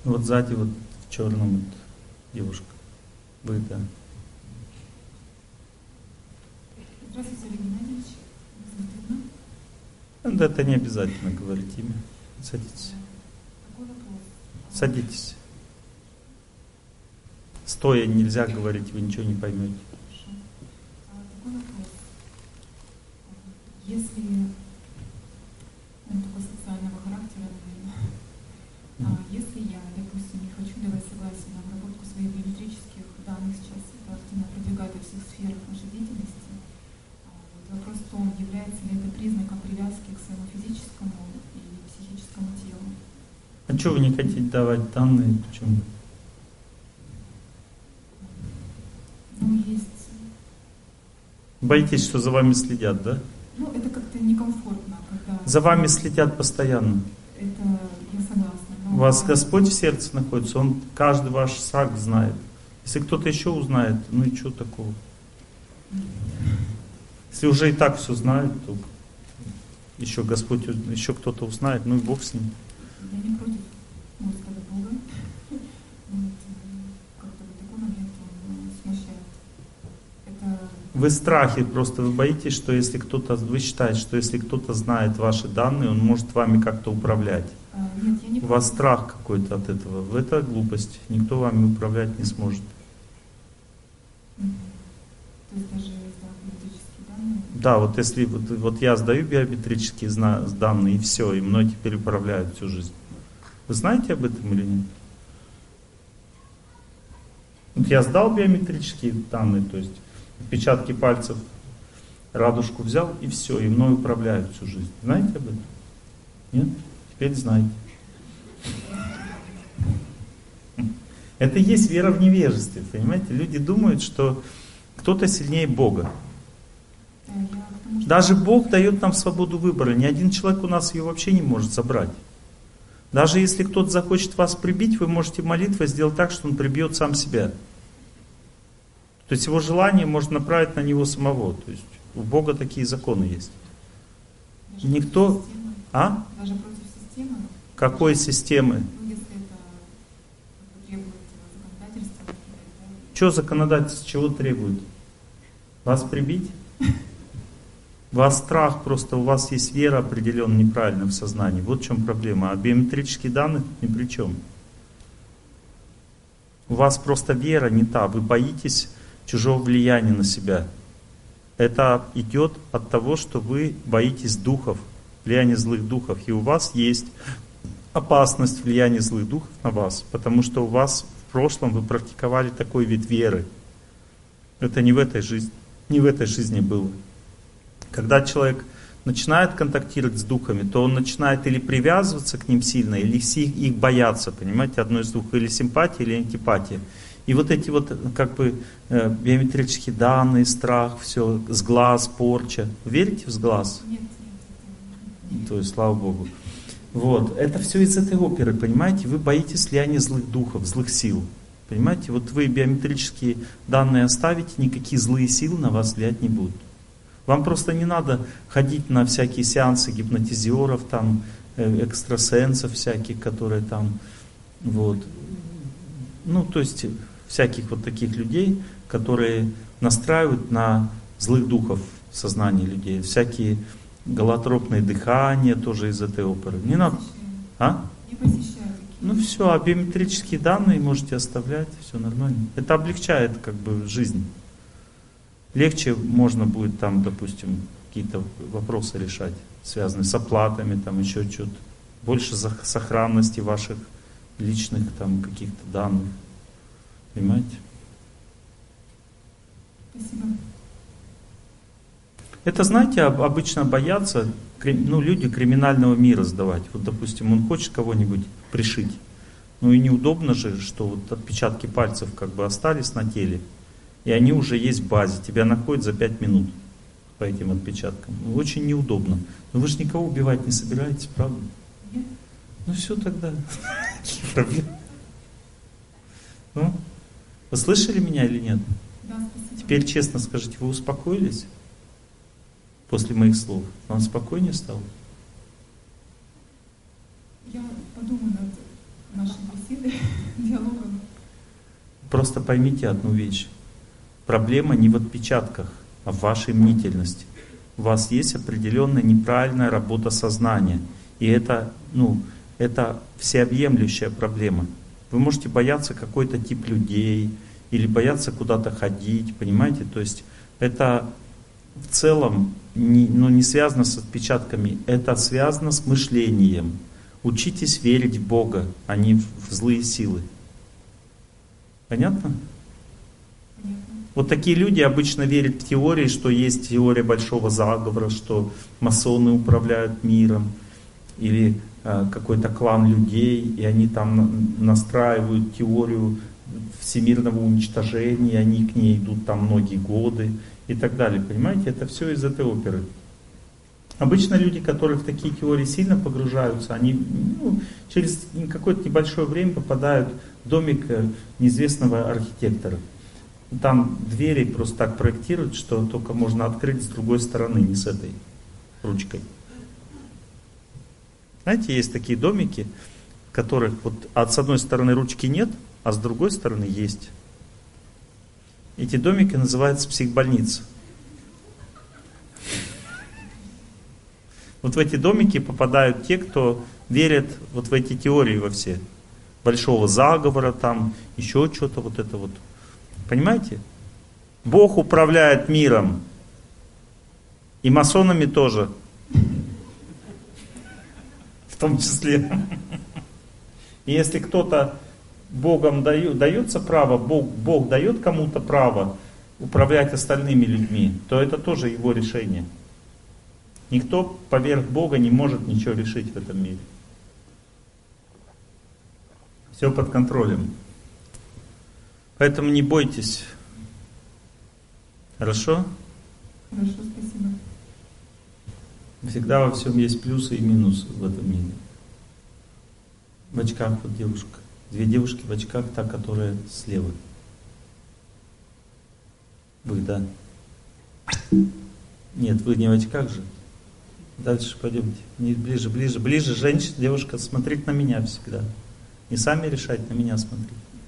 Вот сзади вот в черном вот девушка. Вы, да. Здравствуйте, Олег Геннадьевич. Да, это не обязательно говорить имя. Садитесь. Какой вопрос? Садитесь. Стоя нельзя говорить, вы ничего не поймете. Хорошо. Такой вопрос. Если он такой социального характера, наверное, если я, допустим, не хочу давать согласие на обработку своих биометрических данных сейчас, это активно продвигает во всех сферах нашей деятельности, вопрос в том, является ли это признаком привязки к своему физическому и психическому телу. А что вы не хотите давать данные? Почему? Ну, есть. Боитесь, что за вами следят, да? Ну, это как-то некомфортно, когда... За вами следят постоянно. Это я согласна. Но... У вас Господь в сердце находится, Он каждый ваш шаг знает. Если кто-то еще узнает, ну и что такого? Если уже и так все знают, то еще Господь, еще кто-то узнает, ну и Бог с ним. Я не против, можно сказать, Бога. Как-то вот такой момент он смущает. Это... Вы в страхе, просто вы боитесь, что если кто-то, вы считаете, что если кто-то знает ваши данные, он может вами как-то управлять. Нет, я не У вас страх какой-то от этого. Это глупость. Никто вами управлять не сможет. То есть даже сдав биометрические данные? Да, вот если вот я сдаю биометрические данные, и все, и мной теперь управляют всю жизнь. Вы знаете об этом или нет? Вот я сдал биометрические данные, то есть отпечатки пальцев, радужку взял, и все, и мной управляют всю жизнь. Знаете об этом? Нет? Теперь знаете. Это и есть вера в невежестве, понимаете? Люди думают, что кто-то сильнее Бога. Даже Бог дает нам свободу выбора. Ни один человек у нас ее вообще не может забрать. Даже если кто-то захочет вас прибить, вы можете молитвой сделать так, что он прибьет сам себя. То есть его желание можно направить на него самого. То есть у Бога такие законы есть. Даже Никто... против системы? А? Даже против системы? Какой системы? Ну, если это требует законодательства, например, да? Что законодательство, чего требует? Вас прибить? У вас страх, просто у вас есть вера определенно неправильно в сознании. Вот в чем проблема. А биометрические данные тут ни при чем. У вас просто вера не та. Вы боитесь чужого влияния на себя. Это идет от того, что вы боитесь духов, влияния злых духов. И у вас есть опасность влияния злых духов на вас. Потому что у вас в прошлом вы практиковали такой вид веры. Это не в этой жизни, не в этой жизни было. Когда человек начинает контактировать с духами, то он начинает или привязываться к ним сильно, или их бояться, понимаете, одно из двух, или симпатия, или антипатия. И вот эти вот как бы биометрические данные, страх, все, сглаз, порча. Вы верите в сглаз? Нет. То есть, слава Богу. Вот, это все из этой оперы, понимаете, вы боитесь влияния злых духов, злых сил. Понимаете, вот вы биометрические данные оставите, никакие злые силы на вас влиять не будут. Вам просто не надо ходить на всякие сеансы гипнотизеров, там, экстрасенсов всяких, которые там, вот. Ну, то есть, всяких вот таких людей, которые настраивают на злых духов в сознании людей. Всякие голотропные дыхания тоже из этой оперы. Не надо. А? Не посещаю такие. Ну все, а биометрические данные можете оставлять, все нормально. Это облегчает как бы жизнь. Легче можно будет там, допустим, какие-то вопросы решать, связанные с оплатами, там еще что-то. Больше сохранности ваших личных там каких-то данных. Понимаете? Спасибо. Это, знаете, обычно боятся люди криминального мира сдавать. Вот, допустим, он хочет кого-нибудь пришить. Ну и неудобно же, что вот отпечатки пальцев как бы остались на теле. И они уже есть в базе. Тебя находят за 5 минут по этим отпечаткам. Ну, очень неудобно. Но вы же никого убивать не собираетесь, правда? Нет. Ну все тогда. Какие проблемы? Ну, вы слышали меня или нет? Да, спасибо. Теперь честно скажите, вы успокоились после моих слов? Вам спокойнее стало? Я подумаю над нашей беседой. беседы, диалога. Просто поймите одну вещь. Проблема не в отпечатках, а в вашей мнительности. У вас есть определенная неправильная работа сознания. И это всеобъемлющая проблема. Вы можете бояться какой-то тип людей или бояться куда-то ходить, понимаете? То есть это в целом не связано с отпечатками, это связано с мышлением. Учитесь верить в Бога, а не в злые силы. Понятно? Вот такие люди обычно верят в теории, что есть теория большого заговора, что масоны управляют миром, или какой-то клан людей, и они там настраивают теорию всемирного уничтожения, они к ней идут там многие годы и так далее. Понимаете, это все из этой оперы. Обычно люди, которые в такие теории сильно погружаются, они через какое-то небольшое время попадают в домик неизвестного архитектора. Там двери просто так проектируют, что только можно открыть с другой стороны, не с этой ручкой. Знаете, есть такие домики, в которых с одной стороны ручки нет, а с другой стороны есть. Эти домики называются психбольница. Вот в эти домики попадают те, кто верят вот в эти теории во все. Большого заговора там, еще что-то вот это вот. Понимаете? Бог управляет миром. И масонами тоже. В том числе. И если кто-то Богом дается право, Бог дает кому-то право управлять остальными людьми, то это тоже его решение. Никто поверх Бога не может ничего решить в этом мире. Все под контролем. Поэтому не бойтесь. Хорошо? Хорошо, спасибо. Всегда во всем есть плюсы и минусы в этом мире. В очках вот девушка. Две девушки в очках, та, которая слева. Вы, да? Нет, вы не в очках же. Дальше пойдемте. Ближе, ближе, ближе. Женщина, девушка, смотреть на меня всегда. Не сами решать, на меня смотреть.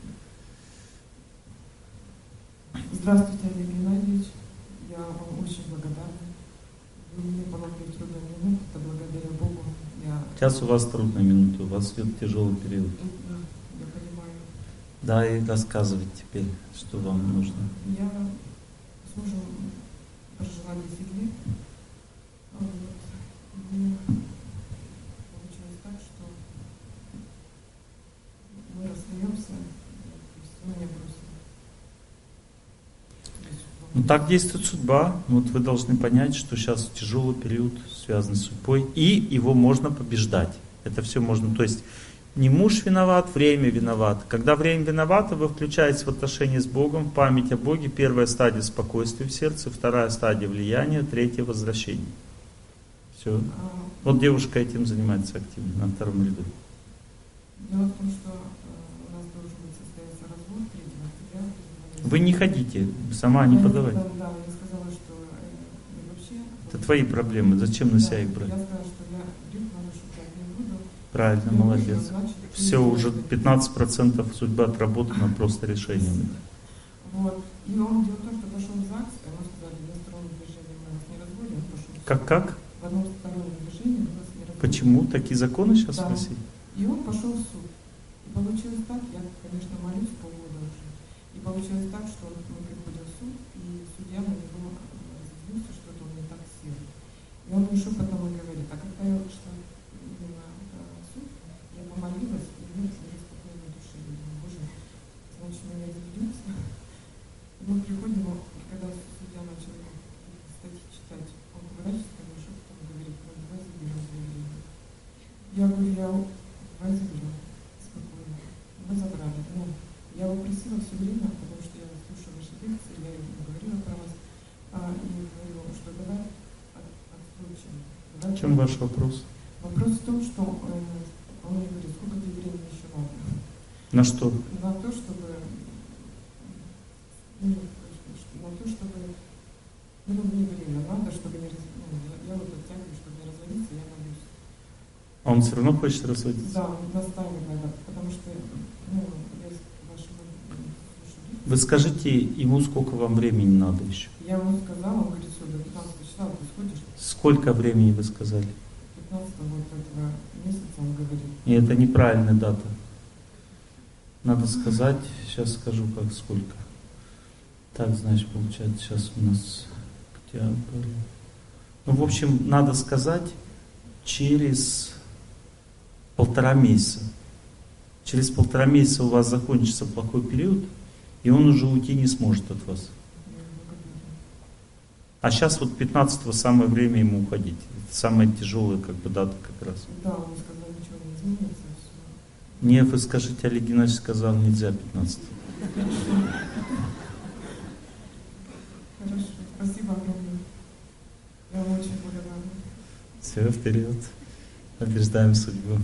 Здравствуйте, Олег Геннадьевич. Я вам очень благодарна. Вы мне помогли в трудную минуту, это благодаря Богу. Сейчас у вас трудная минута, у вас идет тяжелый период. Я понимаю. Да, и рассказывать теперь, что вам нужно. Я с мужем прожила 10 лет. И получилось так, что мы расстаемся, он меня бросил. Ну так действует судьба. Вот вы должны понять, что сейчас тяжелый период, связанный с судьбой, и его можно побеждать. Это все можно. То есть не муж виноват, время виноват. Когда время виновато, вы включаетесь в отношения с Богом, в память о Боге. Первая стадия спокойствия в сердце, вторая стадия влияния, третья возвращение. Все. Вот девушка этим занимается активно, на втором ряду. Дело в том, что у нас должен быть состояться развод 3 октября. Вы не ходите, сама не подавайте. Да, я сказала, что вообще... Это твои проблемы, зачем на себя их брать? Я сказала, что я грех нарушу, не буду. Правильно, молодец. Все, уже 15% судьбы отработано просто решением. Вот. И он дело в том, что пошел в ЗАГС, а ему сказали, одностороннее движение мы вас не разводим, он пошел в ЗАГС. Как? В одностороннем движении мы вас не разводим. Почему? Такие законы сейчас да. в России? И он пошел в суд. И получилось так, я, конечно, молюсь полгода уже. И получилось так, что мы приходим в суд, и судья на него разозлился, что-то он не так сел. И он пришел потом и говорит, а когда я шла именно в суд, я помолилась, и мне неспокойно в душе. Я думаю, Боже, значит, меня разобьются. И мы приходим, и когда судья начал статьи читать, он поворачивается, шепотом говорит, ну давай заберем заявление. Я говорю, давай заберем. Спокойно. Мы забрали. Но я его просила все время, потому что я слушала ваши лекции, я ему говорила про вас, и говорила, что давай отключим. В чем ваш вопрос? Вопрос в том, что он мне говорит, сколько тебе времени еще надо? На что? На то, чтобы... мне время надо, чтобы не разводиться. Я вот оттягиваю, чтобы не разводиться, я молюсь. А он все равно хочет разводиться? Да, он настаивает на это, потому что Вы скажите ему, сколько вам времени надо еще. Я ему сказала, он говорит, все, до 15 числа ты сходишь. Сколько времени вы сказали? 15 вот этого месяца он говорит. И это неправильная дата. Надо сказать, сейчас скажу, как сколько. Так, значит, получается, сейчас у нас октябрь. Ну, в общем, надо сказать через 1,5 месяца. Через 1,5 месяца у вас закончится плохой период, и он уже уйти не сможет от вас. А сейчас вот 15-го самое время ему уходить. Это самая тяжелая как бы дата как раз. Да, он сказал, ничего не изменится. Все. Не, вы скажите, Олег Геннадьевич сказал, нельзя 15-го. Хорошо, спасибо огромное. Я вам очень благодарна. Все, вперед. Побеждаем судьбу.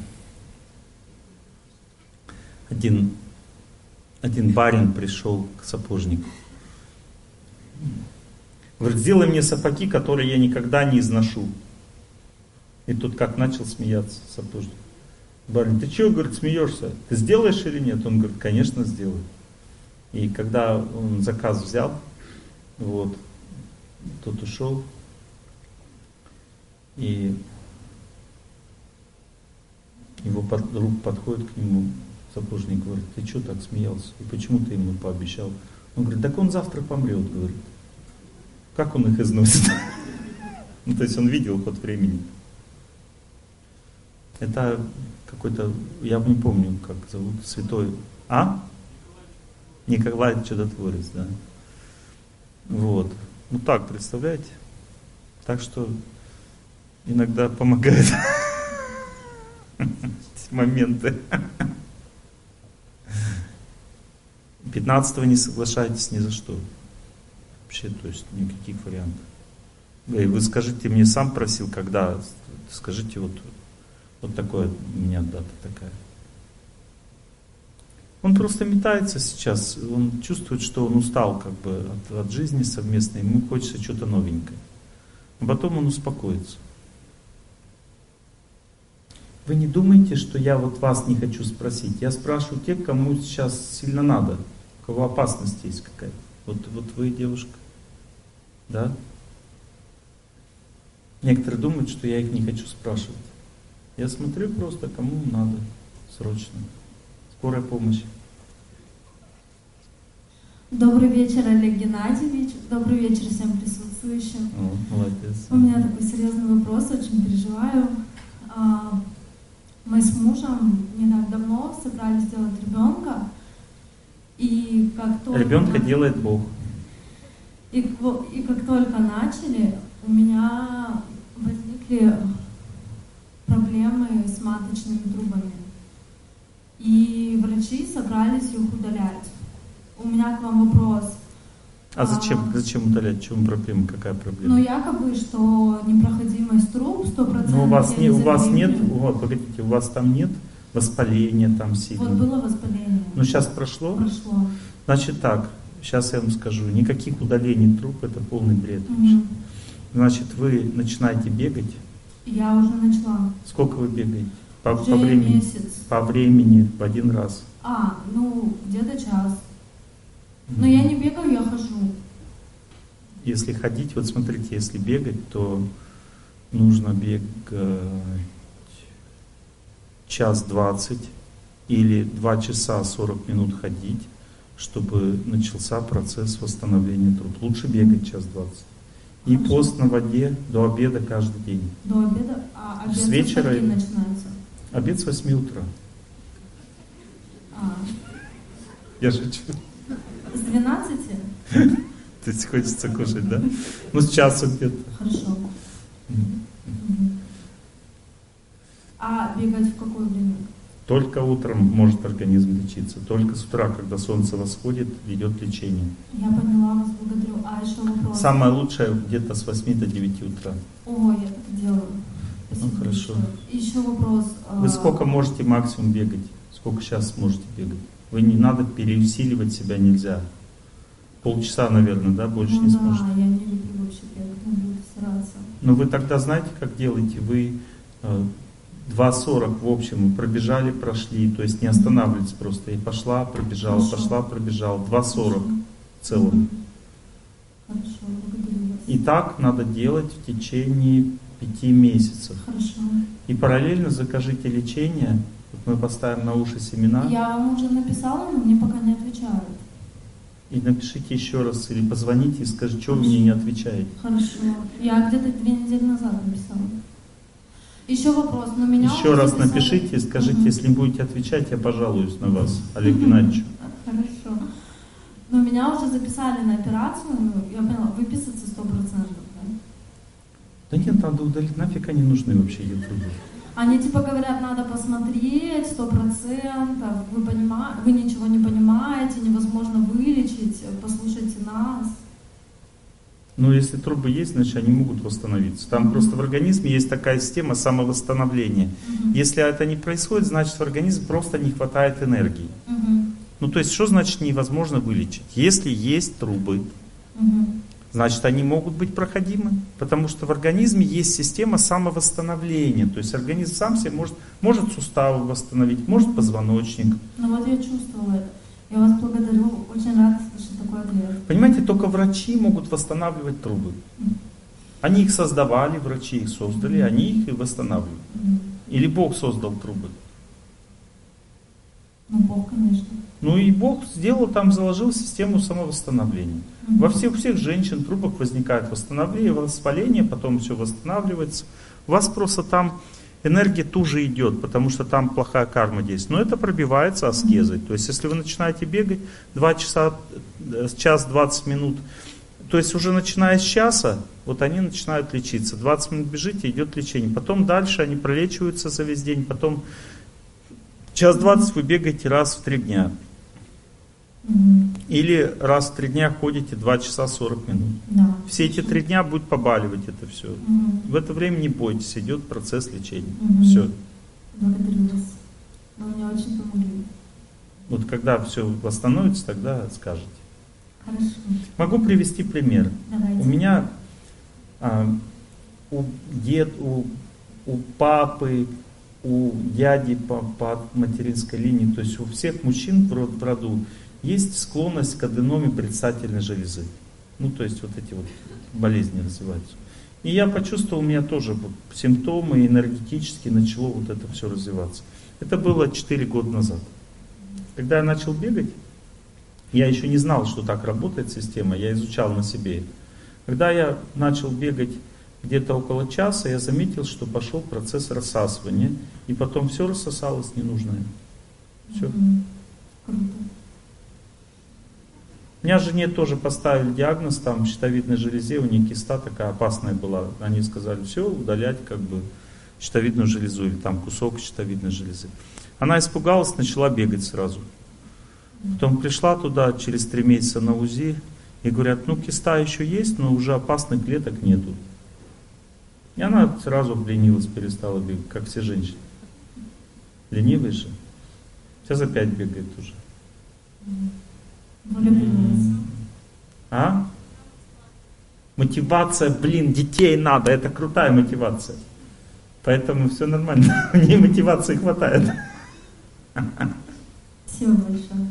Один барин пришел к сапожнику. Говорит, сделай мне сапоги, которые я никогда не изношу. И тут как начал смеяться сапожник. Барин, ты чего, говорит, смеешься? Ты сделаешь или нет? Он говорит, конечно, сделаю. И когда он заказ взял, вот, тот ушел, и его друг подходит к нему, сапожник, говорит, ты что так смеялся? И почему ты ему пообещал? Он говорит, так он завтра помрет, говорит. Как он их износит? Ну, то есть он видел ход времени. Это какой-то, я не помню, как зовут, святой. Николай Чудотворец, да. Вот. Ну так, представляете? Так что иногда помогает эти моменты. 15-го не соглашайтесь ни за что. Вообще, то есть никаких вариантов. И вы скажите, мне сам просил, когда, скажите, вот такое у меня дата такая. Он просто метается сейчас, он чувствует, что он устал как бы от жизни совместной, ему хочется что-то новенькое. А потом он успокоится. Вы не думайте, что я вот вас не хочу спросить. Я спрашиваю тех, кому сейчас сильно надо, у кого опасность есть какая-то. Вот вы, девушка, да? Некоторые думают, что я их не хочу спрашивать. Я смотрю просто, кому надо срочно. Скорая помощь. Добрый вечер, Олег Геннадьевич. Добрый вечер всем присутствующим. О, молодец. У меня такой серьезный вопрос, очень переживаю. Мы с мужем не так давно собрались сделать ребенка. И как только... Ребенка делает Бог. И как только начали, у меня возникли проблемы с маточными трубами. И врачи собрались их удалять. У меня к вам вопрос. А зачем удалять? В чем проблема? Какая проблема? Ну, якобы, что непроходимость труб 100%. Но у вас нет, вот, погодите, у вас там нет воспаления там сильно. Вот было воспаление. Ну, сейчас прошло? Прошло. Значит так, сейчас я вам скажу, никаких удалений труб, это полный бред. Угу. Значит, вы начинаете бегать. Я уже начала. Сколько вы бегаете? По Уже времени? месяц. По времени, в один раз. Где-то час. Но я не бегаю, я хожу. Если ходить, вот смотрите, если бегать, то нужно бегать 1:20 или 2 часа 40 минут ходить, чтобы начался процесс восстановления труб. Лучше бегать 1:20. И Хорошо. пост на воде до обеда каждый день. До обеда? А обед С вечера со скольки начинается? Обед с 8 утра. Я шучу. С 12? То есть хочется кушать, да? Ну, с часу где-то. Хорошо. А бегать в какое время? Только утром может организм лечиться. Только с утра, когда солнце восходит, идет лечение. Я поняла вас, благодарю. А еще вопрос. Самое лучшее где-то с 8 до 9 утра. О, я так делаю. Спасибо Хорошо. большое. Еще вопрос. Вы сколько можете максимум бегать? Сколько сейчас можете бегать? Вы не надо переусиливать себя, нельзя. Полчаса, наверное, да? Больше не сможете. Да, я не люблю вообще бегать, но буду стараться. Но вы тогда знаете, как делаете? Вы 2:40 в общем пробежали, прошли, то есть не останавливайтесь просто. И пошла, пробежала, Хорошо. пошла, пробежала. 2:40. в целом. Хорошо, благодарю вас. И так надо делать в течение 5 месяцев. Хорошо. И параллельно закажите лечение. Вот мы поставим на уши семена. Я вам уже написала, но мне пока не отвечают. И напишите еще раз или позвоните и скажите, что вы мне не отвечаете. Хорошо. Я где-то 2 недели назад написала. Еще вопрос, но меня Еще уже раз записали. напишите и скажите, если не будете отвечать, я пожалуюсь на вас, Олег Геннадьевич. Хорошо. Но меня уже записали на операцию, ну, я поняла, выписаться 100%, да? Да нет, надо удалить, нафиг они нужны вообще, ютубы. Они типа говорят, надо посмотреть, 100%, вы ничего не понимаете, невозможно вылечить, послушайте нас. Ну, если трубы есть, значит, они могут восстановиться. Там просто в организме есть такая система самовосстановления. Если это не происходит, значит, в организме просто не хватает энергии. Ну, то есть, что значит невозможно вылечить? Если есть трубы, значит, они могут быть проходимы, потому что в организме есть система самовосстановления. То есть, организм сам себе может суставы восстановить, может позвоночник. Ну, вот я чувствовала это. Я вас благодарю, очень рада слышать такой ответ. Понимаете, только врачи могут восстанавливать трубы. Они их создавали, врачи их создали, они их и восстанавливают. Или Бог создал трубы? Ну, Бог, конечно. Ну и Бог сделал там, заложил систему самовосстановления. Во всех женщин в трубах возникает восстановление, воспаление, потом все восстанавливается. У вас просто там энергия туже идет, потому что там плохая карма действует. Но это пробивается аскезой. То есть, если вы начинаете бегать 2 часа, час 20 минут, то есть уже начиная с часа, вот они начинают лечиться. 20 минут бежите, идет лечение. Потом дальше они пролечиваются за весь день. Потом час 20 вы бегаете раз в 3 дня. Или раз в 3 дня ходите 2 часа 40 минут. Да. Все эти 3 дня будет побаливать это все. В это время не бойтесь, идет процесс лечения. Все. Благодарю вас. Вы мне очень помогли. Вот когда все восстановится, тогда скажете. Хорошо. Могу привести пример. Давайте. У меня у папы, у дяди по материнской линии, то есть у всех мужчин в роду есть склонность к аденоме предстательной железы. Ну, то есть вот эти вот болезни развиваются. И я почувствовал, у меня тоже вот симптомы энергетически начало вот это все развиваться. Это было 4 года назад. Когда я начал бегать, я еще не знал, что так работает система, я изучал на себе это. Когда я начал бегать где-то около часа, я заметил, что пошел процесс рассасывания, и потом все рассосалось ненужное. Все. Круто. У меня жене тоже поставили диагноз, там в щитовидной железе, у нее киста такая опасная была. Они сказали, все, удалять как бы щитовидную железу, или там кусок щитовидной железы. Она испугалась, начала бегать сразу. Потом пришла туда через 3 месяца на УЗИ, и говорят, ну киста еще есть, но уже опасных клеток нету. И она сразу обленилась, перестала бегать, как все женщины. Ленивые же. Сейчас опять бегает уже. А? Мотивация, детей надо, это крутая мотивация. Поэтому все нормально, мне мотивации хватает. Спасибо большое.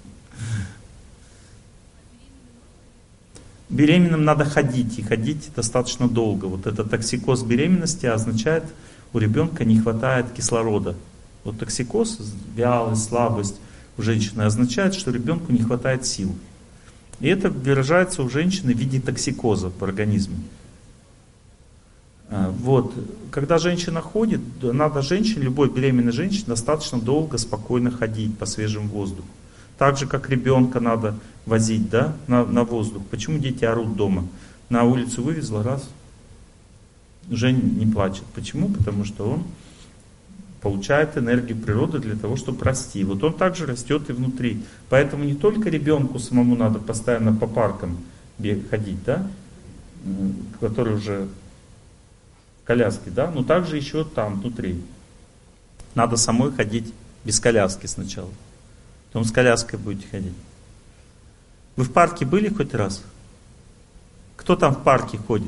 Беременным надо ходить, и ходить достаточно долго. Вот это токсикоз беременности означает, у ребенка не хватает кислорода. Вот токсикоз, вялость, слабость у женщины означает, что ребенку не хватает сил. И это выражается у женщины в виде токсикоза в организме. Вот. Когда женщина ходит, надо любой беременной женщине достаточно долго, спокойно ходить по свежему воздуху. Так же, как ребенка надо возить, да, на воздух. Почему дети орут дома? На улицу вывезла, раз, уже не плачет. Почему? Потому что он получает энергию природы для того, чтобы расти. Вот он также растет и внутри. Поэтому не только ребенку самому надо постоянно по паркам ходить, да, который уже в коляске, да, но также еще там, внутри. Надо самой ходить без коляски сначала. Потом с коляской будете ходить. Вы в парке были хоть раз? Кто там в парке ходит?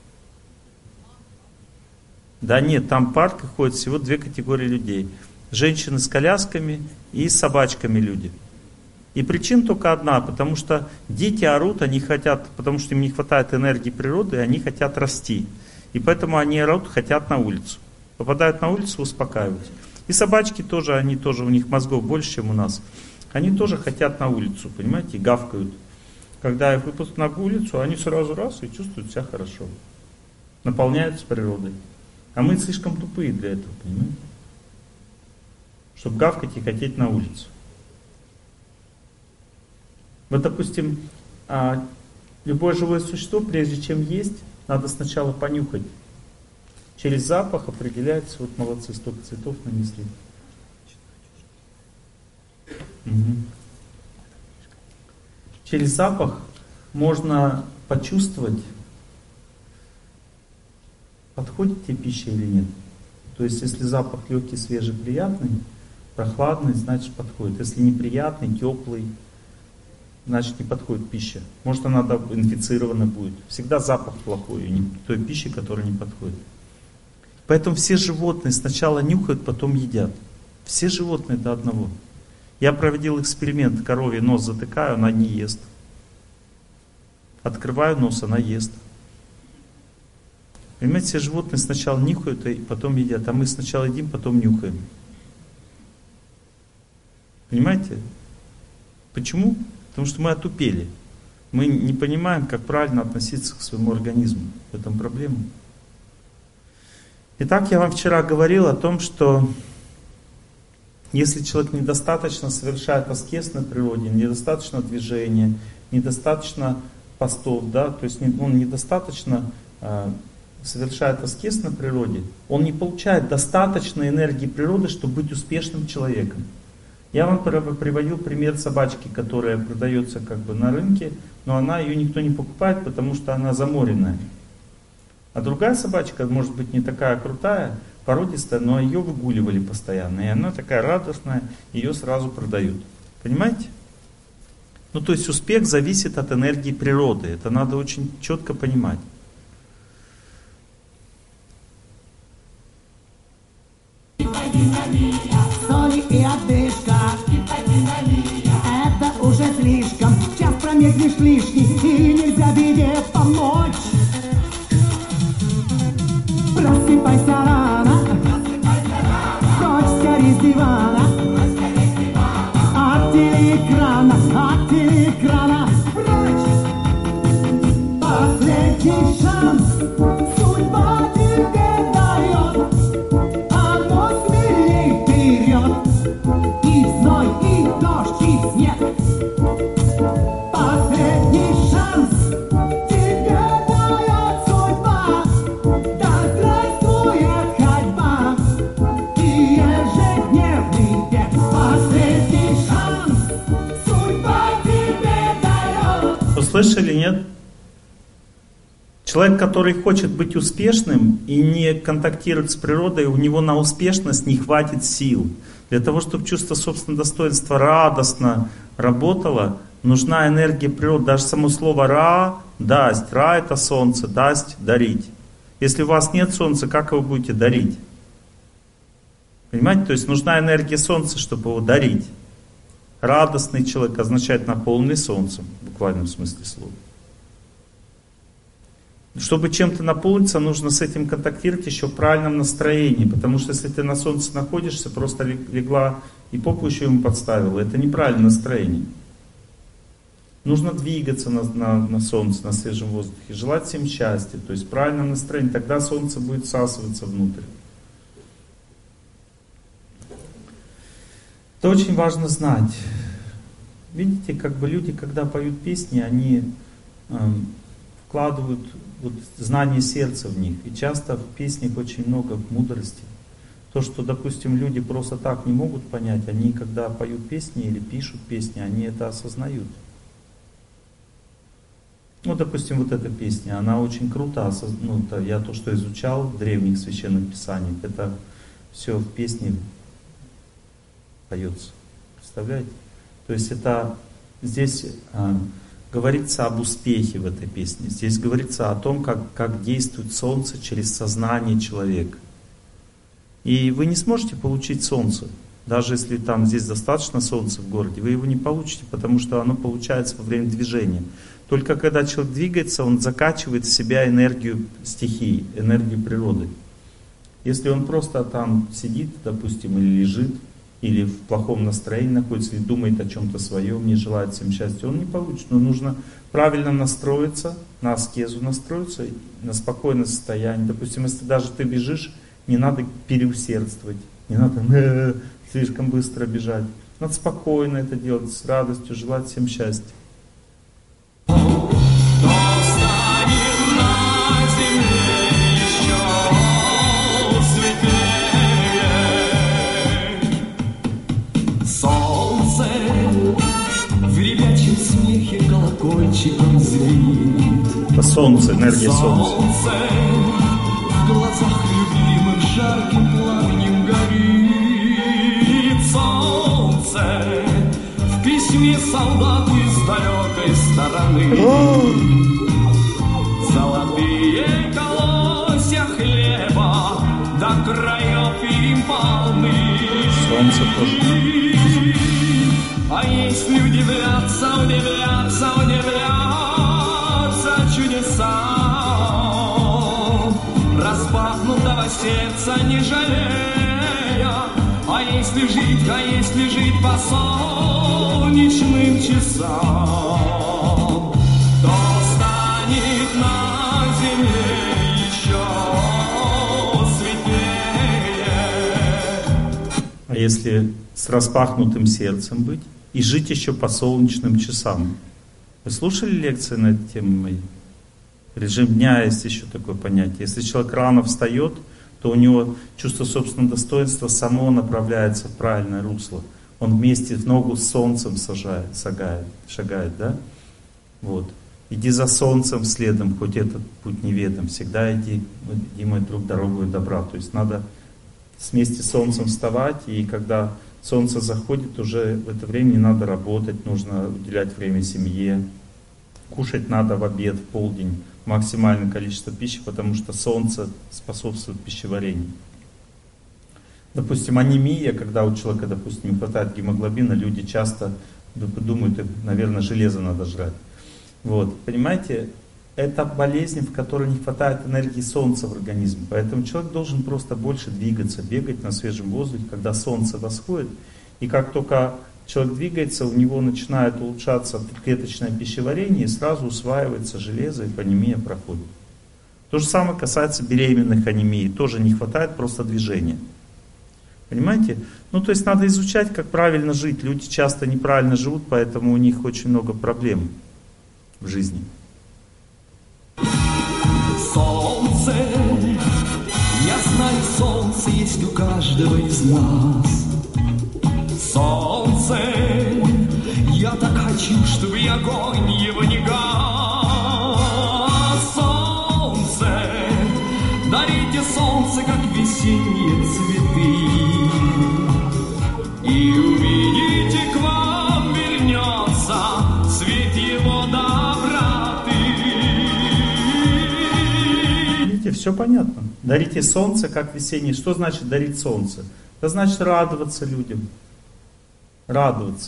Да нет, там в парке ходят всего 2 категории людей. Женщины с колясками и с собачками люди. И причин только одна, потому что дети орут, они хотят, потому что им не хватает энергии природы, и они хотят расти. И поэтому они орут, хотят на улицу. Попадают на улицу, успокаиваются. И собачки тоже, они тоже, у них мозгов больше, чем у нас. Они тоже хотят на улицу, понимаете, и гавкают. Когда их выпустят на улицу, они сразу раз и чувствуют себя хорошо. Наполняются природой. А мы слишком тупые для этого, понимаете? Чтобы гавкать и хотеть на улицу. Вот, допустим, любое живое существо, прежде чем есть, надо сначала понюхать. Через запах определяется, вот молодцы, столько цветов нанесли. Угу. Через запах можно почувствовать, подходит тебе пища или нет. То есть, если запах легкий, свежий, приятный, прохладный, значит подходит. Если неприятный, теплый, значит не подходит пища. Может, она инфицирована будет. Всегда запах плохой той пищи, которая не подходит. Поэтому все животные сначала нюхают, потом едят. Все животные до одного. Я проводил эксперимент, корове нос затыкаю, она не ест. Открываю нос, она ест. Понимаете, все животные сначала нюхают, и потом едят. А мы сначала едим, потом нюхаем. Понимаете? Почему? Потому что мы отупели. Мы не понимаем, как правильно относиться к своему организму. В этом проблема. Итак, я вам вчера говорил о том, что если человек недостаточно совершает аскез на природе, недостаточно движения, недостаточно постов, да, то есть он недостаточно совершает аскез на природе, он не получает достаточно энергии природы, чтобы быть успешным человеком. Я вам приводил пример собачки, которая продается как бы на рынке, но ее никто не покупает, потому что она заморенная. А другая собачка, может быть, не такая крутая, породистая, но ее выгуливали постоянно. И она такая радостная, ее сразу продают. Понимаете? Ну, то есть успех зависит от энергии природы. Это надо очень четко понимать. Соли и одышка, это уже слишком. Час промедлишь лишний, и нельзя беде помочь. Просыпайся рано, прочь скорей с дивана, от телеэкрана, прочь. Последний шанс, судьба тебе дает, а ну смелей вперед, и зной, и дождь, и снег. Последний шанс тебе дает судьба. Слышали, нет? Человек, который хочет быть успешным и не контактирует с природой, у него на успешность не хватит сил. Для того, чтобы чувство собственного достоинства радостно работало, нужна энергия природы. Даже само слово «ра» — «дасть». «Ра» — это солнце, «дасть» — «дарить». Если у вас нет солнца, как вы будете дарить? Понимаете? То есть нужна энергия солнца, чтобы его дарить. Радостный человек означает наполненный солнцем, в буквальном смысле слова. Чтобы чем-то наполниться, нужно с этим контактировать еще в правильном настроении. Потому что если ты на солнце находишься, просто легла и попу еще ему подставила, это неправильное настроение. Нужно двигаться на солнце, на свежем воздухе, желать всем счастья, то есть правильное настроение, тогда солнце будет всасываться внутрь. Это очень важно знать. Видите, как бы люди, когда поют песни, они вкладывают вот знание сердца в них. И часто в песнях очень много мудрости. То, что, допустим, люди просто так не могут понять, они, когда поют песни или пишут песни, они это осознают. Ну, допустим, вот эта песня, она очень круто, я то, что изучал в древних священных писаниях, это все в песне поется. Представляете? То есть это здесь говорится об успехе в этой песне. Здесь говорится о том, как действует солнце через сознание человека. И вы не сможете получить солнце, Даже если там здесь достаточно солнца в городе, вы его не получите, потому что оно получается во время движения. Только когда человек двигается, он закачивает в себя энергию стихии, энергию природы. Если он просто там сидит, допустим, или лежит, или в плохом настроении находится, или думает о чем-то своем, не желает всем счастья, он не получит. Но нужно правильно настроиться, на аскезу настроиться, на спокойное состояние. Допустим, если даже ты бежишь, не надо переусердствовать, не надо слишком быстро бежать. Надо спокойно это делать, с радостью, желать всем счастья. Колокольчиком звенит. Это солнце, энергия солнца. В глазах любимых жарким пламенем горит. Солнце в письме солдату из далекой стороны. Золотые колосья хлеба до краев им полны. Солнце тоже. А если удивляться чудесам распахнутого сердца не жалея, а если жить по солнечным часам, то станет на земле еще светлее. А если с распахнутым сердцем быть и жить еще по солнечным часам? Вы слушали лекции на эту тему мои? Режим дня есть еще такое понятие. Если человек рано встает, то у него чувство собственного достоинства само направляется в правильное русло. Он вместе в ногу с солнцем шагает, да? Вот. Иди за солнцем следом, хоть этот путь неведом. Всегда иди, мой друг, дорогою добра. То есть надо вместе с солнцем вставать, и когда солнце заходит, уже в это время не надо работать, нужно уделять время семье. Кушать надо в обед, в полдень, максимальное количество пищи, потому что солнце способствует пищеварению. Допустим, анемия, когда у человека, допустим, не хватает гемоглобина, люди часто думают, наверное, железо надо жрать. Вот, понимаете, это болезнь, в которой не хватает энергии солнца в организме. Поэтому человек должен просто больше двигаться, бегать на свежем воздухе, когда солнце восходит. И как только человек двигается, у него начинает улучшаться клеточное пищеварение, и сразу усваивается железо, и анемия проходит. То же самое касается беременных анемии. Тоже не хватает просто движения. Понимаете? Ну, то есть надо изучать, как правильно жить. Люди часто неправильно живут, поэтому у них очень много проблем в жизни. Солнце, я знаю, солнце есть у каждого из нас. Солнце, я так хочу, чтобы и огонь его не гас. Солнце, дарите солнце, как весенние цветы, и увидите, к вам вернется свет его доброты. Видите, все понятно. Дарите солнце, как весеннее. Что значит дарить солнце? Это значит радоваться людям. Радоваться.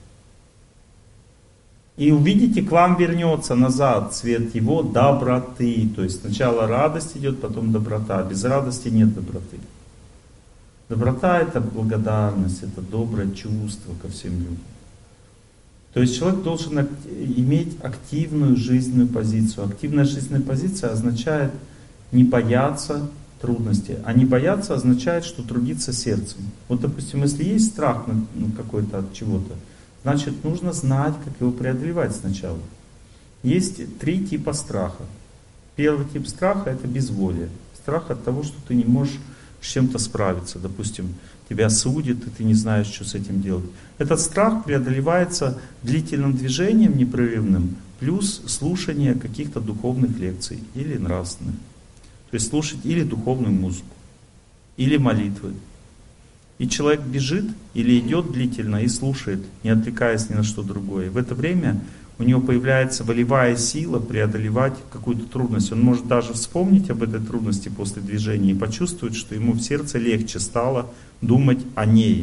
И увидите, к вам вернется назад цвет его доброты. То есть сначала радость идет, потом доброта. Без радости нет доброты. Доброта — это благодарность, это доброе чувство ко всем людям. То есть человек должен иметь активную жизненную позицию. Активная жизненная позиция означает не бояться трудностей. А не бояться означает, что трудиться сердцем. Вот, допустим, если есть страх какой-то от чего-то, значит, нужно знать, как его преодолевать сначала. Есть 3 типа страха. Первый тип страха — это безволие. Страх от того, что ты не можешь с чем-то справиться. Допустим, тебя судят, и ты не знаешь, что с этим делать. Этот страх преодолевается длительным движением непрерывным, плюс слушание каких-то духовных лекций или нравственных. То есть слушать или духовную музыку, или молитвы. И человек бежит или идет длительно и слушает, не отвлекаясь ни на что другое. В это время у него появляется волевая сила преодолевать какую-то трудность. Он может даже вспомнить об этой трудности после движения и почувствовать, что ему в сердце легче стало думать о ней.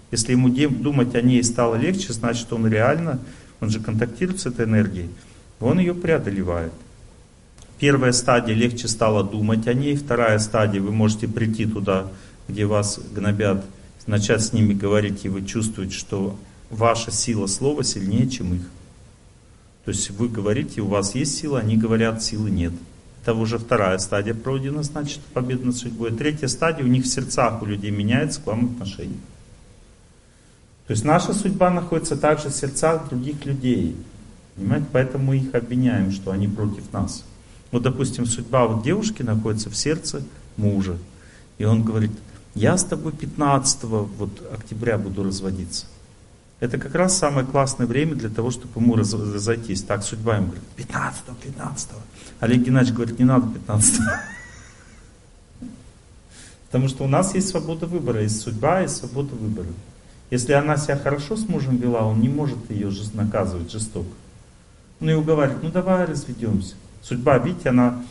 Если ему думать о ней стало легче, значит он реально, он же контактирует с этой энергией, он ее преодолевает. Первая стадия, легче стало думать о ней. Вторая стадия, вы можете прийти туда, где вас гнобят, начать с ними говорить, и вы чувствуете, что ваша сила слова сильнее, чем их. То есть вы говорите, у вас есть сила, они говорят, силы нет. Это уже вторая стадия пройдена, значит, победа над судьбой. Третья стадия, у них в сердцах у людей меняется к вам отношение. То есть наша судьба находится также в сердцах других людей. Понимаете? Поэтому мы их обвиняем, что они против нас. Вот, допустим, судьба вот девушки находится в сердце мужа. И он говорит, я с тобой 15 октября буду разводиться. Это как раз самое классное время для того, чтобы ему разойтись. Так судьба ему говорит, 15-го. Олег Геннадьевич говорит, не надо 15-го. Потому что у нас есть свобода выбора, есть судьба, есть свобода выбора. Если она себя хорошо с мужем вела, он не может ее наказывать жестоко. Он ее уговаривает, ну давай разведемся. Судьба, видите, она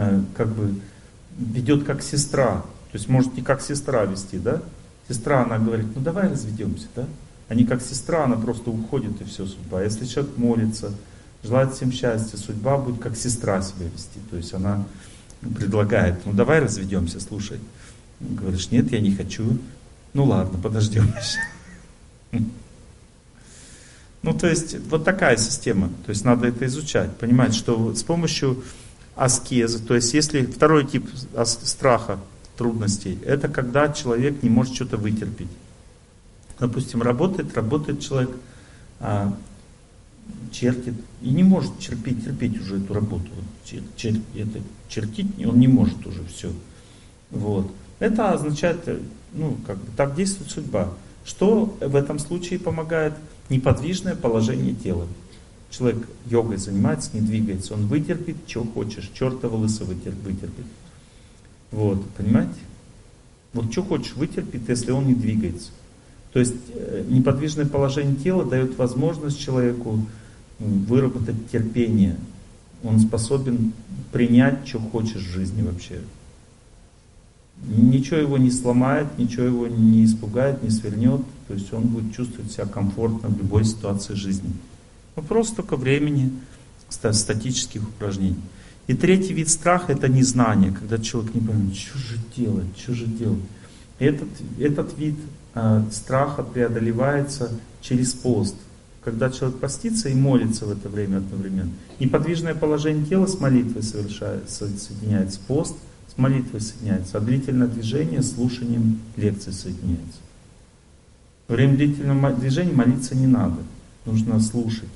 ведет как сестра. То есть может не как сестра вести, да? Сестра, она говорит, ну давай разведемся, да? А не как сестра, она просто уходит и все, судьба. Если человек молится, желает всем счастья, судьба будет как сестра себя вести. То есть она предлагает, ну давай разведемся, слушай. Говоришь, нет, я не хочу. Ну ладно, подождем еще. Ну то есть вот такая система. То есть надо это изучать, понимать, что с помощью аскезы, то есть если второй тип страха, трудностей, это когда человек не может что-то вытерпеть. Допустим, работает человек, чертит, и не может терпеть уже эту работу. Чертить он не может уже все. Вот. Это означает, так действует судьба. Что в этом случае помогает? Неподвижное положение тела. Человек йогой занимается, не двигается, он вытерпит, что хочешь, чертова лысо вытерпит. Вот, понимаете? Вот что хочешь вытерпит, если он не двигается. То есть неподвижное положение тела дает возможность человеку выработать терпение. Он способен принять, что хочешь в жизни вообще. Ничего его не сломает, ничего его не испугает, не свернет. То есть он будет чувствовать себя комфортно в любой ситуации жизни. Вопрос только времени, статических упражнений. И третий вид страха — это незнание, когда человек не понимает, что же делать. Этот вид страха преодолевается через пост. Когда человек постится и молится в это время одновременно. Неподвижное положение тела с молитвой соединяется. Пост с молитвой соединяется. А длительное движение с слушанием лекций соединяется. Во время длительного движения молиться не надо. Нужно слушать.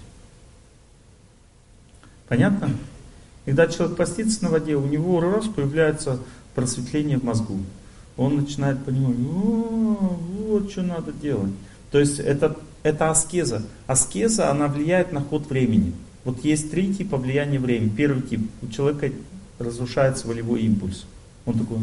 Понятно? Когда человек постится на воде, у него раз появляется просветление в мозгу. Он начинает понимать, вот что надо делать. То есть это аскеза. Аскеза, она влияет на ход времени. Вот есть три типа влияния времени. Первый тип, у человека разрушается волевой импульс. Он такой,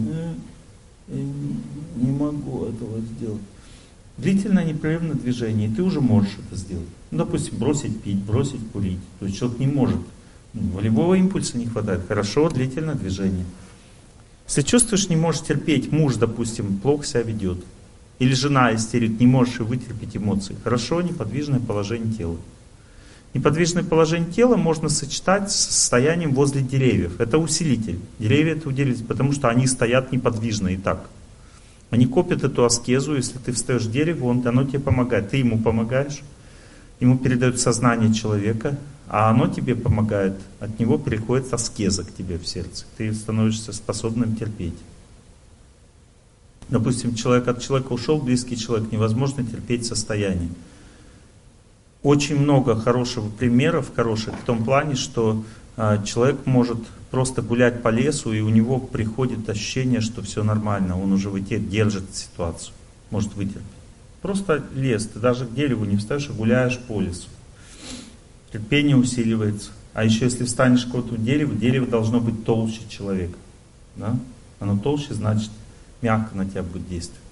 не могу этого сделать. Длительное непрерывное движение, и ты уже можешь это сделать. Допустим, бросить пить, бросить курить. То есть человек не может. Волевого импульса не хватает. Хорошо, длительное движение. Если чувствуешь, не можешь терпеть, муж, допустим, плохо себя ведет, или жена истерит, не можешь вытерпеть эмоции. Хорошо, неподвижное положение тела. Неподвижное положение тела можно сочетать с состоянием возле деревьев. Это усилитель. Деревья это усилитель, потому что они стоят неподвижно и так. Они копят эту аскезу, если ты встаешь в дерево, оно тебе помогает. Ты ему помогаешь, ему передают сознание человека, а оно тебе помогает. От него переходит аскеза к тебе в сердце. Ты становишься способным терпеть. Допустим, от человека ушел близкий человек, невозможно терпеть состояние. Очень много примеров хороших в том плане, что человек может просто гулять по лесу, и у него приходит ощущение, что все нормально, он уже держит ситуацию, может вытерпеть. Просто лес, ты даже к дереву не встаешь, а гуляешь по лесу. Терпение усиливается. А еще если встанешь к какому-то дереву, дерево должно быть толще человека. Да? Оно толще, значит, мягко на тебя будет действовать.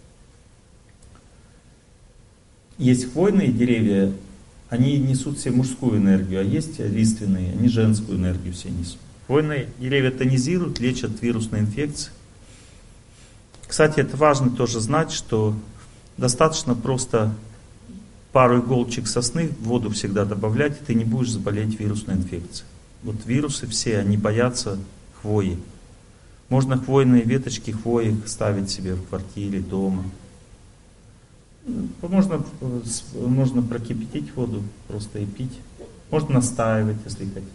Есть хвойные деревья, они несут в себе мужскую энергию, а есть лиственные, они женскую энергию все несут. Хвойные деревья тонизируют, лечат вирусные инфекции. Кстати, это важно тоже знать, что Достаточно просто пару иголочек сосны в воду всегда добавлять, и ты не будешь заболеть вирусной инфекцией. Вот вирусы все, они боятся хвои. Можно хвойные веточки хвои ставить себе в квартире, дома. Можно прокипятить воду просто и пить. Можно настаивать, если хотите.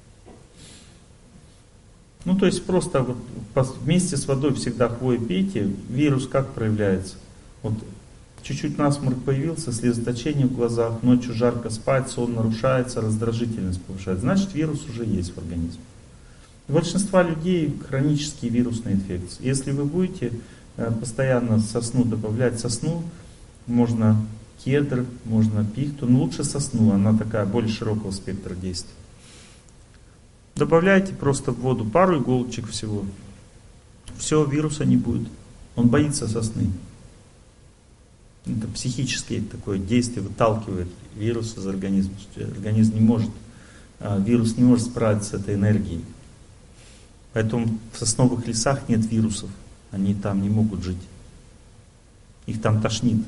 Ну, то есть просто вот вместе с водой всегда хвою пейте. Вирус как проявляется? Вот чуть-чуть насморк появился, слезоточение в глазах, ночью жарко спать, сон нарушается, раздражительность повышается. Значит, вирус уже есть в организме. У большинства людей хронические вирусные инфекции. Если вы будете постоянно сосну добавлять, сосну, можно кедр, можно пихту, но лучше сосну, она такая более широкого спектра действия. Добавляйте просто в воду пару иголочек всего. Все, вируса не будет. Он боится сосны. Это психическое такое действие выталкивает вирус из организма. Организм не может, вирус не может справиться с этой энергией. Поэтому в сосновых лесах нет вирусов. Они там не могут жить. Их там тошнит.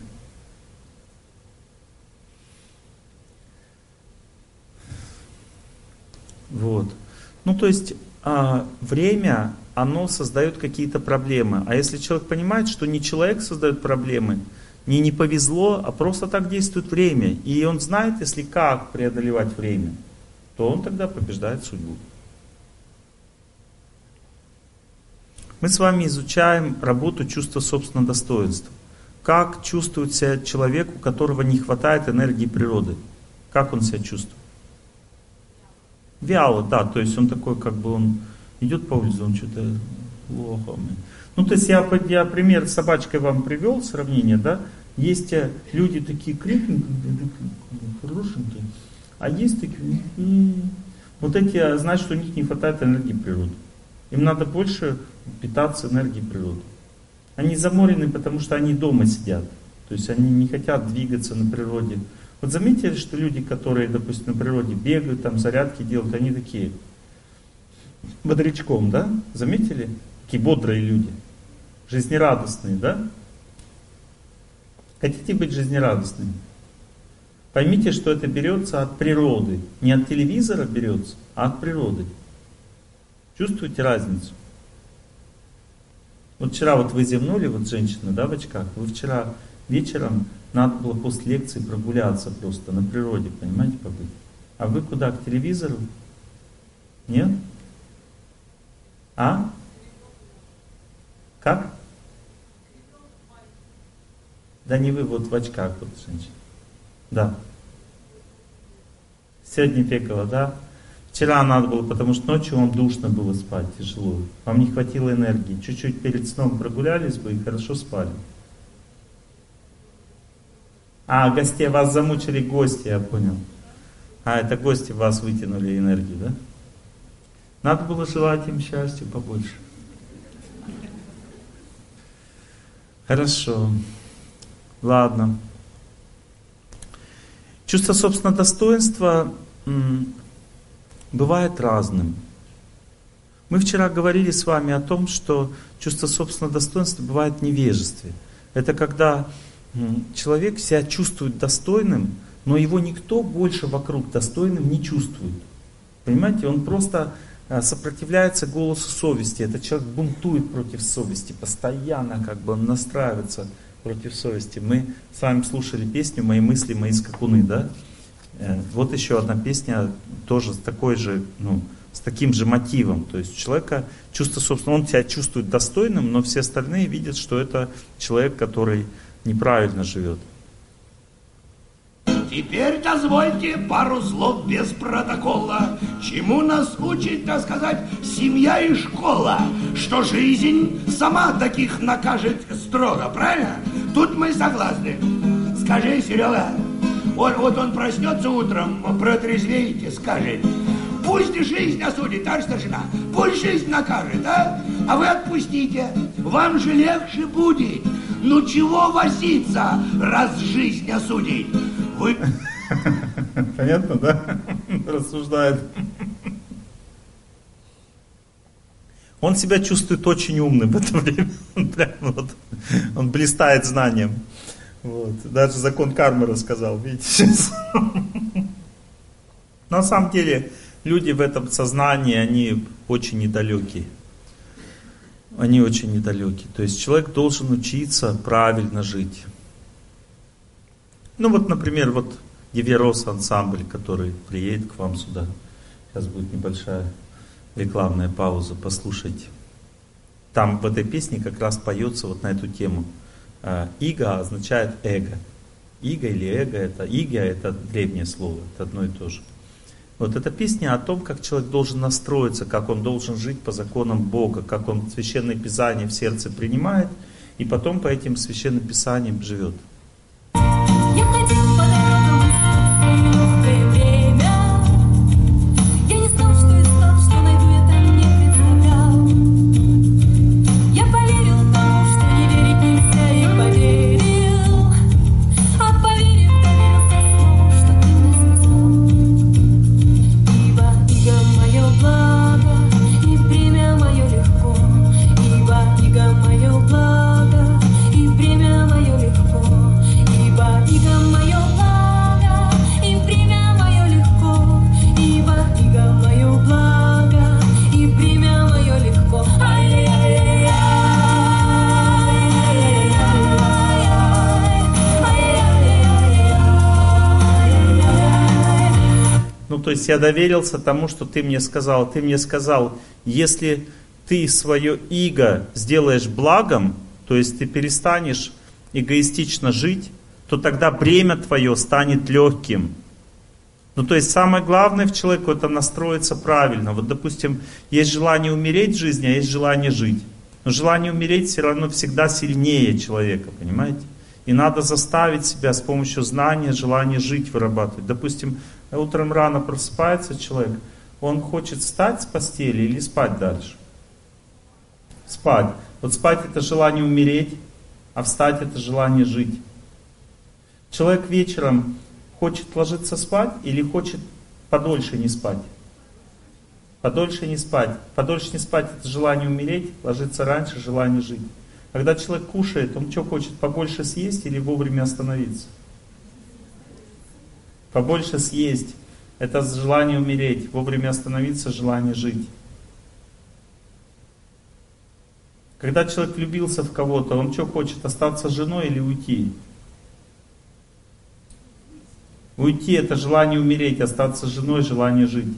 Вот. Ну, то есть время, оно создает какие-то проблемы. А если человек понимает, что не человек создает проблемы, не повезло, а просто так действует время, и он знает, если как преодолевать время, то он тогда побеждает судьбу. Мы с вами изучаем работу чувства собственного достоинства. Как чувствует себя человек, у которого не хватает энергии природы? Как он себя чувствует? Вяло, да, то есть он такой, как бы он идет по улице, он что-то плохо. Ну, то есть я пример с собачкой вам привел, сравнение, да? Есть люди такие крепенькие, хорошенькие, а есть такие, вот эти, значит, что у них не хватает энергии природы. Им надо больше питаться энергией природы. Они заморены, потому что они дома сидят. То есть они не хотят двигаться на природе. Вот заметили, что люди, которые, допустим, на природе бегают, там зарядки делают, они такие бодрячком, да? Заметили? Такие бодрые люди. Жизнерадостные, да? Хотите быть жизнерадостными? Поймите, что это берется от природы. Не от телевизора берется, а от природы. Чувствуете разницу? Вот вчера вот вы зевнули, вот женщина, да, в очках, вы вчера вечером надо было после лекции прогуляться просто на природе, понимаете, побыть. А вы куда, к телевизору? Нет? А? Как? Да не вы, вот в очках, вот женщина. Да. Сегодня бегала, да? Вчера надо было, потому что ночью вам душно было спать, тяжело. Вам не хватило энергии. Чуть-чуть перед сном прогулялись бы и хорошо спали. А, гостей, вас замучили гости, я понял. А, это гости вас вытянули энергию, да? Надо было желать им счастья побольше. Хорошо. Ладно. Чувство собственного достоинства бывает разным. Мы вчера говорили с вами о том, что чувство собственного достоинства бывает в невежестве. Это когда человек себя чувствует достойным, но его никто больше вокруг достойным не чувствует. Понимаете, он просто сопротивляется голосу совести. Этот человек бунтует против совести, постоянно как бы он настраивается против совести. Мы с вами слушали песню «Мои мысли, мои скакуны», да? Вот еще одна песня тоже с такой же, с таким же мотивом. То есть у человека чувство собственного, он себя чувствует достойным, но все остальные видят, что это человек, который неправильно живет. Теперь дозвольте пару слов без протокола. Чему нас учит, так сказать, семья и школа? Что жизнь сама таких накажет строго, правильно? Тут мы согласны. Скажи, Серега, вот он проснется утром, протрезвеет и скажет: пусть жизнь осудит, товарищ старшина, пусть жизнь накажет, а? А вы отпустите, вам же легче будет. Ну чего возиться, раз жизнь осудит? Вы... Понятно, да? Рассуждает. Он себя чувствует очень умным в это время. Он блистает знанием. Вот. Даже закон кармы рассказал, видите, сейчас. На самом деле, люди в этом сознании, они очень недалекие. Они очень недалекие. То есть человек должен учиться правильно жить. Ну вот, например, вот Диверос ансамбль, который приедет к вам сюда. Сейчас будет небольшая рекламная пауза, послушайте. Там в этой песне как раз поется вот на эту тему. Иго означает эго. Иго или эго, это древнее слово, это одно и то же. Вот эта песня о том, как человек должен настроиться, как он должен жить по законам Бога, как он священное писание в сердце принимает, и потом по этим священным писаниям живет. Я ходил по дорогам в свое время. Я не знал, что найду я там, не представлял. Я поверил тому, что не верить нельзя, и поверил. А поверив, доверился слову, что ты мне сказал. Ибо мое благо, и бремя мое легко. Ибо мое благо, и бремя мое легко. Иго мое благо, и бремя мое легко. Иго мое благо, и бремя мое легко. Ну, то есть я доверился тому, что ты мне сказал. Ты мне сказал, если ты свое иго сделаешь благом, то есть ты перестанешь эгоистично жить, то тогда бремя твое станет легким. Ну, то есть самое главное в человеку это настроиться правильно. Вот, допустим, есть желание умереть в жизни, а есть желание жить. Но желание умереть все равно всегда сильнее человека, понимаете? И надо заставить себя с помощью знания, желания жить вырабатывать. Допустим, утром рано просыпается человек, он хочет встать с постели или спать дальше? Спать. Вот спать это желание умереть, а встать это желание жить. Человек вечером хочет ложиться спать или хочет подольше не спать? Подольше не спать. Подольше не спать это желание умереть, ложиться раньше желание жить. Когда человек кушает, он что хочет, побольше съесть или вовремя остановиться? Побольше съесть. Это желание умереть, вовремя остановиться, желание жить. Когда человек влюбился в кого-то, он что хочет, остаться с женой или уйти? Уйти это желание умереть, остаться с женой, желание жить.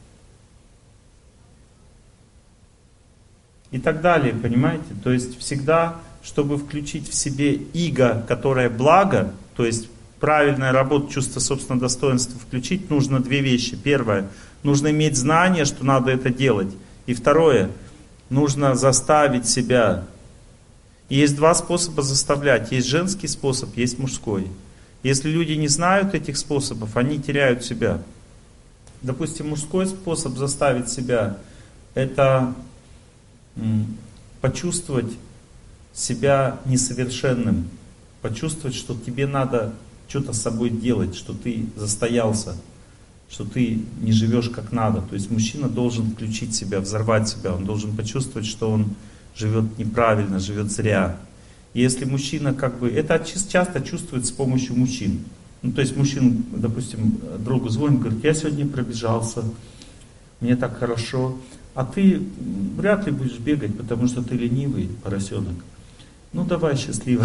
И так далее, понимаете? То есть всегда, чтобы включить в себе иго, которое благо, то есть правильная работа, чувство собственного достоинства включить, нужно две вещи. Первое, нужно иметь знание, что надо это делать. И второе, нужно заставить себя. И есть два способа заставлять. Есть женский способ, есть мужской. Если люди не знают этих способов, они теряют себя. Допустим, мужской способ заставить себя, это почувствовать себя несовершенным. Почувствовать, что тебе надо что-то с собой делать, что ты застоялся, что ты не живешь как надо. То есть мужчина должен включить себя, взорвать себя, он должен почувствовать, что он живет неправильно, живет зря. И если мужчина это часто чувствует с помощью мужчин. Ну, то есть мужчина, допустим, другу звонит, говорит, я сегодня пробежался, мне так хорошо, а ты вряд ли будешь бегать, потому что ты ленивый поросенок. Ну давай, счастливо.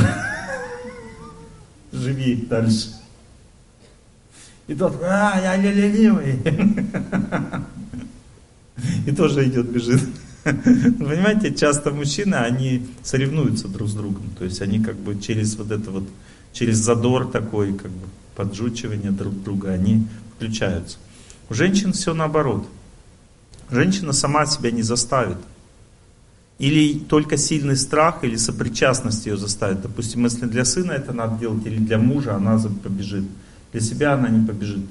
Живи дальше. И тот, я ленивый. И тоже идет, бежит. Понимаете, часто мужчины, они соревнуются друг с другом. То есть они через через задор такой, поджучивание друг друга, они включаются. У женщин все наоборот. Женщина сама себя не заставит. Или только сильный страх, или сопричастность ее заставит. Допустим, если для сына это надо делать, или для мужа, она побежит. Для себя она не побежит.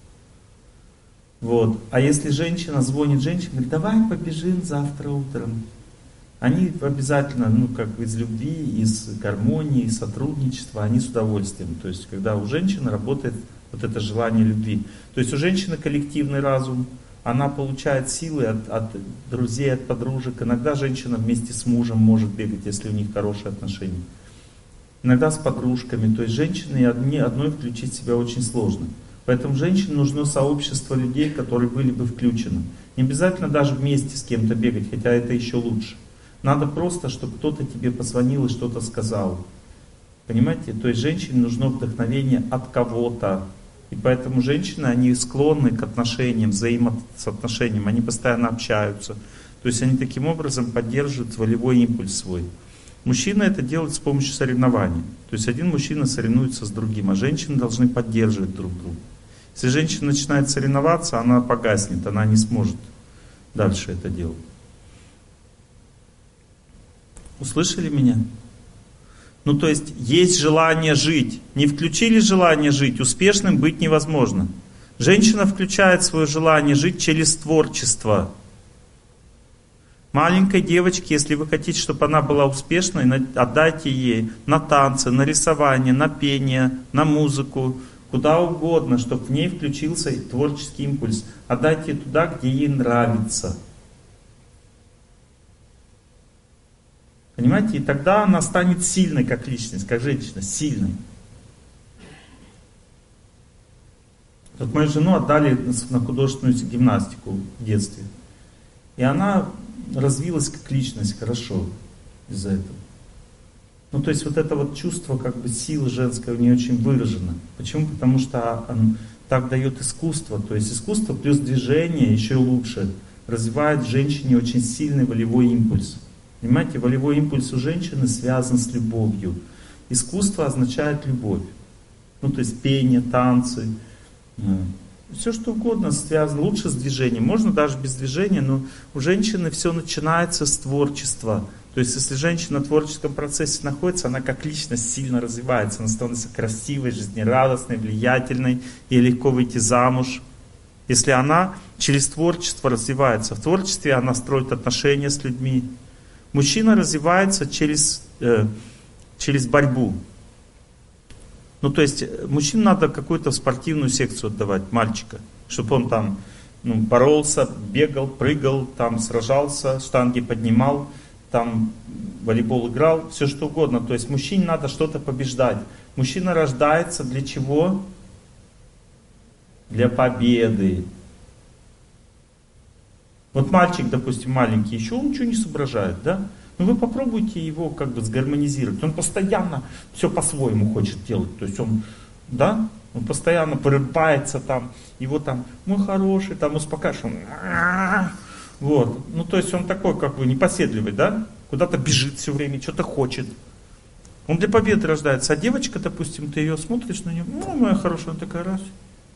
Вот. А если женщина звонит женщине, говорит, давай побежим завтра утром. Они обязательно, из любви, из гармонии, из сотрудничества, они с удовольствием. То есть, когда у женщины работает вот это желание любви. То есть, у женщины коллективный разум, она получает силы от друзей, от подружек. Иногда женщина вместе с мужем может бегать, если у них хорошие отношения. иногда с подружками. То есть женщине одной включить себя очень сложно. Поэтому женщине нужно сообщество людей, которые были бы включены. Не обязательно даже вместе с кем-то бегать, хотя это еще лучше. Надо просто, чтобы кто-то тебе позвонил и что-то сказал. Понимаете? То есть женщине нужно вдохновение от кого-то. И поэтому женщины, они склонны к отношениям, взаимоотношениям, они постоянно общаются. То есть они таким образом поддерживают волевой импульс свой. Мужчина это делает с помощью соревнований. То есть один мужчина соревнуется с другим, а женщины должны поддерживать друг друга. Если женщина начинает соревноваться, она погаснет, она не сможет дальше это делать. Услышали меня? Ну то есть желание жить. Не включили желание жить, успешным быть невозможно. Женщина включает свое желание жить через творчество. Маленькой девочке, если вы хотите, чтобы она была успешной, отдайте ей на танцы, на рисование, на пение, на музыку, куда угодно, чтобы в ней включился творческий импульс. Отдайте туда, где ей нравится. Понимаете? И тогда она станет сильной как личность, как женщина, сильной. Вот мою жену отдали на художественную гимнастику в детстве. И она развилась как личность хорошо из-за этого. Ну, то есть вот это вот чувство как бы силы женской у нее очень выражено. Почему? Потому что так дает искусство. То есть искусство плюс движение еще лучше развивает в женщине очень сильный волевой импульс. Понимаете, волевой импульс у женщины связан с любовью. Искусство означает любовь. Ну, то есть пение, танцы, все что угодно связано, лучше с движением. Можно даже без движения, но у женщины все начинается с творчества. То есть если женщина в творческом процессе находится, она как личность сильно развивается. Она становится красивой, жизнерадостной, влиятельной, ей легко выйти замуж. Если она через творчество развивается. В творчестве она строит отношения с людьми. Мужчина развивается через борьбу. Ну, то есть, мужчине надо какую-то спортивную секцию отдавать, мальчика, чтобы он там боролся, бегал, прыгал, там сражался, штанги поднимал, там волейбол играл, все что угодно. То есть, мужчине надо что-то побеждать. Мужчина рождается для чего? Для победы. Вот мальчик, допустим, маленький, еще он ничего не соображает, да? Но вы попробуйте его как бы сгармонизировать. Он постоянно все по-своему хочет делать. То есть он, да, он постоянно порывается там, его там, мой хороший, там успокаиваешь, вот. Ну то есть он такой как бы непоседливый, да? Куда-то бежит все время, что-то хочет. Он для победы рождается. А девочка, допустим, ты ее смотришь на нее, ну моя хорошая, она такая раз.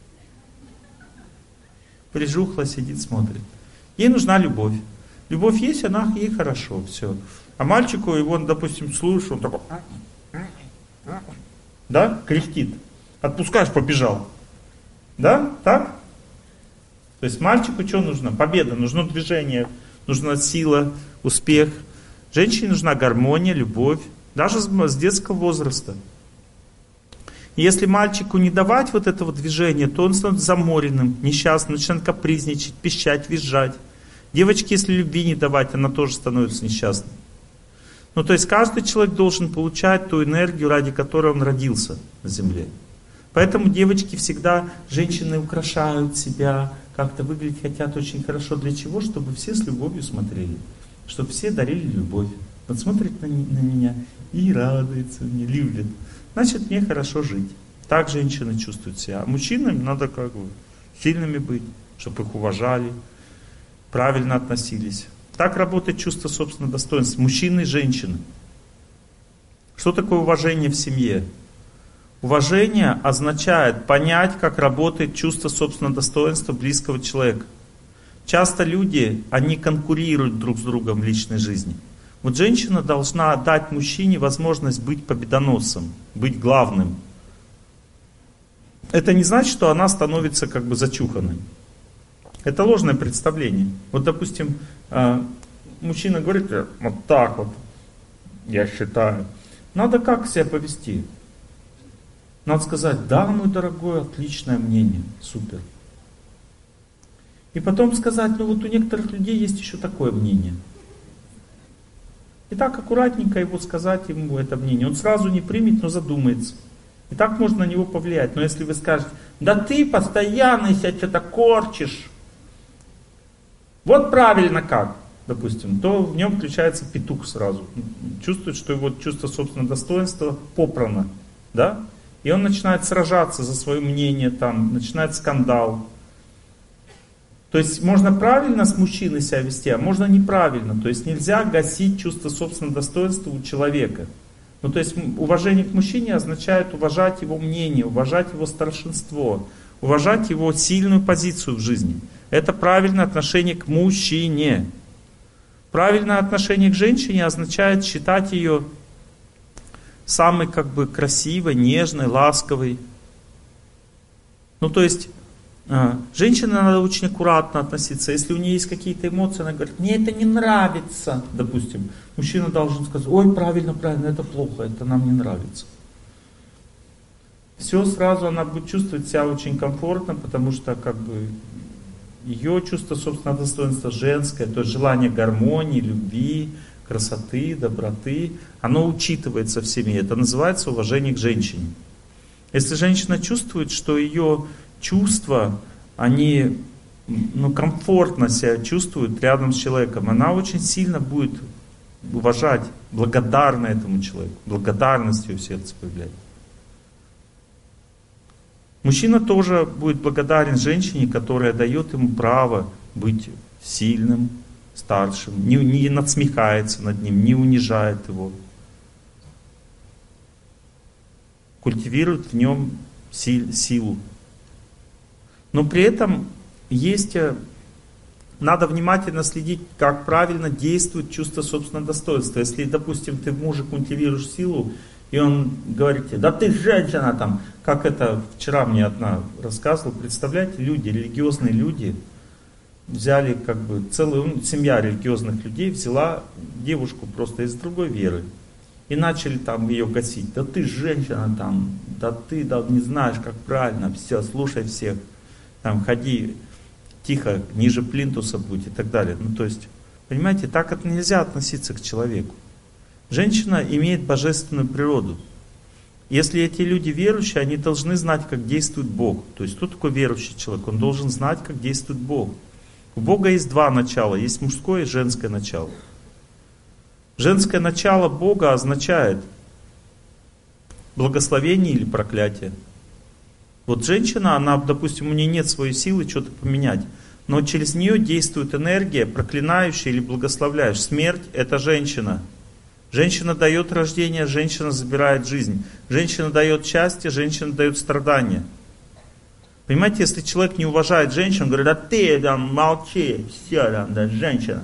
Прижухла, сидит, смотрит. Ей нужна любовь. Любовь есть, она ей хорошо, все. А мальчику его, допустим, слушаешь, он такой, да, кряхтит. Отпускаешь, побежал. Да, так? То есть мальчику что нужно? Победа, нужно движение, нужна сила, успех. Женщине нужна гармония, любовь, даже с детского возраста. И если мальчику не давать вот этого движения, то он становится заморенным, несчастным, начинает капризничать, пищать, визжать. Девочке, если любви не давать, она тоже становится несчастной. Ну, то есть каждый человек должен получать ту энергию, ради которой он родился на земле. Поэтому девочки всегда, женщины украшают себя, как-то выглядеть хотят очень хорошо. Для чего? Чтобы все с любовью смотрели. Чтобы все дарили любовь. Вот смотрит на меня и радуется мне, любит. Значит, мне хорошо жить. Так женщины чувствуют себя. А мужчинам надо как бы сильными быть, чтобы их уважали, правильно относились. Так работает чувство собственного достоинства. Мужчины и женщины. Что такое уважение в семье? Уважение означает понять, как работает чувство собственного достоинства близкого человека. Часто люди, они конкурируют друг с другом в личной жизни. Вот женщина должна дать мужчине возможность быть победоносцем, быть главным. Это не значит, что она становится как бы зачуханной. Это ложное представление. Вот, допустим, мужчина говорит, вот так вот, я считаю. Надо как себя повести? Надо сказать, да, мой дорогой, отличное мнение, супер. И потом сказать, ну вот у некоторых людей есть еще такое мнение. И так аккуратненько его сказать ему это мнение. Он сразу не примет, но задумается. И так можно на него повлиять. Но если вы скажете, да ты постоянно себя что-то корчишь, вот правильно как, допустим, то в нем включается петух сразу. Чувствует, что его чувство собственного достоинства попрано. Да? И он начинает сражаться за свое мнение, там, начинает скандал. То есть можно правильно с мужчиной себя вести, а можно неправильно. То есть нельзя гасить чувство собственного достоинства у человека. Ну, то есть уважение к мужчине означает уважать его мнение, уважать его старшинство, уважать его сильную позицию в жизни. Это правильное отношение к мужчине. Правильное отношение к женщине означает считать ее самой красивой, нежной, ласковой. Ну, то есть женщине надо очень аккуратно относиться. Если у нее есть какие-то эмоции, она говорит, мне это не нравится, допустим. Мужчина должен сказать, ой, правильно, это плохо, это нам не нравится. Все сразу она будет чувствовать себя очень комфортно, потому что ее чувство собственного достоинства женское, то есть желание гармонии, любви, красоты, доброты, оно учитывается в семье. Это называется уважение к женщине. Если женщина чувствует, что ее чувства, они комфортно себя чувствуют рядом с человеком, она очень сильно будет уважать, благодарна этому человеку, благодарность ее в сердце появляется. Мужчина тоже будет благодарен женщине, которая дает ему право быть сильным, старшим, не надсмехается над ним, не унижает его. Культивирует в нем силу. Но при этом надо внимательно следить, как правильно действует чувство собственного достоинства. Если, допустим, ты в муже культивируешь силу, и он говорит тебе, да ты женщина там, как это вчера мне одна рассказывала, представляете, люди, религиозные люди, взяли семья религиозных людей взяла девушку просто из другой веры. И начали там ее гасить, да ты женщина там, да ты не знаешь, как правильно, все, слушай всех. Там, ходи тихо, ниже плинтуса будь и так далее. Ну, то есть, понимаете, так это нельзя относиться к человеку. Женщина имеет божественную природу. Если эти люди верующие, они должны знать, как действует Бог. То есть, кто такой верующий человек? Он должен знать, как действует Бог. У Бога есть два начала. Есть мужское и женское начало. Женское начало Бога означает благословение или проклятие. Вот женщина, она, допустим, у нее нет своей силы что-то поменять, но через нее действует энергия, проклинающая или благословляющая. Смерть — это женщина. Женщина дает рождение, женщина забирает жизнь. Женщина дает счастье, женщина дает страдания. Понимаете, если человек не уважает женщину, говорит, да ты там молчи, все там, да, женщина.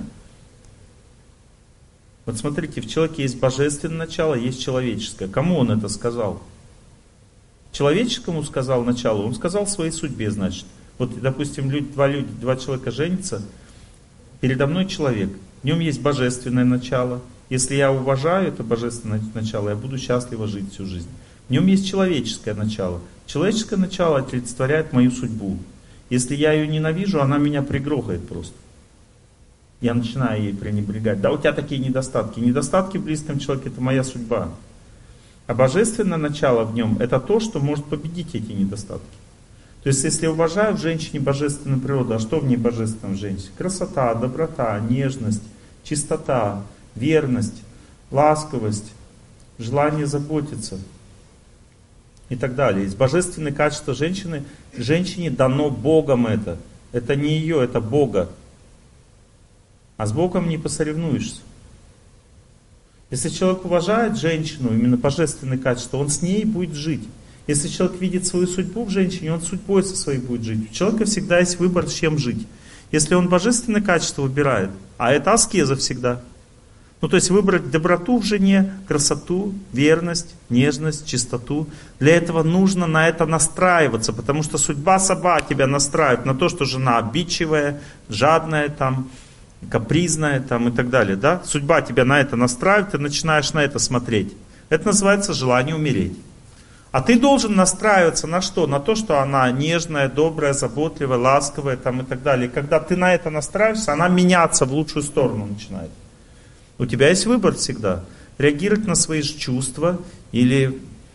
Вот смотрите, в человеке есть божественное начало, есть человеческое. Кому он это сказал? Человеческому сказал начало, он сказал своей судьбе, значит. Вот, допустим, два человека женятся, передо мной человек, в нем есть божественное начало. Если я уважаю это божественное начало, я буду счастливо жить всю жизнь. В нем есть человеческое начало. Человеческое начало олицетворяет мою судьбу. Если я ее ненавижу, она меня пригрохает просто. Я начинаю ей пренебрегать. Да у тебя такие недостатки. Недостатки в близком человеке — это моя судьба. А божественное начало в нем — это то, что может победить эти недостатки. То есть, если я уважаю в женщине божественную природу, а что в ней божественное в женщине? Красота, доброта, нежность, чистота, верность, ласковость, желание заботиться и так далее. Есть божественные качества женщины. Женщине дано Богом это. Это не ее, это Бога. А с Богом не посоревнуешься. Если человек уважает женщину, именно божественные качества, он с ней будет жить. Если человек видит свою судьбу в женщине, он судьбой со своей будет жить. У человека всегда есть выбор, с чем жить. Если он божественные качества выбирает, а это аскеза всегда. Ну, то есть выбрать доброту в жене, красоту, верность, нежность, чистоту. Для этого нужно на это настраиваться, потому что судьба сама тебя настраивает на то, что жена обидчивая, жадная там, капризная там, и так далее. Да? Судьба тебя на это настраивает, ты начинаешь на это смотреть. Это называется желание умереть. А ты должен настраиваться на что? На то, что она нежная, добрая, заботливая, ласковая там, и так далее. И когда ты на это настраиваешься, она меняться в лучшую сторону начинает. У тебя есть выбор всегда. Реагировать на свои чувства или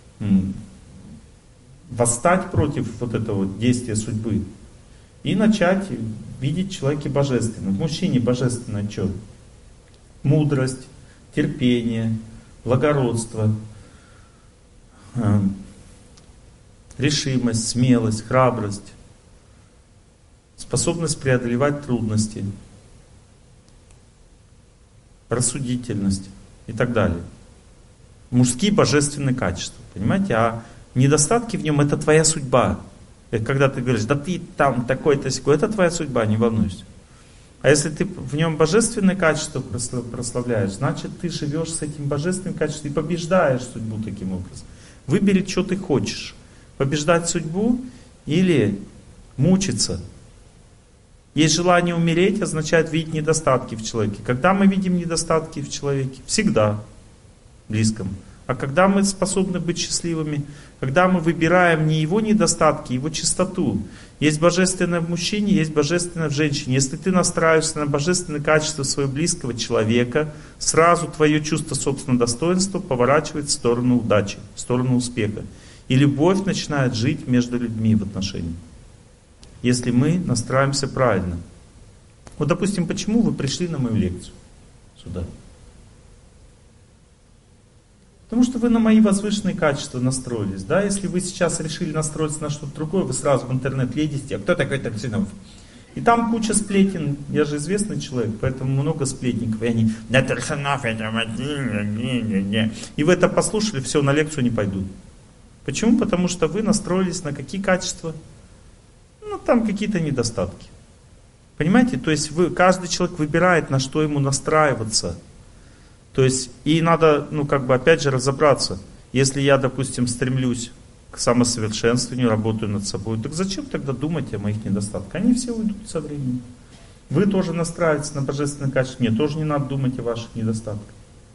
восстать против вот этого действия судьбы. И начать видеть в человеке божественное. В мужчине божественное что? Мудрость, терпение, благородство, решимость, смелость, храбрость, способность преодолевать трудности, рассудительность и так далее. Мужские божественные качества, понимаете? А недостатки в нем — это твоя судьба. Это когда ты говоришь, да ты там такой-то сякой, это твоя судьба, не волнуйся. А если ты в нем божественные качества прославляешь, значит ты живешь с этим божественным качеством и побеждаешь судьбу таким образом. Выбери, что ты хочешь. Побеждать судьбу или мучиться. Есть желание умереть, означает видеть недостатки в человеке. Когда мы видим недостатки в человеке? Всегда близком. А когда мы способны быть счастливыми? Когда мы выбираем не его недостатки, его чистоту. Есть божественное в мужчине, есть божественное в женщине. Если ты настраиваешься на божественное качество своего близкого человека, сразу твое чувство собственного достоинства поворачивает в сторону удачи, в сторону успеха. И любовь начинает жить между людьми в отношениях. Если мы настраиваемся правильно. Вот, допустим, почему вы пришли на мою лекцию сюда? Потому что вы на мои возвышенные качества настроились. Да? Если вы сейчас решили настроиться на что-то другое, вы сразу в интернет лезете, а кто такой Турчинов? И там куча сплетен. Я же известный человек, поэтому много сплетников. И они, да Турчинов, это... И вы это послушали, все, на лекцию не пойду. Почему? Потому что вы настроились на какие качества? Ну, там какие-то недостатки. Понимаете? То есть каждый человек выбирает, на что ему настраиваться. То есть, и надо, опять же разобраться. Если я, допустим, стремлюсь к самосовершенствованию, работаю над собой, так зачем тогда думать о моих недостатках? Они все уйдут со временем. Вы тоже настраиваетесь на божественное качество. Мне тоже не надо думать о ваших недостатках.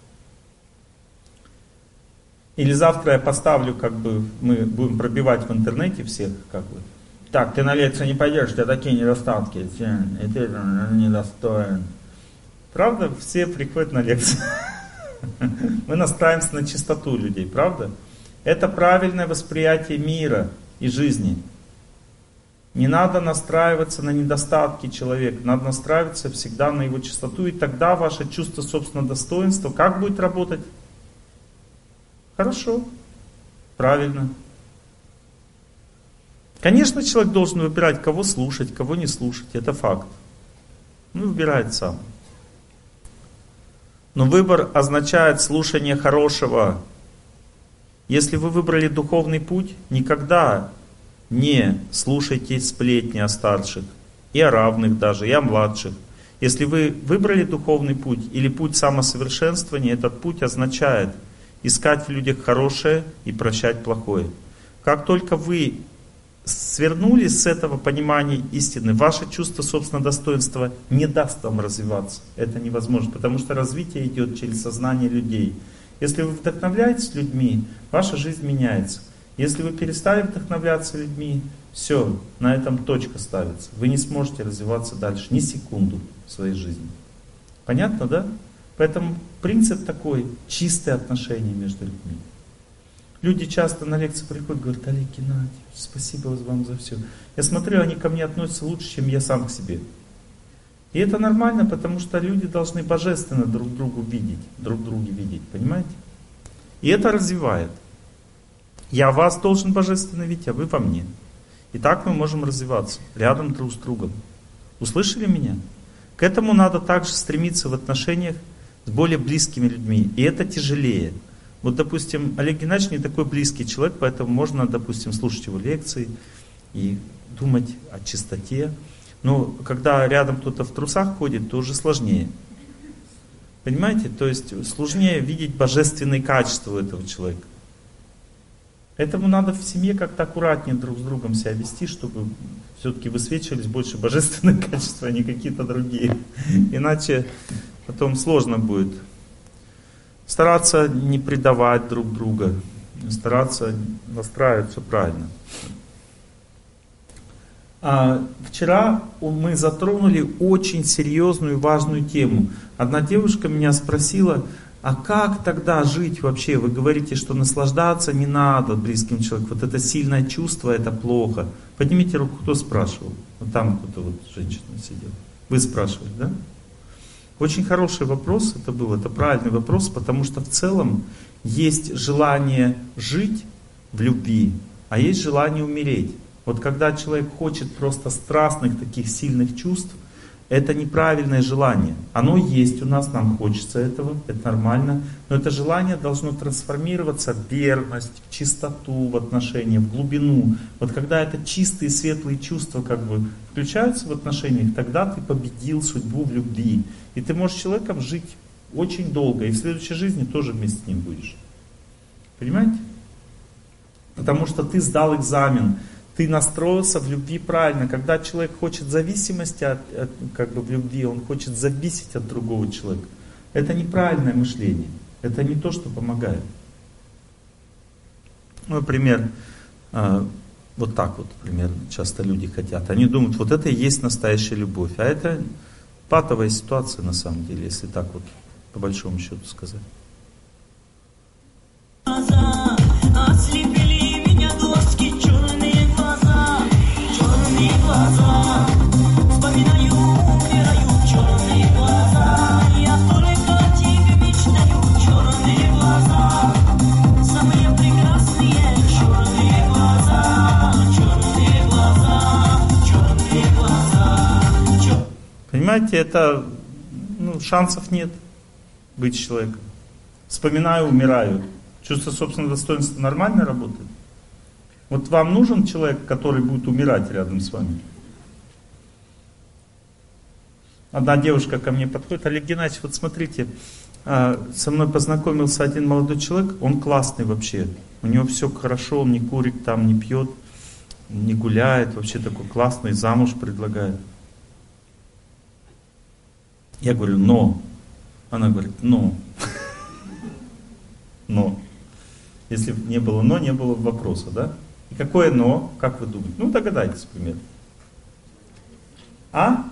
Или завтра я поставлю, мы будем пробивать в интернете всех, Так, ты на лекцию не пойдешь, у тебя такие недостатки, и ты недостоин. Правда? Все приходят на лекцию. Мы настраиваемся на чистоту людей, правда? Это правильное восприятие мира и жизни. Не надо настраиваться на недостатки человека, надо настраиваться всегда на его чистоту, и тогда ваше чувство собственного достоинства как будет работать? Хорошо, правильно. Конечно, человек должен выбирать, кого слушать, кого не слушать, это факт. Выбирает сам. Но выбор означает слушание хорошего. Если вы выбрали духовный путь, никогда не слушайте сплетни о старших, и о равных даже, и о младших. Если вы выбрали духовный путь или путь самосовершенствования, этот путь означает искать в людях хорошее и прощать плохое. Как только вы свернулись с этого понимания истины, ваше чувство собственного достоинства не даст вам развиваться. Это невозможно, потому что развитие идет через сознание людей. Если вы вдохновляетесь людьми, ваша жизнь меняется. Если вы перестали вдохновляться людьми, все, на этом точка ставится. Вы не сможете развиваться дальше ни секунду в своей жизни. Понятно, да? Поэтому принцип такой, чистые отношения между людьми. Люди часто на лекции приходят и говорят: Олег Геннадьевич, спасибо вам за все. Я смотрю, они ко мне относятся лучше, чем я сам к себе. И это нормально, потому что люди должны божественно друг друге видеть, понимаете? И это развивает. Я вас должен божественно видеть, а вы во мне. И так мы можем развиваться, рядом друг с другом. Услышали меня? К этому надо также стремиться в отношениях с более близкими людьми. И это тяжелее. Вот, допустим, Олег Геннадьевич не такой близкий человек, поэтому можно, допустим, слушать его лекции и думать о чистоте. Но когда рядом кто-то в трусах ходит, то уже сложнее. Понимаете? То есть сложнее видеть божественные качества у этого человека. Этому надо в семье как-то аккуратнее друг с другом себя вести, чтобы все-таки высвечивались больше божественные качества, а не какие-то другие. Иначе потом сложно будет. Стараться не предавать друг друга, стараться настраиваться правильно. Вчера мы затронули очень серьезную и важную тему. Одна девушка меня спросила, а как тогда жить вообще? Вы говорите, что наслаждаться не надо близким человеком. Вот это сильное чувство, это плохо. Поднимите руку, кто спрашивал? Вот там кто-то вот женщина сидела. Вы спрашивали, да? Очень хороший вопрос это был, это правильный вопрос, потому что в целом есть желание жить в любви, а есть желание умереть. Вот когда человек хочет просто страстных таких сильных чувств, это неправильное желание. Оно есть у нас, нам хочется этого, это нормально. Но это желание должно трансформироваться в верность, в чистоту в отношениях, в глубину. Вот когда это чистые, светлые чувства как бы включаются в отношениях, тогда ты победил судьбу в любви. И ты можешь с человеком жить очень долго. И в следующей жизни тоже вместе с ним будешь. Понимаете? Потому что ты сдал экзамен. Ты настроился в любви правильно. Когда человек хочет зависимости как бы в любви, он хочет зависеть от другого человека. Это неправильное мышление. Это не то, что помогает. Например, вот так вот примерно часто люди хотят. Они думают, вот это и есть настоящая любовь. А это патовая ситуация на самом деле, если так вот по большому счету сказать. Ослепили меня доски, черные глаза, вспоминаю, умираю, черные глаза, я только о тебе мечтаю, черные глаза, самые прекрасные, черные глаза, черные глаза, черные глаза. Понимаете, это шансов нет быть человеком. Вспоминаю, умираю. Чувство собственного достоинства нормально работает? Вот вам нужен человек, который будет умирать рядом с вами? Одна девушка ко мне подходит: Олег Геннадьевич, вот смотрите, со мной познакомился один молодой человек, он классный вообще, у него все хорошо, он не курит, там не пьет, не гуляет, вообще такой классный, замуж предлагает. Я говорю, но. Она говорит, но. Но. Если бы не было но, не было бы вопроса, да? И какое но, как вы думаете? Ну, догадайтесь примерно. А?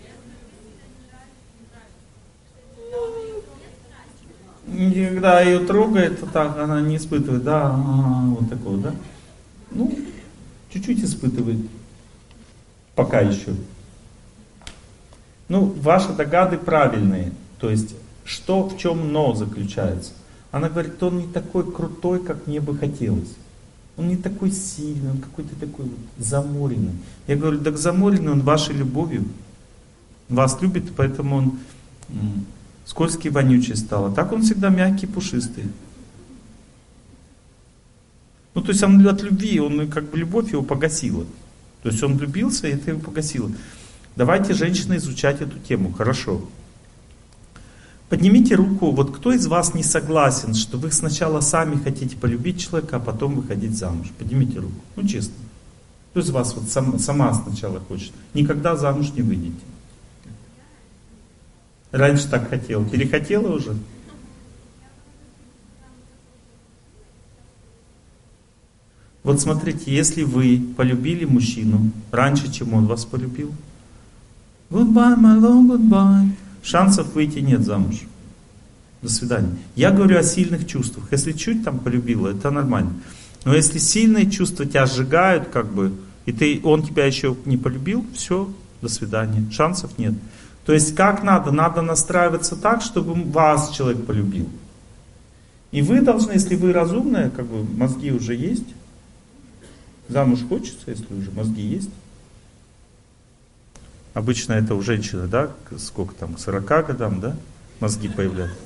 Когда ее трогает, то так она не испытывает, да, вот такого, да? Ну, чуть-чуть испытывает. Пока еще. Ну, ваши догады правильные. То есть, что в чем но заключается? Она говорит, он не такой крутой, как мне бы хотелось. Он не такой сильный, он какой-то такой вот заморенный. Я говорю, так заморенный он вашей любовью. Вас любит, поэтому он скользкий, вонючий стал. А так он всегда мягкий, пушистый. Ну, то есть он от любви, он как бы любовь его погасила. То есть он влюбился, и это его погасило. Давайте, женщины, изучать эту тему. Хорошо. Поднимите руку, вот кто из вас не согласен, что вы сначала сами хотите полюбить человека, а потом выходить замуж? Поднимите руку, ну честно. Кто из вас вот сама сначала хочет? Никогда замуж не выйдете. Раньше так хотела, перехотела уже? Вот смотрите, если вы полюбили мужчину раньше, чем он вас полюбил, goodbye, my love, goodbye. Шансов выйти нет замуж. До свидания. Я говорю о сильных чувствах. Если чуть там полюбила, это нормально. Но если сильные чувства тебя сжигают, как бы, и он тебя еще не полюбил, все, до свидания. Шансов нет. То есть как надо? Надо настраиваться так, чтобы вас человек полюбил. И вы должны, если вы разумная, как бы мозги уже есть, замуж хочется, если уже мозги есть. Обычно это у женщины, да, сколько там, к 40 годам, да, мозги появляются.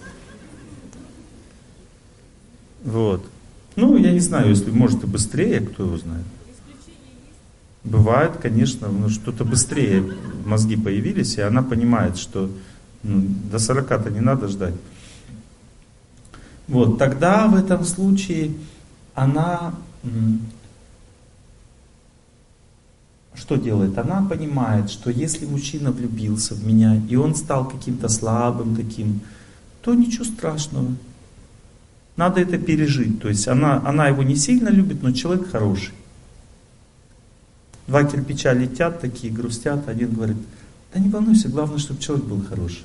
Вот. Ну, я не знаю, если может и быстрее, кто его знает. Бывает, конечно, что-то быстрее мозги появились, и она понимает, что до 40-то не надо ждать. Вот, тогда в этом случае она... Что делает? Она понимает, что если мужчина влюбился в меня, и он стал каким-то слабым таким, то ничего страшного. Надо это пережить. То есть она его не сильно любит, но человек хороший. Два кирпича летят, такие грустят. Один говорит: да не волнуйся, главное, чтобы человек был хороший.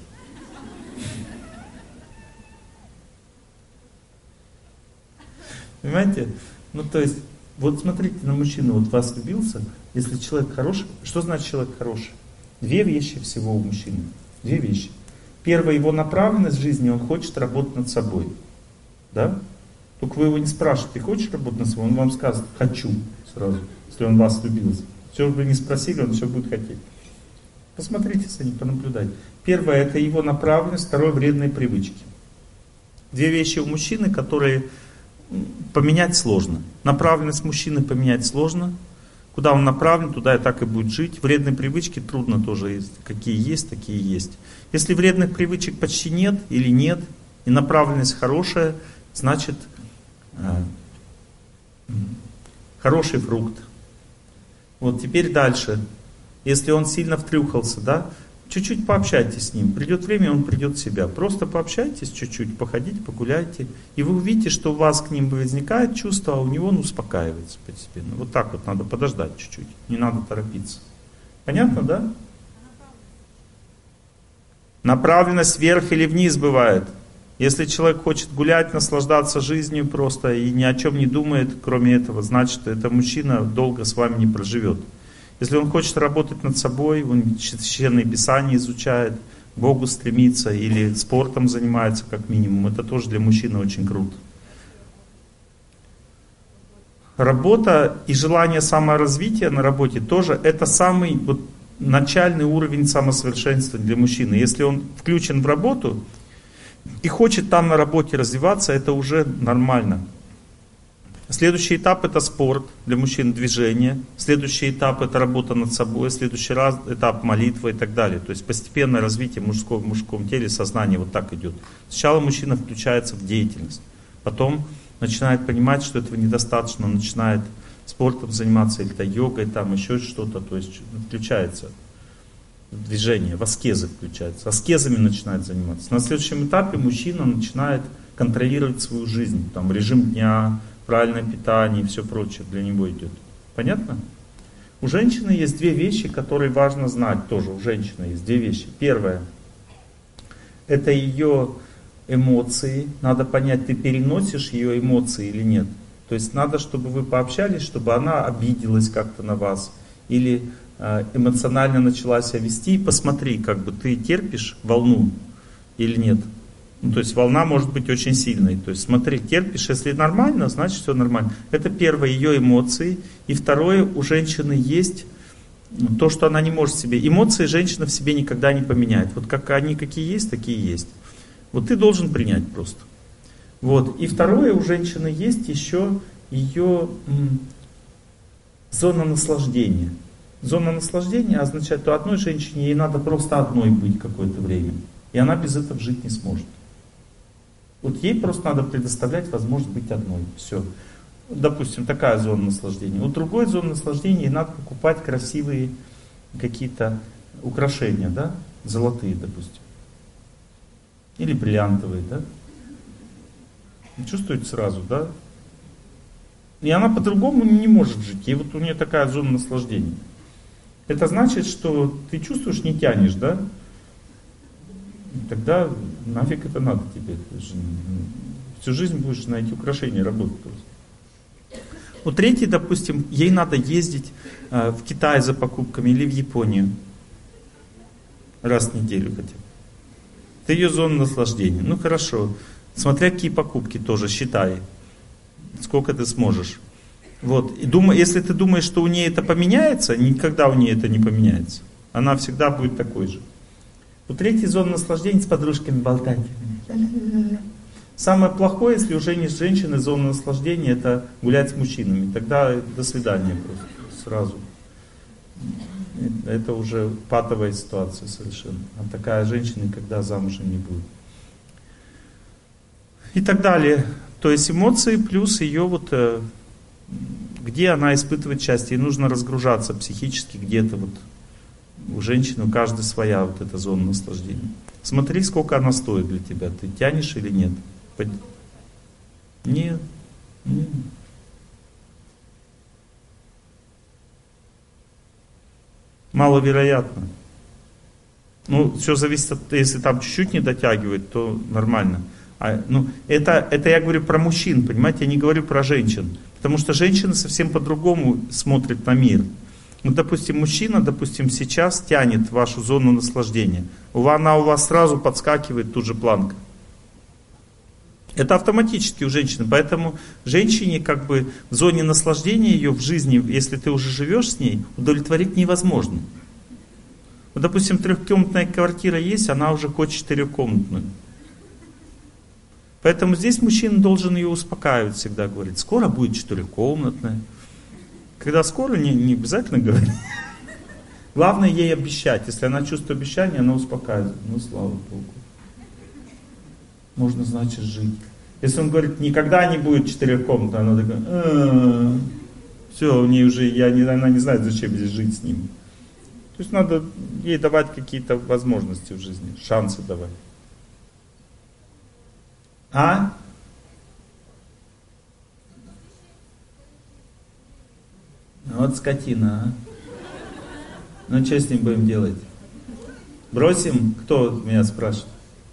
Понимаете? Ну, то есть, вот смотрите на мужчину, вот вас влюбился, если человек хороший, что значит человек хороший? Две вещи всего у мужчины. Две вещи. Первая, его направленность в жизни, он хочет работать над собой. Да? Только вы его не спрашиваете, хочешь работать над собой, он вам скажет: хочу сразу, если он вас влюбился. Все, что вы не спросили, он все будет хотеть. Посмотрите за ним, понаблюдайте. Первое, это его направленность, второе, вредные привычки. Две вещи у мужчины, которые поменять сложно. Направленность мужчины поменять сложно. Куда он направлен, туда и так и будет жить. Вредные привычки трудно тоже. Какие есть, такие есть. Если вредных привычек почти нет или нет, и направленность хорошая, значит хороший фрукт. Вот теперь дальше. Если он сильно втрюхался, да, чуть-чуть пообщайтесь с ним. Придет время, он придет в себя. Просто пообщайтесь чуть-чуть, походите, погуляйте. И вы увидите, что у вас к ним возникает чувство, а у него успокаивается постепенно. Вот так вот надо подождать чуть-чуть. Не надо торопиться. Понятно, да? Направленность вверх или вниз бывает. Если человек хочет гулять, наслаждаться жизнью просто и ни о чем не думает, кроме этого, значит, этот мужчина долго с вами не проживет. Если он хочет работать над собой, он священное писание изучает, к Богу стремится или спортом занимается как минимум, это тоже для мужчины очень круто. Работа и желание саморазвития на работе тоже это самый вот, начальный уровень самосовершенствования для мужчины. Если он включен в работу и хочет там на работе развиваться, это уже нормально. Следующий этап это спорт, для мужчин движение. Следующий этап это работа над собой. Следующий этап молитва и так далее. То есть постепенное развитие в мужском теле, сознания вот так идет. Сначала мужчина включается в деятельность. Потом начинает понимать, что этого недостаточно. Он начинает спортом заниматься, или йогой, там еще что-то. То есть включается в движение, в аскезы включается. Аскезами начинает заниматься. На следующем этапе мужчина начинает контролировать свою жизнь. Там режим дня, правильное питание и все прочее для него идет. Понятно? У женщины есть две вещи, которые важно знать тоже. У женщины есть две вещи. Первое, это ее эмоции. Надо понять, ты переносишь ее эмоции или нет. То есть надо, чтобы вы пообщались, чтобы она обиделась как-то на вас. Или эмоционально начала себя вести. Посмотри, как бы ты терпишь волну или нет. Ну, то есть волна может быть очень сильной. То есть смотри, терпишь, если нормально, значит все нормально. Это первое, ее эмоции. И второе, у женщины есть то, что она не может себе. Эмоции женщина в себе никогда не поменяет. Вот как они какие есть, такие есть. Вот ты должен принять просто. Вот. И второе, у женщины есть еще ее зона наслаждения. Зона наслаждения означает, что одной женщине ей надо просто одной быть какое-то время. И она без этого жить не сможет. Вот ей просто надо предоставлять возможность быть одной. Все. Допустим, такая зона наслаждения. У другой зоны наслаждения ей надо покупать красивые какие-то украшения, да? Золотые, допустим. Или бриллиантовые, да? Чувствуете сразу, да? И она по-другому не может жить. И вот у нее такая зона наслаждения. Это значит, что ты чувствуешь, не тянешь, да? Тогда нафиг это надо тебе. Всю жизнь будешь на эти украшения работать просто. У третьей, допустим, ей надо ездить в Китай за покупками или в Японию. Раз в неделю хотя бы. Это ее зона наслаждения. Ну хорошо. Смотря какие покупки тоже, считай. Сколько ты сможешь. Вот. И если ты думаешь, что у нее это поменяется, никогда у нее это не поменяется. Она всегда будет такой же. У третьей зоны наслаждения с подружками болтать. Самое плохое, если у женщины зона наслаждения, это гулять с мужчинами. Тогда до свидания просто сразу. Это уже патовая ситуация совершенно. А такая женщина никогда замужем не будет. И так далее. То есть эмоции плюс ее вот, где она испытывает счастье. Ей нужно разгружаться психически где-то вот. У женщины, у каждой своя вот эта зона наслаждения. Смотри, сколько она стоит для тебя. Ты тянешь или нет? Нет. Нет. Маловероятно. Ну, все зависит от, если там чуть-чуть не дотягивает, то нормально. Это я говорю про мужчин, понимаете, я не говорю про женщин. Потому что женщины совсем по-другому смотрят на мир. Ну, допустим, мужчина, сейчас тянет вашу зону наслаждения. Она у вас сразу подскакивает, тут же планка. Это автоматически у женщины. Поэтому женщине как бы в зоне наслаждения ее в жизни, если ты уже живешь с ней, удовлетворить невозможно. Вот, допустим, 3-комнатная квартира есть, она уже хочет 4-комнатную. Поэтому здесь мужчина должен ее успокаивать всегда, говорит, скоро будет 4-комнатная. Когда скоро, не обязательно говорить. Главное ей обещать. Если она чувствует обещание, она успокаивает. Ну, слава Богу. Можно, значит, жить. Если он говорит, никогда не будет 4-комнатной, она такая, все, у нее уже, она не знает, зачем здесь жить с ним. То есть надо ей давать какие-то возможности в жизни, шансы давать. Вот скотина, Ну что с ним будем делать? Бросим? Кто меня спрашивает?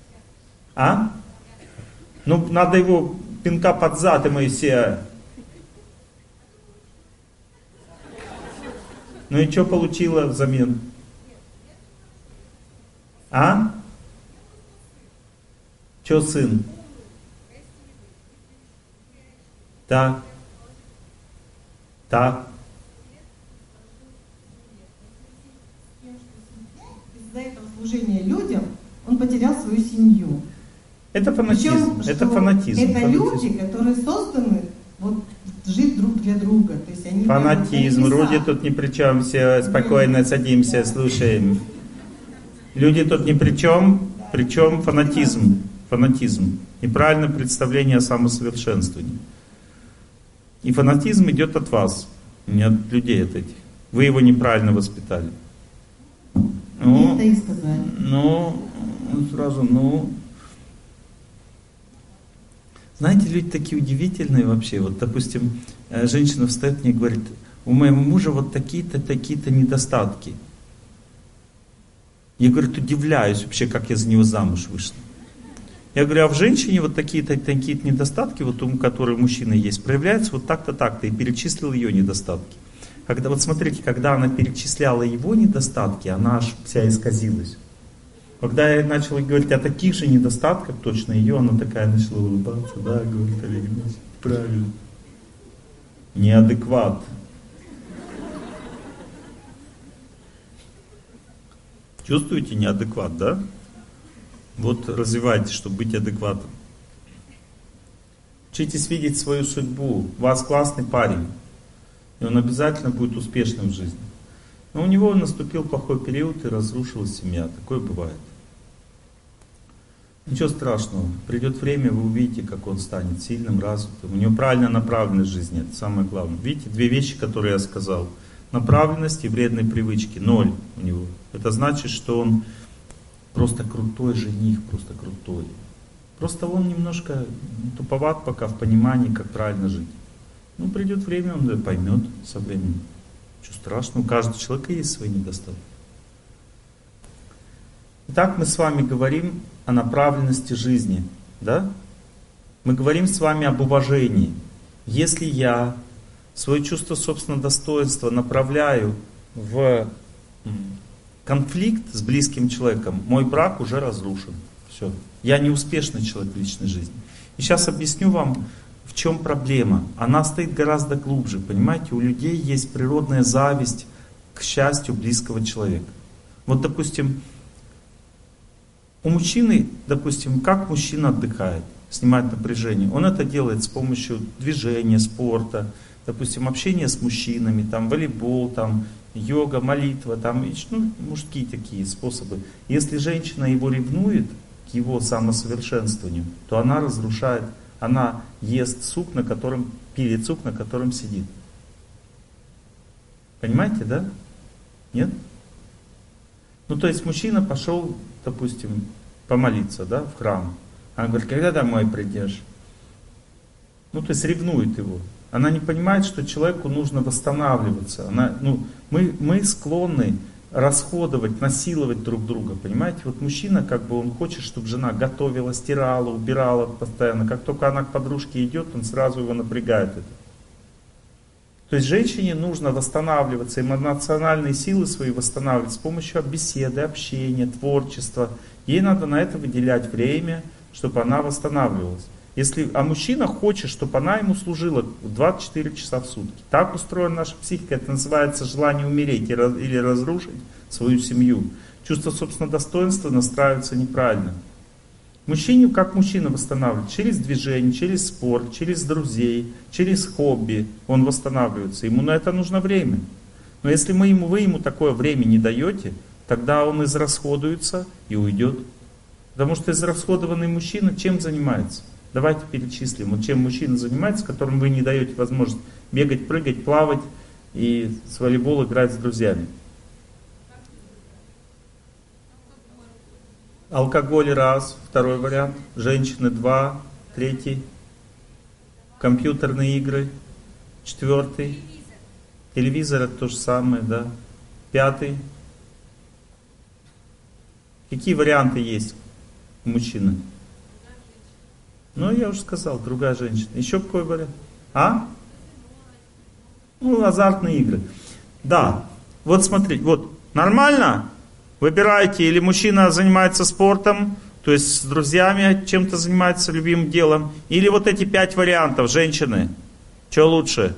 Ну надо его пинка под зад и Моисея. Ну и что получила взамен? Что сын? Так. Из-за этого служения людям он потерял свою семью. Это фанатизм. Причем, это фанатизм. Это люди, которые созданы жить друг для друга. То есть они фанатизм. Люди тут ни при чем. Все спокойно садимся, слушаем. Люди тут ни при чем. Причем фанатизм. Фанатизм. Неправильное представление о самосовершенствовании. И фанатизм идет от вас, не от людей от этих. Вы его неправильно воспитали. Это и сказали. Знаете, люди такие удивительные вообще. Вот, допустим, женщина встает мне и говорит, у моего мужа вот такие-то, такие-то недостатки. Я, говорит, удивляюсь вообще, как я за него замуж вышла. Я говорю, а в женщине вот такие-то недостатки, вот у которой мужчины есть, проявляются вот так-то, так-то. И перечислил ее недостатки. Вот смотрите, когда она перечисляла его недостатки, она аж вся исказилась. Когда я начал говорить о таких же недостатках, точно ее, она такая начала улыбаться. Да, говорит Олег Ильич, правильно. Неадекват. Чувствуете неадекват, да? Вот развивайтесь, чтобы быть адекватным. Учитесь видеть свою судьбу. У вас классный парень. И он обязательно будет успешным в жизни. Но у него наступил плохой период и разрушилась семья. Такое бывает. Ничего страшного. Придет время, вы увидите, как он станет сильным, развитым. У него правильная направленность в жизни. Это самое главное. Видите, две вещи, которые я сказал. Направленность и вредные привычки. 0 у него. Это значит, что он просто крутой жених, просто крутой. Просто он немножко туповат пока в понимании, как правильно жить. Ну, придет время, он поймет со временем. Ничего страшного, у каждого человека есть свои недостатки. Итак, мы с вами говорим о направленности жизни. Да? Мы говорим с вами об уважении. Если я свое чувство собственного достоинства направляю в конфликт с близким человеком, мой брак уже разрушен. Все. Я не успешный человек в личной жизни. И сейчас объясню вам, в чем проблема. Она стоит гораздо глубже. Понимаете, у людей есть природная зависть к счастью близкого человека. Вот, допустим, у мужчины, как мужчина отдыхает, снимает напряжение. Он это делает с помощью движения, спорта, допустим, общения с мужчинами, там, волейбол, там, йога, молитва, там, мужские такие способы. Если женщина его ревнует к его самосовершенствованию, то она разрушает, она ест сук, пилит сук, на котором сидит. Понимаете, да? Нет? Ну, то есть мужчина пошел, допустим, помолиться, да, в храм. Она говорит, когда домой придешь? Ну, то есть ревнует его. Она не понимает, что человеку нужно восстанавливаться. Мы склонны расходовать, насиловать друг друга, понимаете? Вот мужчина, как бы он хочет, чтобы жена готовила, стирала, убирала постоянно. Как только она к подружке идет, он сразу его напрягает это. То есть женщине нужно восстанавливаться, эмоциональные силы свои восстанавливать с помощью беседы, общения, творчества. Ей надо на это выделять время, чтобы она восстанавливалась. А мужчина хочет, чтобы она ему служила 24 часа в сутки. Так устроена наша психика. Это называется желание умереть или разрушить свою семью. Чувство собственного достоинства настраивается неправильно. Мужчине, как мужчина восстанавливает? Через движение, через спорт, через друзей, через хобби он восстанавливается. Ему на это нужно время. Но если вы ему такое время не даете, тогда он израсходуется и уйдет. Потому что израсходованный мужчина чем занимается? Давайте перечислим, вот чем мужчина занимается, которым вы не даете возможность бегать, прыгать, плавать и с волейбол играть с друзьями. Алкоголь раз, второй вариант. Женщины два, третий. Компьютерные игры, четвертый. Телевизор это то же самое, да. Пятый. Какие варианты есть у мужчины? Ну, я уже сказал, другая женщина. Еще какой вариант? Ну, азартные игры. Да, вот смотрите, вот, нормально? Выбираете, или мужчина занимается спортом, то есть с друзьями чем-то занимается, любимым делом, или вот эти 5 вариантов, женщины. Что лучше?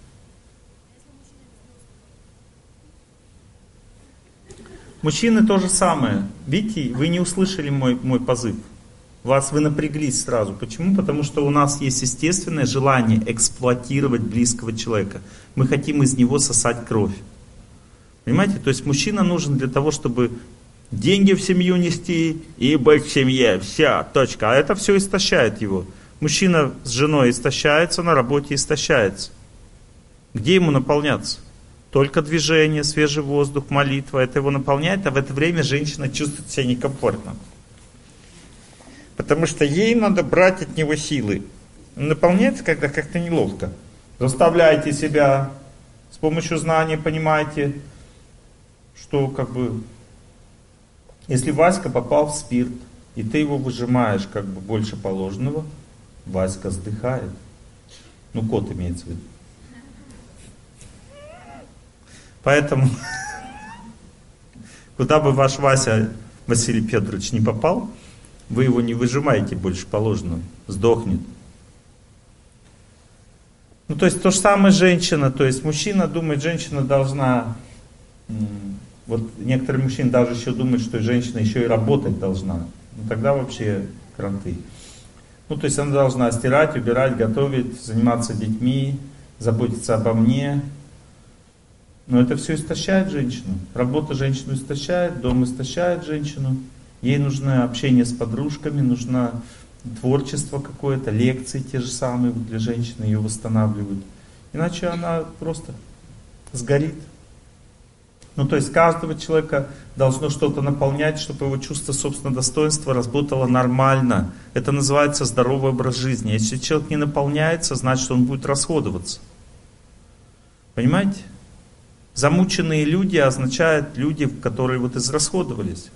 Мужчины то же самое. Видите, вы не услышали мой позыв. Вы напряглись сразу. Почему? Потому что у нас есть естественное желание эксплуатировать близкого человека. Мы хотим из него сосать кровь. Понимаете? То есть мужчина нужен для того, чтобы деньги в семью нести и быть в семье. Вся, точка. А это все истощает его. Мужчина с женой истощается, на работе истощается. Где ему наполняться? Только движение, свежий воздух, молитва. Это его наполняет, а в это время женщина чувствует себя некомфортно. Потому что ей надо брать от него силы. Наполняется, когда как-то неловко. Заставляйте себя, с помощью знания понимаете, что как бы, если Васька попал в спирт, и ты его выжимаешь как бы больше положенного, Васька сдыхает. Ну, кот имеется в виду. Поэтому, куда бы ваш Вася, Василий Петрович, не попал, вы его не выжимаете больше положенного, сдохнет. Ну, то есть то же самое женщина, то есть мужчина думает, женщина должна, вот некоторые мужчины даже еще думают, что женщина еще и работать должна. Ну, тогда вообще кранты. Ну, то есть она должна стирать, убирать, готовить, заниматься детьми, заботиться обо мне. Но это все истощает женщину. Работа женщину истощает, дом истощает женщину. Ей нужно общение с подружками, нужно творчество какое-то, лекции те же самые для женщины ее восстанавливают. Иначе она просто сгорит. Ну, то есть каждого человека должно что-то наполнять, чтобы его чувство собственного достоинства работало нормально. Это называется здоровый образ жизни. Если человек не наполняется, значит он будет расходоваться. Понимаете? Замученные люди означают люди, которые вот израсходовались.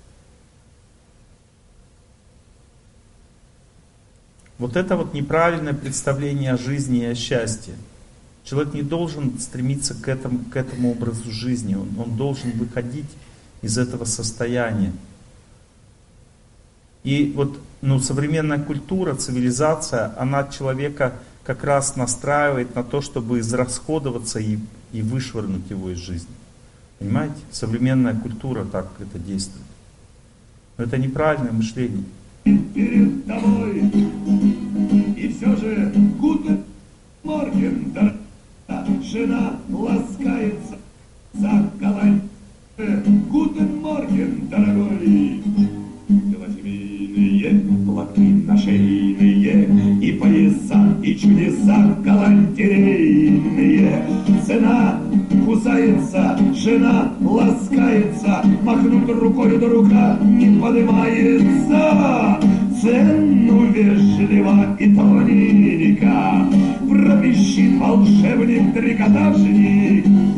Вот это вот неправильное представление о жизни и о счастье. Человек не должен стремиться к этому образу жизни. Он должен выходить из этого состояния. И вот современная культура, цивилизация, она человека как раз настраивает на то, чтобы израсходоваться и вышвырнуть его из жизни. Понимаете? Современная культура так это действует. Но это неправильное мышление. Перед тобой, и все же Гутен Морген, да, жена ласкается за колонь. Гутен Морген, дорогой. Белосемейные платки нашейные, и пояса, и чудеса галантерейные. Цена кусается, жена ласкается, махнуть рукой, да рука не поднимается. Цену вежливо и тоненько пропищит волшебник-трикотажник.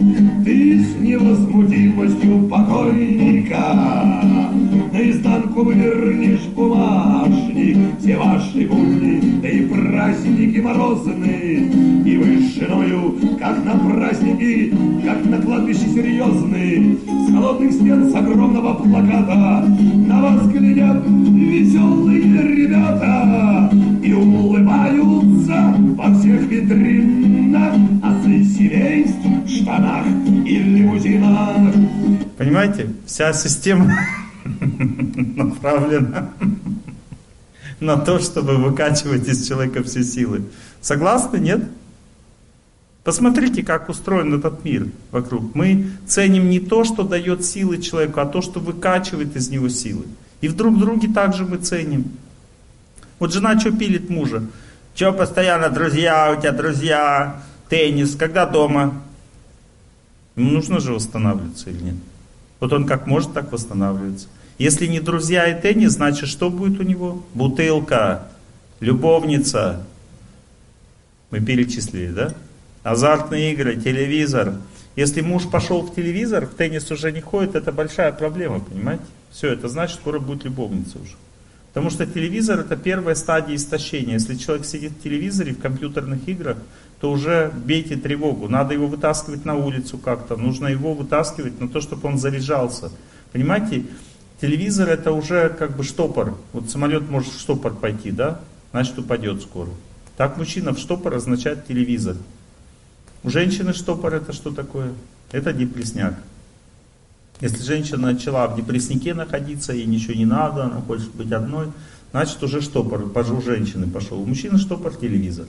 Ты с невозмутимостью покойника наизнанку вывернешь бумажник. Все ваши будни, да и праздники морозные, и вы с женою, как на праздники, как на кладбище серьезные, с холодных стен, с огромного плаката на вас глядят веселые ребята и улыбаются во всех витринах, отцы семейств в штанах и лимузинах. Понимаете, вся система направлена на то, чтобы выкачивать из человека все силы. Согласны, нет? Посмотрите, как устроен этот мир вокруг. Мы ценим не то, что дает силы человеку, а то, что выкачивает из него силы. И в друг друге также мы ценим. Вот жена что пилит мужа? Че постоянно друзья, у тебя друзья, теннис, когда дома? Ему нужно же восстанавливаться или нет? Вот он как может, так восстанавливается. Если не друзья и теннис, значит что будет у него? Бутылка, любовница. Мы перечислили, да? Азартные игры, телевизор. Если муж пошел в телевизор, в теннис уже не ходит, это большая проблема, понимаете? Все, это значит, скоро будет любовница уже. Потому что телевизор — это первая стадия истощения. Если человек сидит в телевизоре, в компьютерных играх, то уже бейте тревогу. Надо его вытаскивать на улицу как-то. Нужно его вытаскивать на то, чтобы он заряжался. Понимаете, телевизор — это уже как бы штопор. Вот самолет может в штопор пойти, да? Значит, упадет скоро. Так мужчина в штопор означает телевизор. У женщины штопор — это что такое? Это депрессняк. Если женщина начала в депрессняке находиться, ей ничего не надо, она хочет быть одной, значит уже штопор у женщины пошел. У мужчины штопор — телевизор.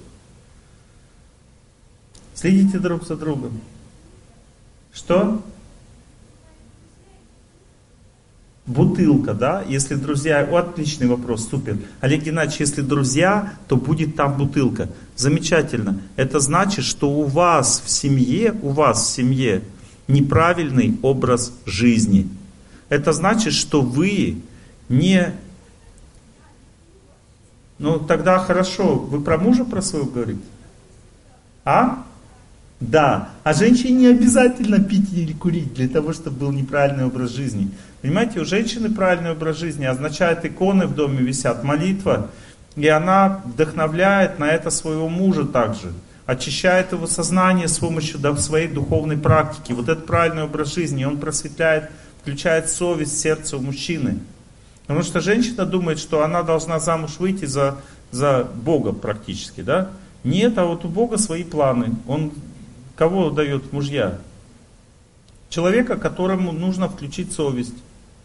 Следите друг за другом. Что? Бутылка, да? Если друзья... Отличный вопрос, супер. Олег Геннадьевич, если друзья, то будет там бутылка. Замечательно. Это значит, что у вас в семье неправильный образ жизни. Это значит, что вы не... Ну, тогда хорошо. Вы про мужа про своего говорите? А? Да. А женщине не обязательно пить или курить для того, чтобы был неправильный образ жизни. Понимаете, у женщины правильный образ жизни означает, иконы в доме висят, молитва, и она вдохновляет на это своего мужа также. Очищает его сознание с помощью своей духовной практики. Вот это правильный образ жизни. Он просветляет, включает совесть в сердце у мужчины. Потому что женщина думает, что она должна замуж выйти за Бога практически. Да? Нет, а вот у Бога свои планы. Он кого дает мужья? Человека, которому нужно включить совесть.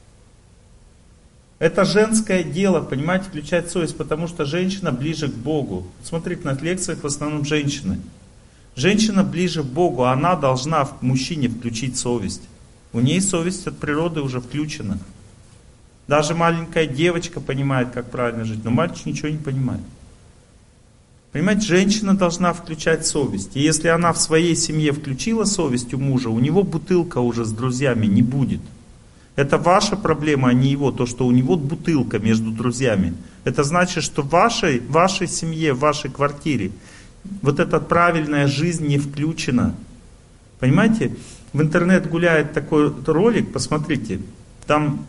Это женское дело, понимаете, включать совесть, потому что женщина ближе к Богу. Смотрите, на лекциях в основном женщины. Женщина ближе к Богу, она должна в мужчине включить совесть. У ней совесть от природы уже включена. Даже маленькая девочка понимает, как правильно жить, но мальчик ничего не понимает. Понимаете, женщина должна включать совесть. И если она в своей семье включила совесть у мужа, у него бутылка уже с друзьями не будет. Это ваша проблема, а не его. То, что у него бутылка между друзьями. Это значит, что в вашей семье, в вашей квартире вот эта правильная жизнь не включена. Понимаете? В интернет гуляет такой ролик, посмотрите. Там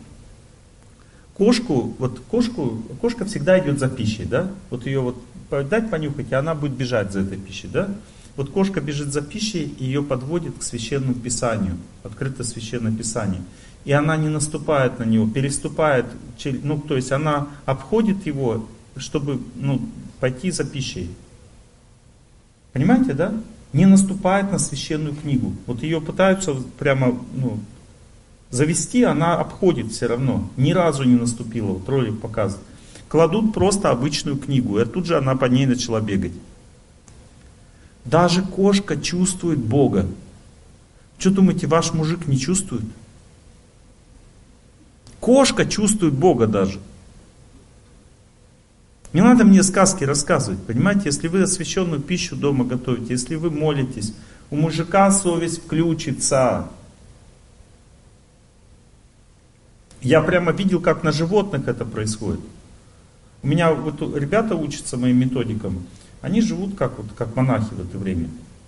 кошка всегда идет за пищей, да? Вот ее вот дать понюхать, и она будет бежать за этой пищей, да? Вот кошка бежит за пищей, и ее подводит к священному писанию. Открыто священное писание. И она не наступает на него, переступает, то есть она обходит его, чтобы пойти за пищей. Понимаете, да? Не наступает на священную книгу. Вот ее пытаются прямо завести, она обходит все равно. Ни разу не наступила, вот ролик показывает. Кладут просто обычную книгу, и тут же она по ней начала бегать. Даже кошка чувствует Бога. Что думаете, ваш мужик не чувствует? Кошка чувствует Бога даже. Не надо мне сказки рассказывать, понимаете? Если вы освященную пищу дома готовите, если вы молитесь, у мужика совесть включится. Я прямо видел, как на животных это происходит. У меня вот ребята учатся моим методикам. Они живут как монахи в это время.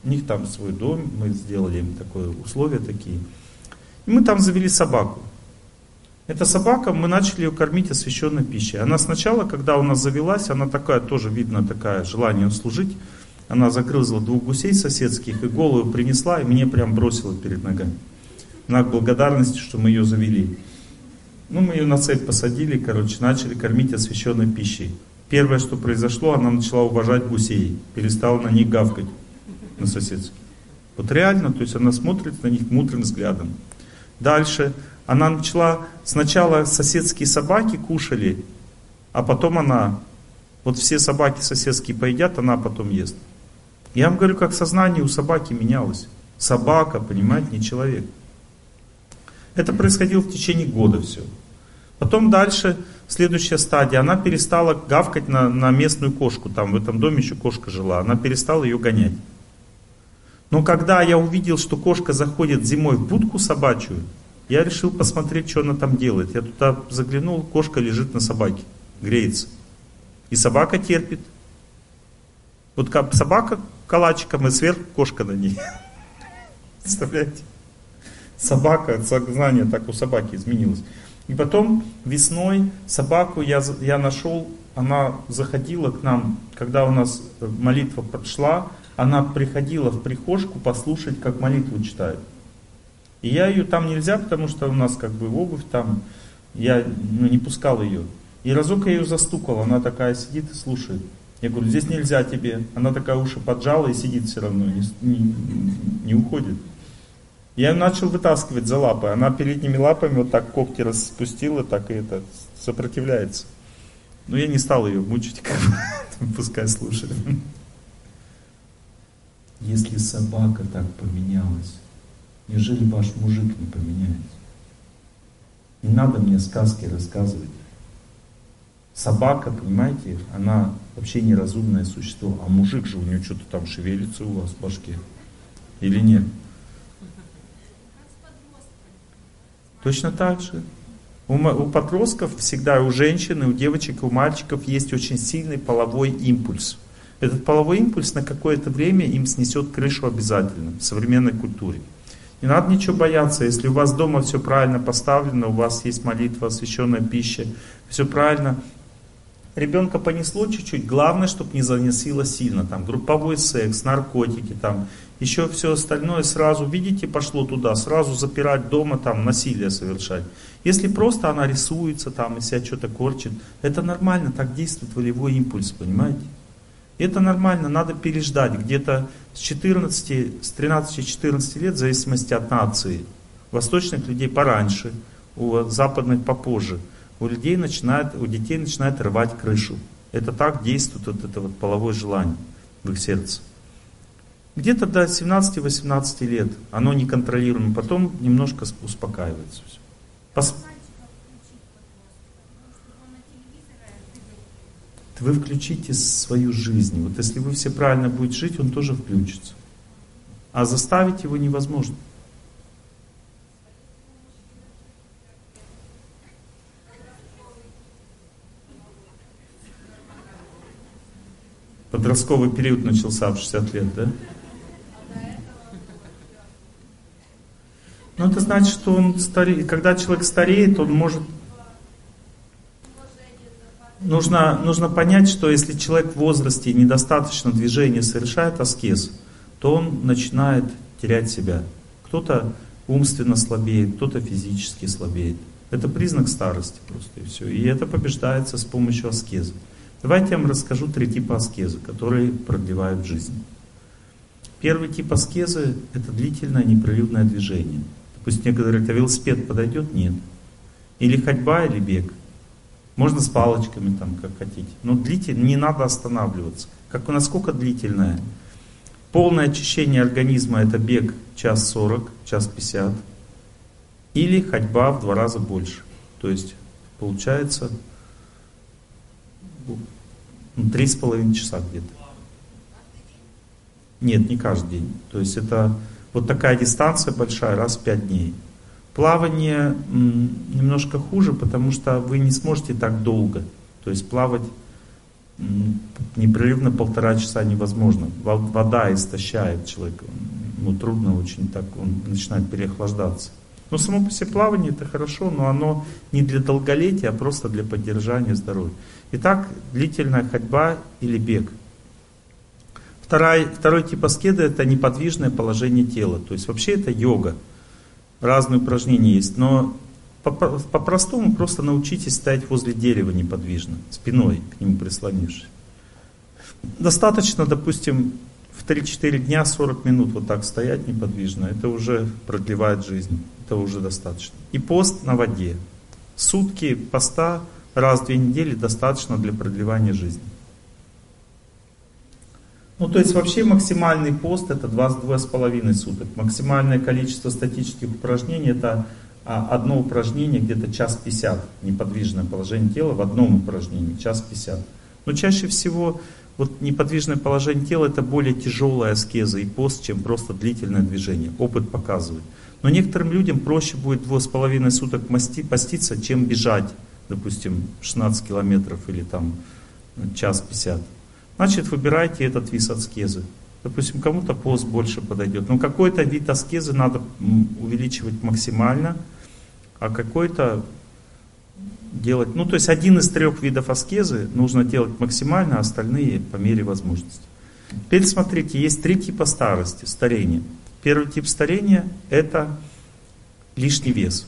У них там свой дом, мы сделали им такое условия такие. И мы там завели собаку. Эта собака, мы начали ее кормить освященной пищей. Она сначала, когда у нас завелась, она такая, тоже видно, такая желание служить. Она загрызла 2 гусей соседских и голову принесла, и мне прям бросила перед ногами. Знак благодарности, что мы ее завели. Ну, мы ее на цепь посадили, начали кормить освященной пищей. Первое, что произошло, она начала уважать гусей, перестала на них гавкать, на соседских. Вот реально, то есть она смотрит на них мудрым взглядом. Дальше она начала, сначала соседские собаки кушали, а потом она, вот все собаки соседские поедят, она потом ест. Я вам говорю, как сознание у собаки менялось. Собака, понимаете, не человек. Это происходило в течение года все. Потом дальше, следующая стадия, она перестала гавкать на местную кошку, там в этом доме еще кошка жила, она перестала ее гонять. Но когда я увидел, что кошка заходит зимой в будку собачью, я решил посмотреть, что она там делает. Я туда заглянул, кошка лежит на собаке, греется. И собака терпит. Вот как собака калачиком, и сверху кошка на ней. Представляете? Собака, сознание так у собаки изменилось. И потом весной собаку я нашел, она заходила к нам, когда у нас молитва прошла, она приходила в прихожку послушать, как молитву читают. И я ее там нельзя, потому что у нас как бы обувь там, я не пускал ее. И разок я ее застукал, она такая сидит и слушает. Я говорю, здесь нельзя тебе. Она такая уши поджала и сидит все равно, не уходит. Я ее начал вытаскивать за лапы. Она передними лапами вот так когти распустила, так и это сопротивляется. Но я не стал ее мучить, как бы, пускай слушает. Если собака так поменялась, неужели ваш мужик не поменяется? Не надо мне сказки рассказывать. Собака, понимаете, она вообще неразумное существо. А мужик же, у него что-то там шевелится у вас в башке. Или нет? Точно так же. У подростков всегда, у женщин, и у девочек, и у мальчиков есть очень сильный половой импульс. Этот половой импульс на какое-то время им снесет крышу обязательно в современной культуре. Не надо ничего бояться, если у вас дома все правильно поставлено, у вас есть молитва, освященная пища, все правильно. Ребенка понесло чуть-чуть, главное, чтобы не заносило сильно. Там групповой секс, наркотики, там еще все остальное сразу, видите, пошло туда, сразу запирать дома, там насилие совершать. Если просто она рисуется там и себя что-то корчит, это нормально, так действует волевой импульс, понимаете? Это нормально, надо переждать. Где-то с 13-14 лет, в зависимости от нации, восточных людей пораньше, у западных попозже, у детей начинает рвать крышу. Это так действует вот это вот половое желание в их сердце. Где-то до 17-18 лет оно неконтролируемо, потом немножко успокаивается все. Вы включите свою жизнь. Вот если вы все правильно будете жить, он тоже включится. А заставить его невозможно. Подростковый период начался в 60 лет, да? Ну, это значит, что он стареет. Когда человек стареет, он может... Нужно понять, что если человек в возрасте недостаточно движения совершает аскез, то он начинает терять себя. Кто-то умственно слабеет, кто-то физически слабеет. Это признак старости просто и все. И это побеждается с помощью аскеза. Давайте я вам расскажу 3 типа аскезы, которые продлевают жизнь. Первый тип аскезы – это длительное непрерывное движение. Допустим, некоторые говорят, а велосипед подойдет? Нет. Или ходьба, или бег. Можно с палочками, там, как хотите. Но длительно, не надо останавливаться. Насколько длительное? Полное очищение организма – это бег 1:40, 1:50. Или ходьба в 2 раза больше. То есть, получается, 3,5 часа где-то. Нет, не каждый день. То есть, это вот такая дистанция большая, раз в 5 дней. Плавание немножко хуже, потому что вы не сможете так долго. То есть плавать непрерывно 1,5 часа невозможно. Вода истощает человека. Трудно очень так, он начинает переохлаждаться. Но само по себе плавание это хорошо, но оно не для долголетия, а просто для поддержания здоровья. Итак, длительная ходьба или бег. Второй тип аскезы — это неподвижное положение тела. То есть вообще это йога. Разные упражнения есть. Но по-простому просто научитесь стоять возле дерева неподвижно, спиной к нему прислонившись. Достаточно, допустим, в 3-4 дня 40 минут вот так стоять неподвижно. Это уже продлевает жизнь. Это уже достаточно. И пост на воде. Сутки поста раз в 2 недели достаточно для продлевания жизни. То есть вообще максимальный пост это 2,5 суток. Максимальное количество статических упражнений это одно упражнение где-то 1:50. Неподвижное положение тела в одном упражнении 1:50. Но чаще всего неподвижное положение тела это более тяжелая аскеза и пост, чем просто длительное движение. Опыт показывает. Но некоторым людям проще будет 2,5 суток поститься, чем бежать, допустим, 16 километров или там 1:50. Значит, выбирайте этот вид аскезы. Допустим, кому-то пост больше подойдет. Но какой-то вид аскезы надо увеличивать максимально, а какой-то делать... то есть один из 3 видов аскезы нужно делать максимально, а остальные по мере возможности. Теперь смотрите, есть 3 типа старения. Первый тип старения это лишний вес.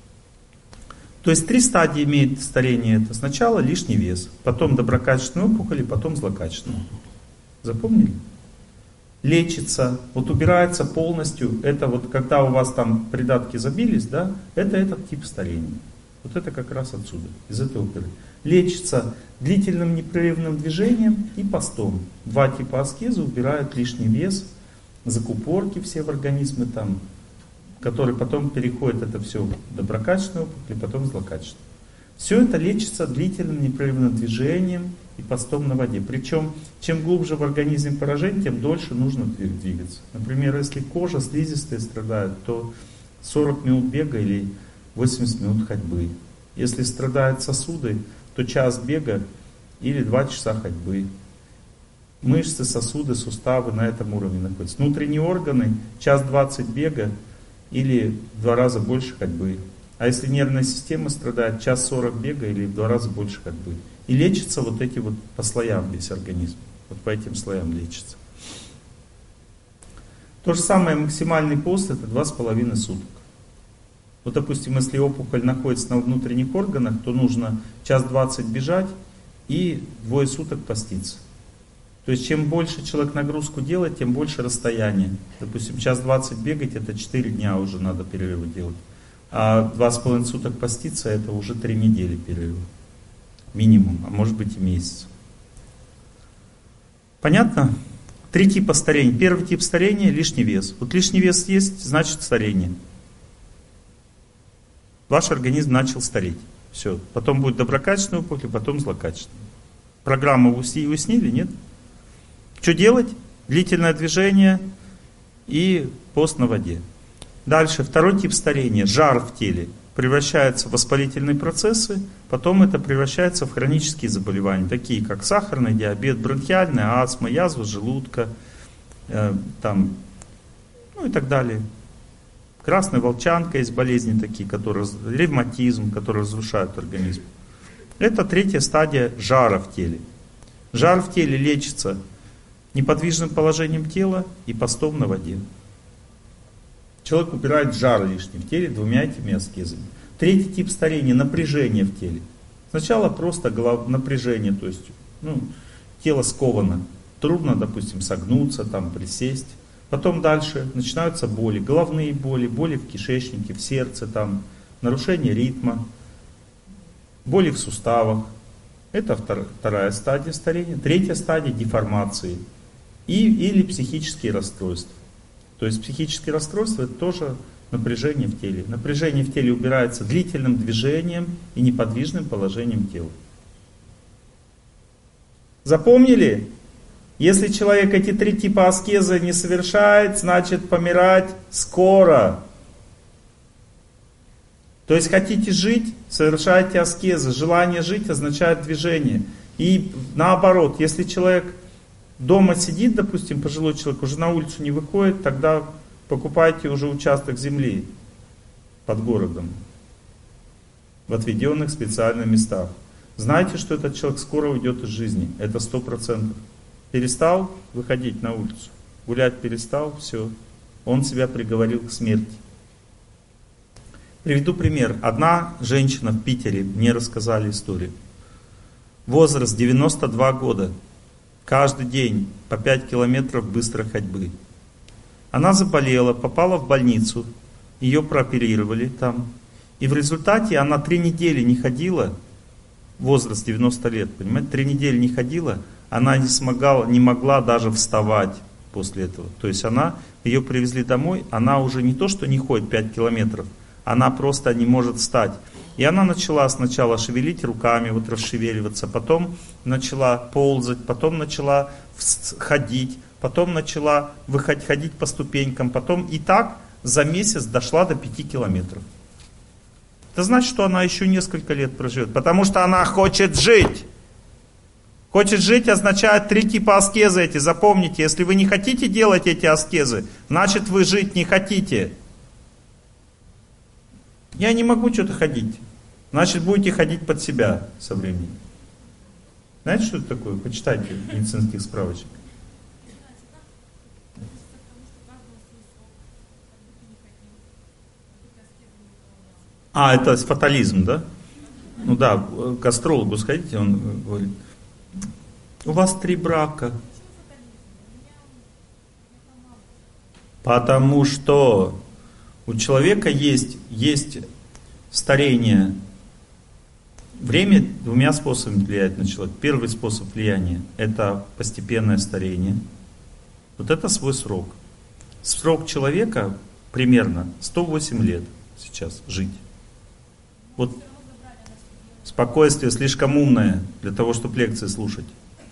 То есть 3 стадии имеет старение. Это сначала лишний вес, потом доброкачественная опухоль, и потом злокачественная. Запомнили? Лечится, убирается полностью. Это когда у вас там придатки забились, да, это этот тип старения. Это как раз отсюда, из этой оперы. Лечится длительным непрерывным движением и постом. 2 типа аскезы убирают лишний вес, закупорки все в организме там, который потом переходит это все в доброкачественную опухоль, и потом в злокачественную. Все это лечится длительным непрерывным движением и постом на воде. Причем, чем глубже в организме поражение, тем дольше нужно двигаться. Например, если кожа слизистая страдает, то 40 минут бега или 80 минут ходьбы. Если страдают сосуды, то час бега или 2 часа ходьбы. Мышцы, сосуды, суставы на этом уровне находятся. Внутренние органы 1:20 бега или в 2 раза больше ходьбы. А если нервная система страдает, 1:40 бега или в 2 раза больше ходьбы. И лечится эти по слоям весь организм. По этим слоям лечится. То же самое максимальный пост это 2,5 суток. Допустим, если опухоль находится на внутренних органах, то нужно 1:20 бежать и 2 суток поститься. То есть чем больше человек нагрузку делает, тем больше расстояние. Допустим, 1:20 бегать это 4 дня уже надо перерывы делать. А 2,5 суток поститься это уже 3 недели перерыва. Минимум, а может быть и месяц. Понятно? 3 типа старения. Первый тип старения лишний вес. Лишний вес есть, значит старение. Ваш организм начал стареть. Все. Потом будет доброкачественная опухоль, потом злокачественная. Программу уяснили, нет? Что делать? Длительное движение и пост на воде. Дальше, второй тип старения. Жар в теле превращается в воспалительные процессы, потом это превращается в хронические заболевания, такие как сахарный диабет, бронхиальная астма, язва желудка, и так далее. Красная волчанка, есть болезни такие, ревматизм, которые разрушают организм. Это 3-я стадия жара в теле. Жар в теле лечится неподвижным положением тела и постом на воде. Человек убирает жар лишний в теле 2 этими аскезами. 3-й тип старения – напряжение в теле. Сначала просто напряжение, то есть тело сковано. Трудно, допустим, согнуться, присесть. Потом дальше начинаются боли, головные боли, боли в кишечнике, в сердце, нарушение ритма, боли в суставах. Это 2-я стадия старения. 3-я стадия деформации или психические расстройства. То есть психические расстройства это тоже напряжение в теле. Напряжение в теле убирается длительным движением и неподвижным положением тела. Запомнили? Если человек эти 3 типа аскезы не совершает, значит помирать скоро. То есть хотите жить, совершайте аскезы. Желание жить означает движение. И наоборот, если человек дома сидит, допустим, пожилой человек, уже на улицу не выходит, тогда покупайте уже участок земли под городом, в отведенных специальных местах. Знайте, что этот человек скоро уйдет из жизни, это 100%. Перестал выходить на улицу, гулять перестал, все, он себя приговорил к смерти. Приведу пример. Одна женщина в Питере, мне рассказали историю. Возраст 92 года. Каждый день по 5 километров быстрой ходьбы. Она заболела, попала в больницу, ее прооперировали там. И в результате она 3 недели не ходила, возраст 90 лет, понимаете, 3 недели не ходила, она не могла даже вставать после этого. То есть ее привезли домой, она уже не то, что не ходит 5 километров, она просто не может встать. И она начала сначала шевелить руками, вот расшевеливаться, потом начала ползать, потом начала ходить, потом начала ходить по ступенькам, потом и так за месяц дошла до 5 километров. Это значит, что она еще несколько лет проживет, потому что она хочет жить. Хочет жить означает 3 типа аскезы эти, запомните. Если вы не хотите делать эти аскезы, значит вы жить не хотите. Я не могу что-то ходить. Значит, будете ходить под себя со временем. Знаете, что это такое? Почитайте медицинских справочек. Это фатализм, да? Ну да, к астрологу сходите, он говорит, у вас 3 брака. Потому что у человека есть старение. Время 2 способами влияет на человека. Первый способ влияния – это постепенное старение. Вот это свой срок. Срок человека примерно 108 лет сейчас жить. Вот спокойствие слишком умное для того, чтобы лекции слушать.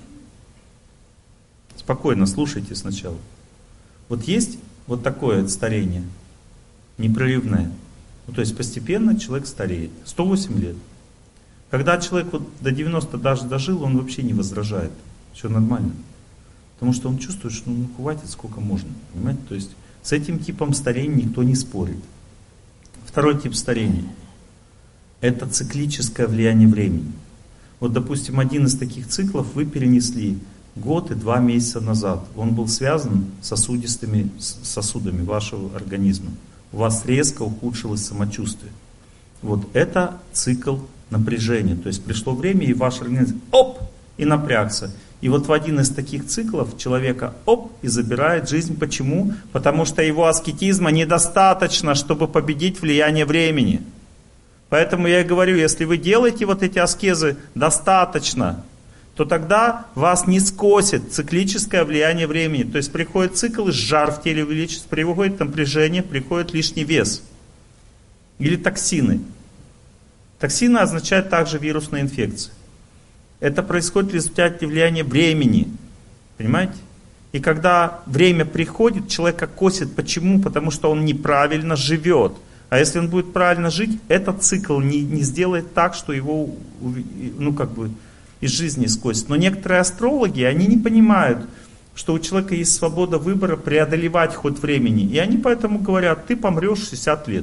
Спокойно слушайте сначала. Вот есть вот такое старение, непрерывное. Ну, то есть постепенно человек стареет. 108 лет. Когда человек вот до 90 даже дожил, он вообще не возражает. Все нормально. Потому что он чувствует, что хватит сколько можно. Понимаете? То есть с этим типом старения никто не спорит. Второй тип старения – это циклическое влияние времени. Вот, допустим, один из таких циклов вы перенесли год и 2 месяца назад. Он был связан с сосудами вашего организма. У вас резко ухудшилось самочувствие. Вот это цикл напряжения. То есть пришло время, и ваш организм и напрягся. И вот в один из таких циклов человека и забирает жизнь. Почему? Потому что его аскетизма недостаточно, чтобы победить влияние времени. Поэтому я и говорю, если вы делаете вот эти аскезы достаточно, то тогда вас не скосит циклическое влияние времени. То есть приходит цикл, жар в теле увеличится, приходит напряжение, приходит лишний вес. Или токсины. Токсины означают также вирусные инфекции. Это происходит в результате влияния времени. Понимаете? И когда время приходит, человека косит. Почему? Потому что он неправильно живет. А если он будет правильно жить, этот цикл не сделает так, что его из жизни скосит. Но некоторые астрологи, они не понимают, что у человека есть свобода выбора преодолевать ход времени. И они поэтому говорят, ты помрешь в 60 лет.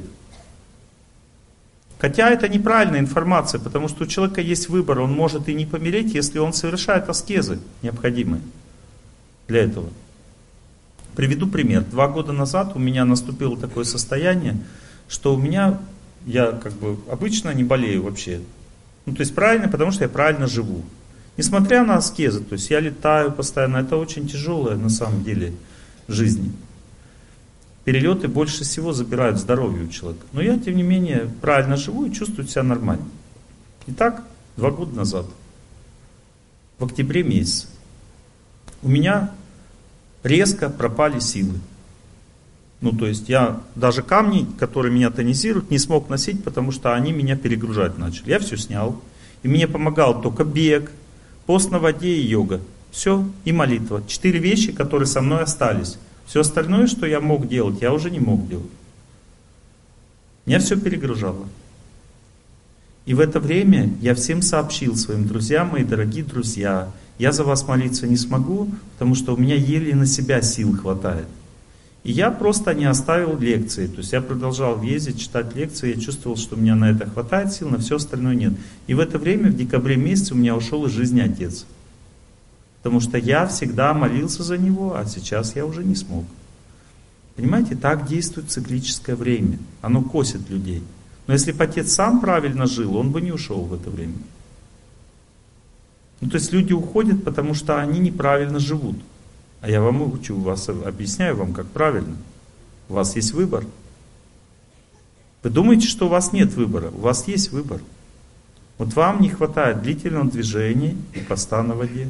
Хотя это неправильная информация, потому что у человека есть выбор, он может и не помереть, если он совершает аскезы необходимые для этого. Приведу пример. 2 года назад у меня наступило такое состояние, что я обычно не болею вообще. То есть правильно, потому что я правильно живу. Несмотря на аскезы, то есть я летаю постоянно, это очень тяжелое на самом деле в жизни. Перелеты больше всего забирают здоровье у человека. Но я, тем не менее, правильно живу и чувствую себя нормально. Итак, 2 года назад, в октябре месяце, у меня резко пропали силы. То есть я даже камни, которые меня тонизируют, не смог носить, потому что они меня перегружать начали. Я все снял. И мне помогал только бег, пост на воде и йога. Все, и молитва. 4 вещи, которые со мной остались. Все остальное, что я мог делать, я уже не мог делать. Меня все перегружало. И в это время я всем сообщил, своим друзьям, мои дорогие друзья, я за вас молиться не смогу, потому что у меня еле на себя сил хватает. И я просто не оставил лекции. То есть я продолжал ездить, читать лекции, я чувствовал, что у меня на это хватает сил, на все остальное нет. И в это время, в декабре месяце, у меня ушел из жизни отец. Потому что я всегда молился за него, а сейчас я уже не смог. Понимаете, так действует циклическое время. Оно косит людей. Но если бы отец сам правильно жил, он бы не ушел в это время. Ну, то есть люди уходят, потому что они неправильно живут. А я вам учу, объясняю вам, как правильно. У вас есть выбор. Вы думаете, что у вас нет выбора? У вас есть выбор. Вот вам не хватает длительного движения и поста на воде.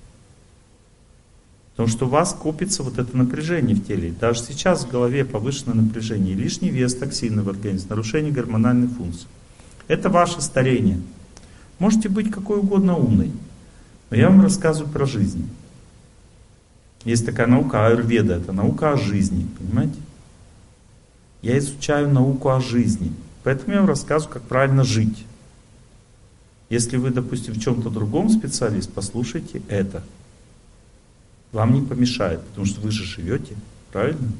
Потому что у вас копится вот это напряжение в теле. Даже сейчас в голове повышенное напряжение. Лишний вес, токсины в организме, нарушение гормональной функции. Это ваше старение. Можете быть какой угодно умной. Но я вам рассказываю про жизнь. Есть такая наука аюрведа. Это наука о жизни. Понимаете? Я изучаю науку о жизни. Поэтому я вам рассказываю, как правильно жить. Если вы, допустим, в чем-то другом специалист, послушайте это. Вам не помешает, потому что вы же живете, правильно?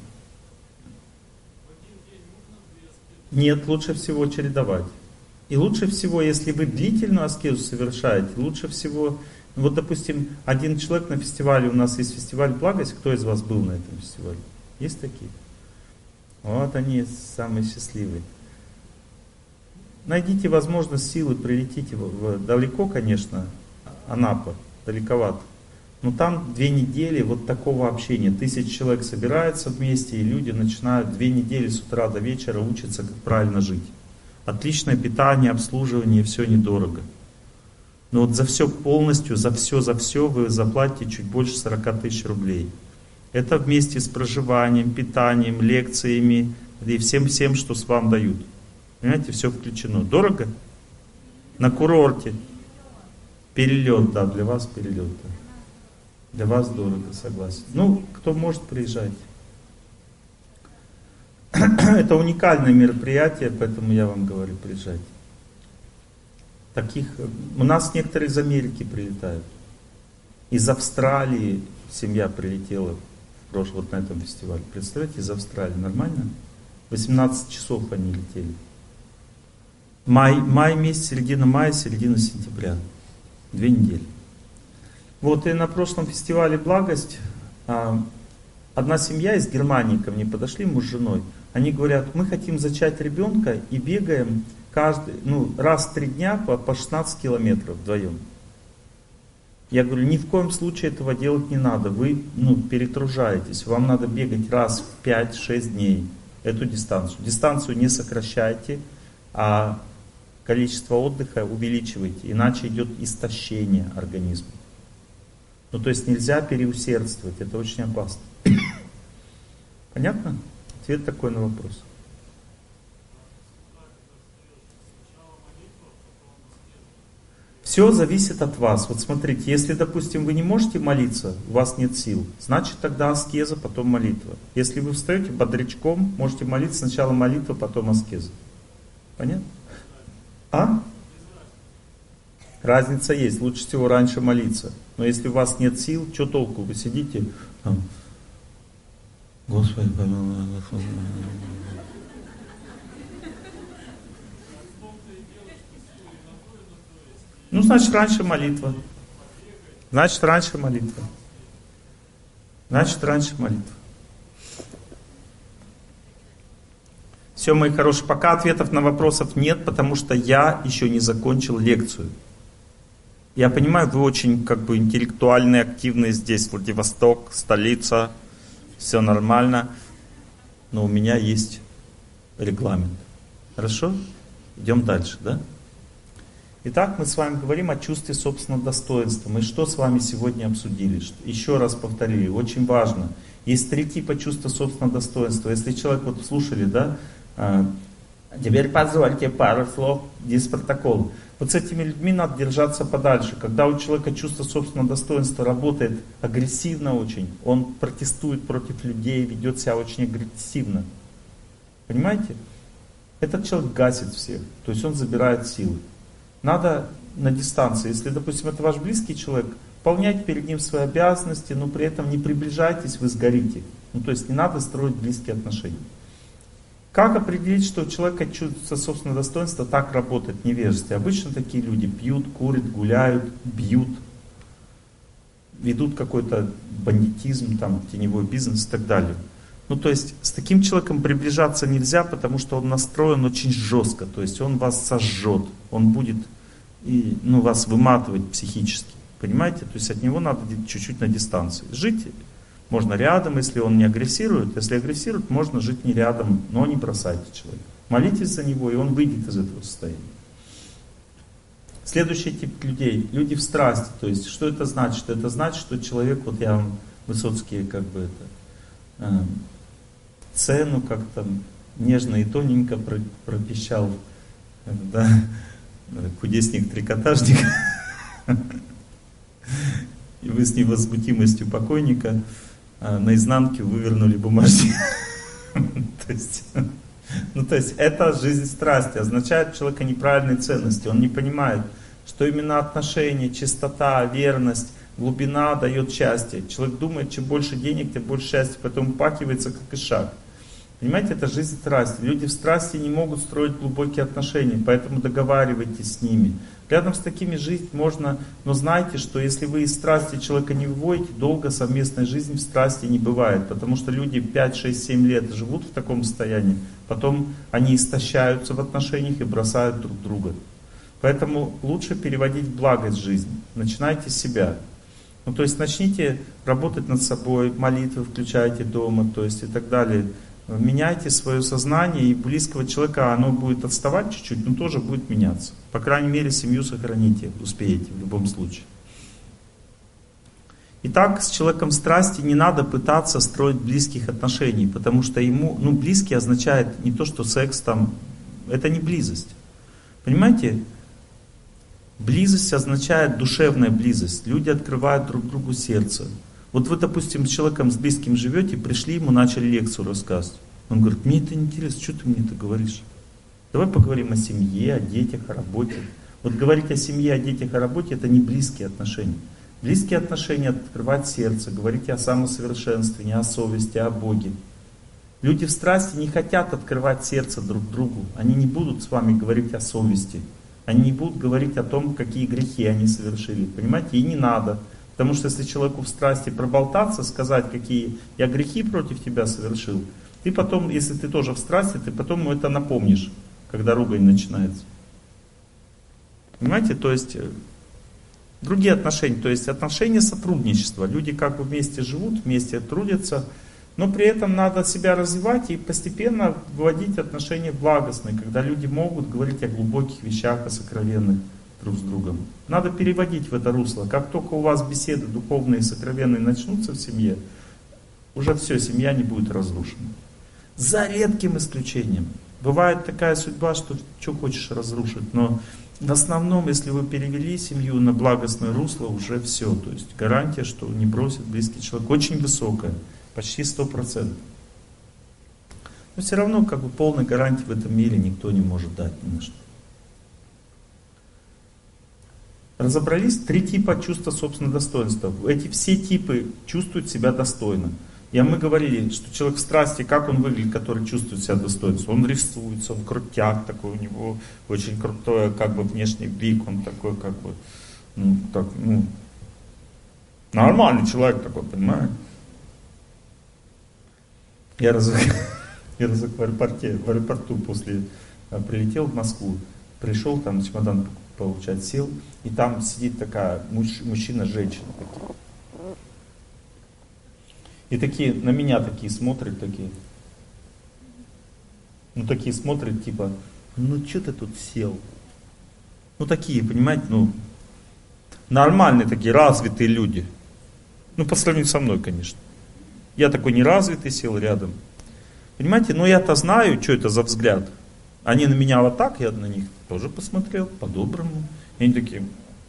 Нет, лучше всего чередовать. И лучше всего, если вы длительную аскезу совершаете, лучше всего, вот, допустим, один человек на фестивале, у нас есть фестиваль «Благость», кто из вас был на этом фестивале? Есть такие? Вот они самые счастливые. Найдите возможность, силы, прилетите далеко, конечно, Анапа, далековато. Но там 2 недели вот такого общения. 1000 человек собираются вместе, и люди начинают 2 недели с утра до вечера учиться, как правильно жить. Отличное питание, обслуживание, все недорого. Но вот за все полностью, за все вы заплатите чуть больше 40 000 рублей. Это вместе с проживанием, питанием, лекциями и всем, что с вам дают. Понимаете, все включено. Дорого? На курорте. Перелет, да, для вас перелет. Да. Для вас дорого, согласен. Ну, кто может, приезжайте. Это уникальное мероприятие, поэтому я вам говорю, приезжайте. Таких, у нас некоторые из Америки прилетают. Из Австралии семья прилетела в прошлом, вот на этом фестивале. Представляете, из Австралии. Нормально? 18 часов они летели. Май месяц, середина мая, середина сентября. 2 недели. Вот и на прошлом фестивале «Благость» одна семья из Германии ко мне подошли, муж с женой. Они говорят, мы хотим зачать ребенка и бегаем раз в 3 дня по 16 километров вдвоем. Я говорю, ни в коем случае этого делать не надо. Вы перетружаетесь. Вам надо бегать раз в 5-6 дней эту дистанцию. Дистанцию не сокращайте, а количество отдыха увеличивайте. Иначе идет истощение организма. Ну, то есть нельзя переусердствовать, это очень опасно. Понятно? Ответ такой на вопрос. Все зависит от вас. Вот смотрите, если, допустим, вы не можете молиться, у вас нет сил, значит тогда аскеза, потом молитва. Если вы встаете бодрячком, можете молиться сначала молитва, потом аскеза. Понятно? А? Разница есть. Лучше всего раньше молиться. Но если у вас нет сил, что толку? Вы сидите там. Господи, помилуй, Господи. Ну, значит, раньше молитва. Значит, раньше молитва. Значит, раньше молитва. Все, мои хорошие, пока ответов на вопросов нет, потому что я еще не закончил лекцию. Я понимаю, вы очень интеллектуальные, активные здесь, Владивосток, столица, все нормально, но у меня есть регламент. Хорошо? Идем дальше, да? Итак, мы с вами говорим о чувстве собственного достоинства. Мы что с вами сегодня обсудили? Еще раз повторили, очень важно. Есть 3 типа чувства собственного достоинства. Если человек, слушали, да? Теперь позвольте пару слов, здесь протокол. Вот с этими людьми надо держаться подальше. Когда у человека чувство собственного достоинства работает агрессивно очень, он протестует против людей, ведет себя очень агрессивно. Понимаете? Этот человек гасит всех, то есть он забирает силы. надо на дистанции. Если, допустим, это ваш близкий человек, выполняйте перед ним свои обязанности, но при этом не приближайтесь, вы сгорите. Ну, то есть не надо строить близкие отношения. Как определить, что у человека чувствуется собственное достоинство? Так работает невежество. Обычно такие люди пьют, курят, гуляют, бьют, ведут какой-то бандитизм, там, теневой бизнес и так далее. Ну, то есть с таким человеком приближаться нельзя, потому что он настроен очень жестко. То есть он вас сожжет, он будет вас выматывать психически. Понимаете? То есть от него надо чуть-чуть на дистанции. Жить можно рядом, если он не агрессирует. Если агрессирует, можно жить не рядом, но не бросайте человека. Молитесь за него, и он выйдет из этого состояния. Следующий тип людей. Люди в страсти. То есть, что это значит? Это значит, что человек, вот я вам, Высоцкий, как бы это, цену как-то нежно и тоненько пропищал, да, кудесник-трикотажник. И вы с невозмутимостью покойника наизнанке вывернули бумажник. То есть это жизнь страсти, означает у человека неправильные ценности. Он не понимает, что именно отношения, чистота, верность, глубина дает счастье. Человек думает, чем больше денег, тем больше счастья, потом упахивается как ишак. Понимаете, это жизнь страсти. Люди в страсти не могут строить глубокие отношения, поэтому договаривайтесь с ними. Рядом с такими жить можно, но знайте, что если вы из страсти человека не выводите, долго совместной жизни в страсти не бывает. Потому что люди 5, 6, 7 лет живут в таком состоянии, потом они истощаются в отношениях и бросают друг друга. Поэтому лучше переводить в благость жизни. Начинайте с себя. Ну, то есть начните работать над собой, молитвы включайте дома, то есть и так далее. Меняйте свое сознание, и близкого человека оно будет отставать чуть-чуть, но тоже будет меняться. По крайней мере, семью сохраните, успеете в любом случае. Итак, с человеком страсти не надо пытаться строить близких отношений, потому что ему, близкий означает не то, что секс там, это не близость. Понимаете? Близость означает душевная близость. Люди открывают друг другу сердце. Вот вы, допустим, с человеком, с близким живете, пришли, ему начали лекцию рассказывать. Он говорит, мне это интересно, что ты мне это говоришь? Давай поговорим о семье, о детях, о работе. Вот говорить о семье, о детях, о работе, это не близкие отношения. Близкие отношения — открывать сердце, говорить о самосовершенствовании, о совести, о Боге. Люди в страсти не хотят открывать сердце друг другу. Они не будут с вами говорить о совести. Они не будут говорить о том, какие грехи они совершили. Понимаете? И не надо. Потому что если человеку в страсти проболтаться, сказать, какие я грехи против тебя совершил, ты потом, если ты тоже в страсти, ты потом ему это напомнишь, когда ругань начинается. Понимаете? То есть другие отношения, то есть отношения сотрудничества. Люди как бы вместе живут, вместе трудятся, но при этом надо себя развивать и постепенно вводить отношения благостные, когда люди могут говорить о глубоких вещах, о сокровенных друг с другом. Надо переводить в это русло. Как только у вас беседы духовные и сокровенные начнутся в семье, уже все, семья не будет разрушена. За редким исключением. Бывает такая судьба, что хочешь разрушить, но в основном, если вы перевели семью на благостное русло, уже все. То есть гарантия, что не бросит близкий человек, очень высокая, почти 100%. Но все равно как бы полной гарантии в этом мире никто не может дать ни на что. Разобрались? 3 типа чувства собственного достоинства. Эти все типы чувствуют себя достойно. И мы говорили, что человек в страсти, как он выглядит, который чувствует себя достоинством? Он рисуется, он крутяк такой, у него очень крутой как бы внешний вид, он такой как бы, нормальный человек такой, понимаешь? Я разок в аэропорту прилетел в Москву, пришел, там чемодан получать, сел, и там сидит такая мужчина, женщина такие. И такие, на меня такие смотрят, такие. Такие смотрят, типа, что ты тут сел? Такие, понимаете, нормальные такие, развитые люди. По сравнению со мной, конечно. Я такой неразвитый сел рядом. Понимаете, я-то знаю, что это за взгляд. Они на меня вот так, я на них тоже посмотрел, по-доброму. И они такие,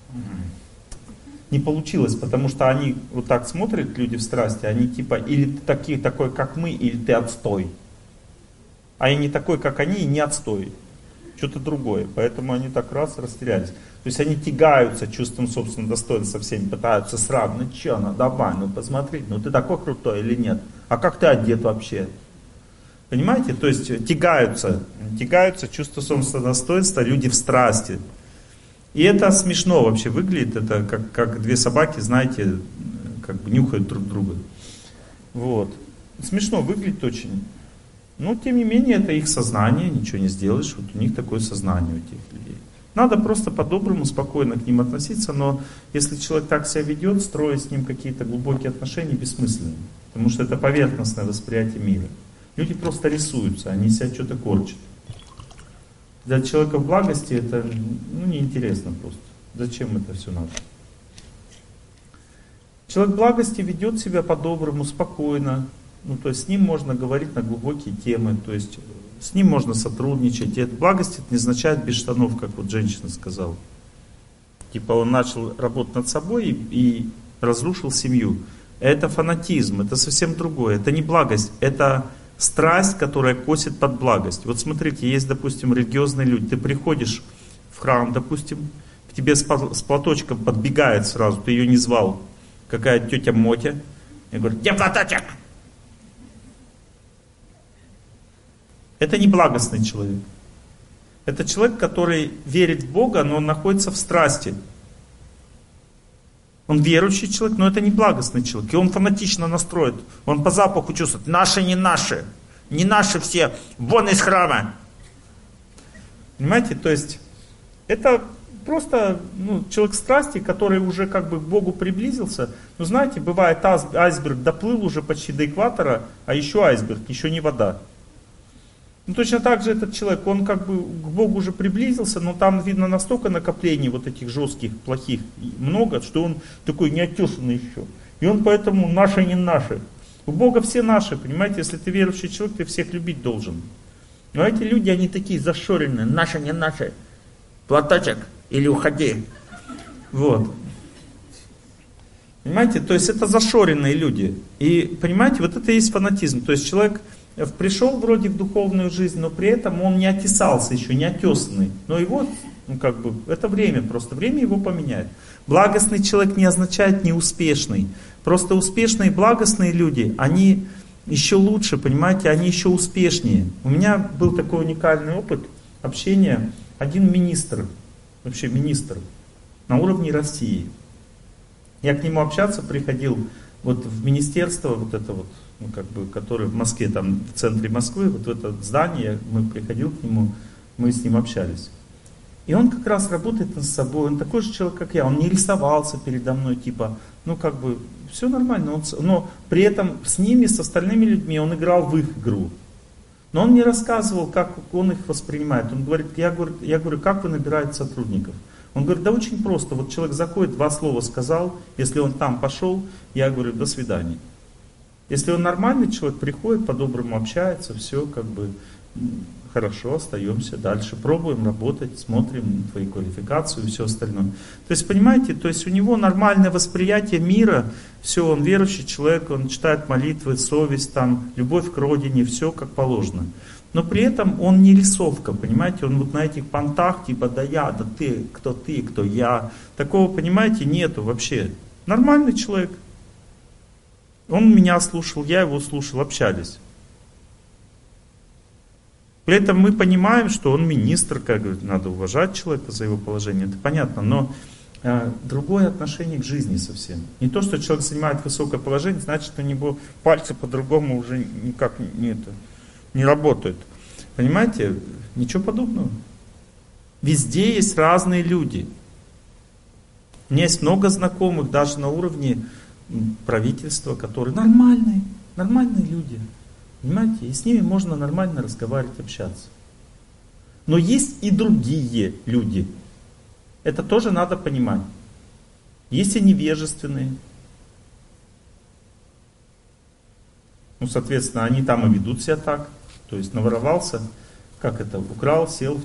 не получилось, потому что они вот так смотрят, люди в страсти, они типа, или ты такой, как мы, или ты отстой. А я не такой, как они, и не отстой. что-то другое. Поэтому они так раз растерялись. То есть они тягаются чувством собственного достоинства со всеми, пытаются сравнить, ну что, ну давай, ну посмотри, ну ты такой крутой или нет? А как ты одет вообще? Понимаете? То есть тягаются чувство собственного достоинства люди в страсти. И это смешно вообще выглядит, это как две собаки, знаете, как бы нюхают друг друга. Вот. Смешно выглядит очень. Но тем не менее это их сознание, ничего не сделаешь, вот у них такое сознание у этих людей. Надо просто по-доброму, спокойно к ним относиться, но если человек так себя ведет, строить с ним какие-то глубокие отношения бессмысленно. Потому что это поверхностное восприятие мира. Люди просто рисуются, они себя что-то корчат. Для человека в благости это неинтересно просто. Зачем это все надо? Человек в благости ведет себя по-доброму, спокойно. То есть с ним можно говорить на глубокие темы, то есть с ним можно сотрудничать. И благость это не означает без штанов, как вот женщина сказала. Типа он начал работать над собой и разрушил семью. Это фанатизм, это совсем другое. Это не благость, это страсть, которая косит под благость. Вот смотрите, есть, допустим, религиозные люди. Ты приходишь в храм, допустим, к тебе с платочком подбегает сразу, ты ее не звал. Какая тетя Мотя. И говорит, где платочек? Это не благостный человек. Это человек, который верит в Бога, но он находится в страсти. Он верующий человек, но это не благостный человек. И он фанатично настроен. Он по запаху чувствует, наши, не наши. Не наши все, вон из храма. Понимаете, то есть это просто человек страсти, который уже как бы к Богу приблизился. Но знаете, бывает айсберг доплыл уже почти до экватора, а еще айсберг, еще не вода. Точно так же этот человек, он как бы к Богу уже приблизился, но там видно настолько накоплений вот этих жестких, плохих, много, что он такой неотесанный еще. И он поэтому наши, не наши. У Бога все наши, понимаете, если ты верующий человек, ты всех любить должен. Но эти люди, они такие зашоренные, наши, не наши. Платочек или уходи. Вот. Понимаете, то есть это зашоренные люди. И понимаете, вот это и есть фанатизм. То есть человек пришел вроде в духовную жизнь, но при этом он не отесался еще, не отесанный. Но его, это время, просто время его поменяет. Благостный человек не означает неуспешный. Просто успешные, благостные люди, они еще лучше, понимаете, они еще успешнее. У меня был такой уникальный опыт общения. Один министр, вообще министр, на уровне России. Я к нему общаться приходил вот в министерство, вот это вот, которое в Москве, там в центре Москвы, вот в это здание, мы приходил к нему, мы с ним общались. И он как раз работает над собой, он такой же человек, как я, он не рисовался передо мной, типа, все нормально, но при этом с ними, с остальными людьми он играл в их игру. Но он не рассказывал, как он их воспринимает. Он говорит, я говорю, как вы набираете сотрудников? Он говорит, да очень просто, вот человек заходит, 2 слова сказал, если он там пошел, я говорю, до свидания. Если он нормальный человек, приходит, по-доброму общается, все хорошо, остаемся дальше, пробуем работать, смотрим твою квалификацию и все остальное. То есть, понимаете, у него нормальное восприятие мира, все, он верующий человек, он читает молитвы, совесть, любовь к родине, все как положено. Но при этом он не рисовка, понимаете, он вот на этих понтах, типа, да я, да ты, кто я. Такого, понимаете, нету вообще. Нормальный человек. Он меня слушал, я его слушал, общались. При этом мы понимаем, что он министр, надо уважать человека за его положение, это понятно, но другое отношение к жизни совсем. Не то, что человек занимает высокое положение, значит, у него пальцы по-другому уже никак не работают. Понимаете? Ничего подобного. Везде есть разные люди. У меня есть много знакомых, даже на уровне правительства, которые нормальные люди. Понимаете? И с ними можно нормально разговаривать, общаться. Но есть и другие люди. Это тоже надо понимать. Есть и невежественные. Соответственно, они там и ведут себя так. То есть наворовался, украл, сел,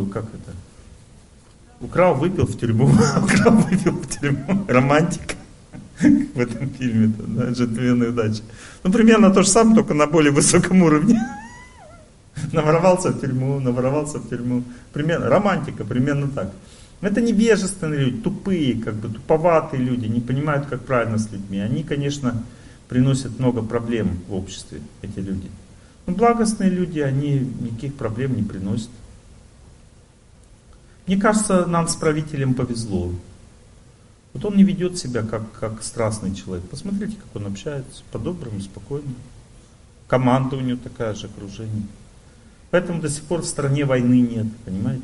украл, выпил в тюрьму. Украл, выпил в тюрьму. Романтика. В этом фильме, «Джентльмены удачи». Примерно то же самое, только на более высоком уровне. Наворовался в тюрьму, наворовался в тюрьму. Примерно, романтика, примерно так. Это невежественные люди, тупые, как бы туповатые люди, не понимают, как правильно с людьми. Они, конечно, приносят много проблем в обществе, эти люди. Но благостные люди, они никаких проблем не приносят. Мне кажется, нам с правителем повезло. Вот он не ведет себя как страстный человек. Посмотрите, как он общается, по-доброму, спокойно. Команда у него такая же, окружение. Поэтому до сих пор в стране войны нет, понимаете?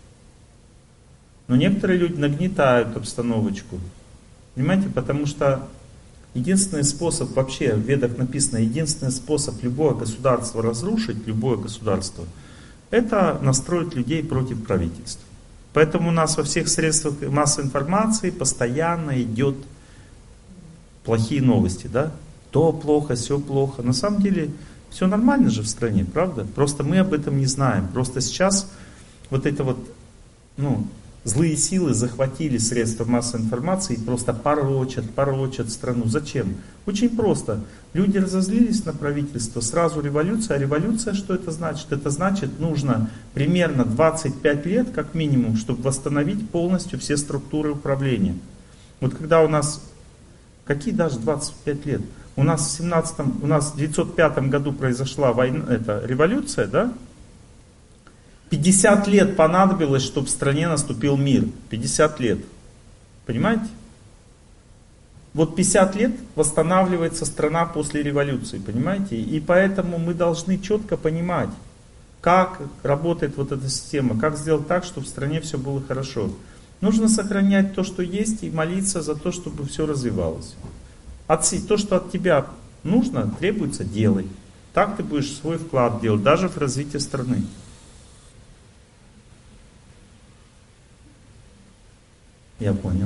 Но некоторые люди нагнетают обстановочку. Понимаете, потому что единственный способ, вообще в Ведах написано, единственный способ любое государство разрушить, любое государство, это настроить людей против правительства. Поэтому у нас во всех средствах массовой информации постоянно идет плохие новости, да? То плохо, все плохо. На самом деле все нормально же в стране, правда? Просто мы об этом не знаем. Просто сейчас вот это вот, злые силы захватили средства массовой информации и просто порочат страну. Зачем? Очень просто. Люди разозлились на правительство, сразу революция. А революция что это значит? Это значит, нужно примерно 25 лет, как минимум, чтобы восстановить полностью все структуры управления. Вот когда у нас, какие даже 25 лет? У нас в 1905 году произошла война, революция, да? 50 лет понадобилось, чтобы в стране наступил мир. 50 лет. Понимаете? Вот 50 лет восстанавливается страна после революции. Понимаете? И поэтому мы должны четко понимать, как работает вот эта система, как сделать так, чтобы в стране все было хорошо. Нужно сохранять то, что есть, и молиться за то, чтобы все развивалось. То, что от тебя нужно, требуется, делай. Так ты будешь свой вклад делать, даже в развитие страны. Я понял.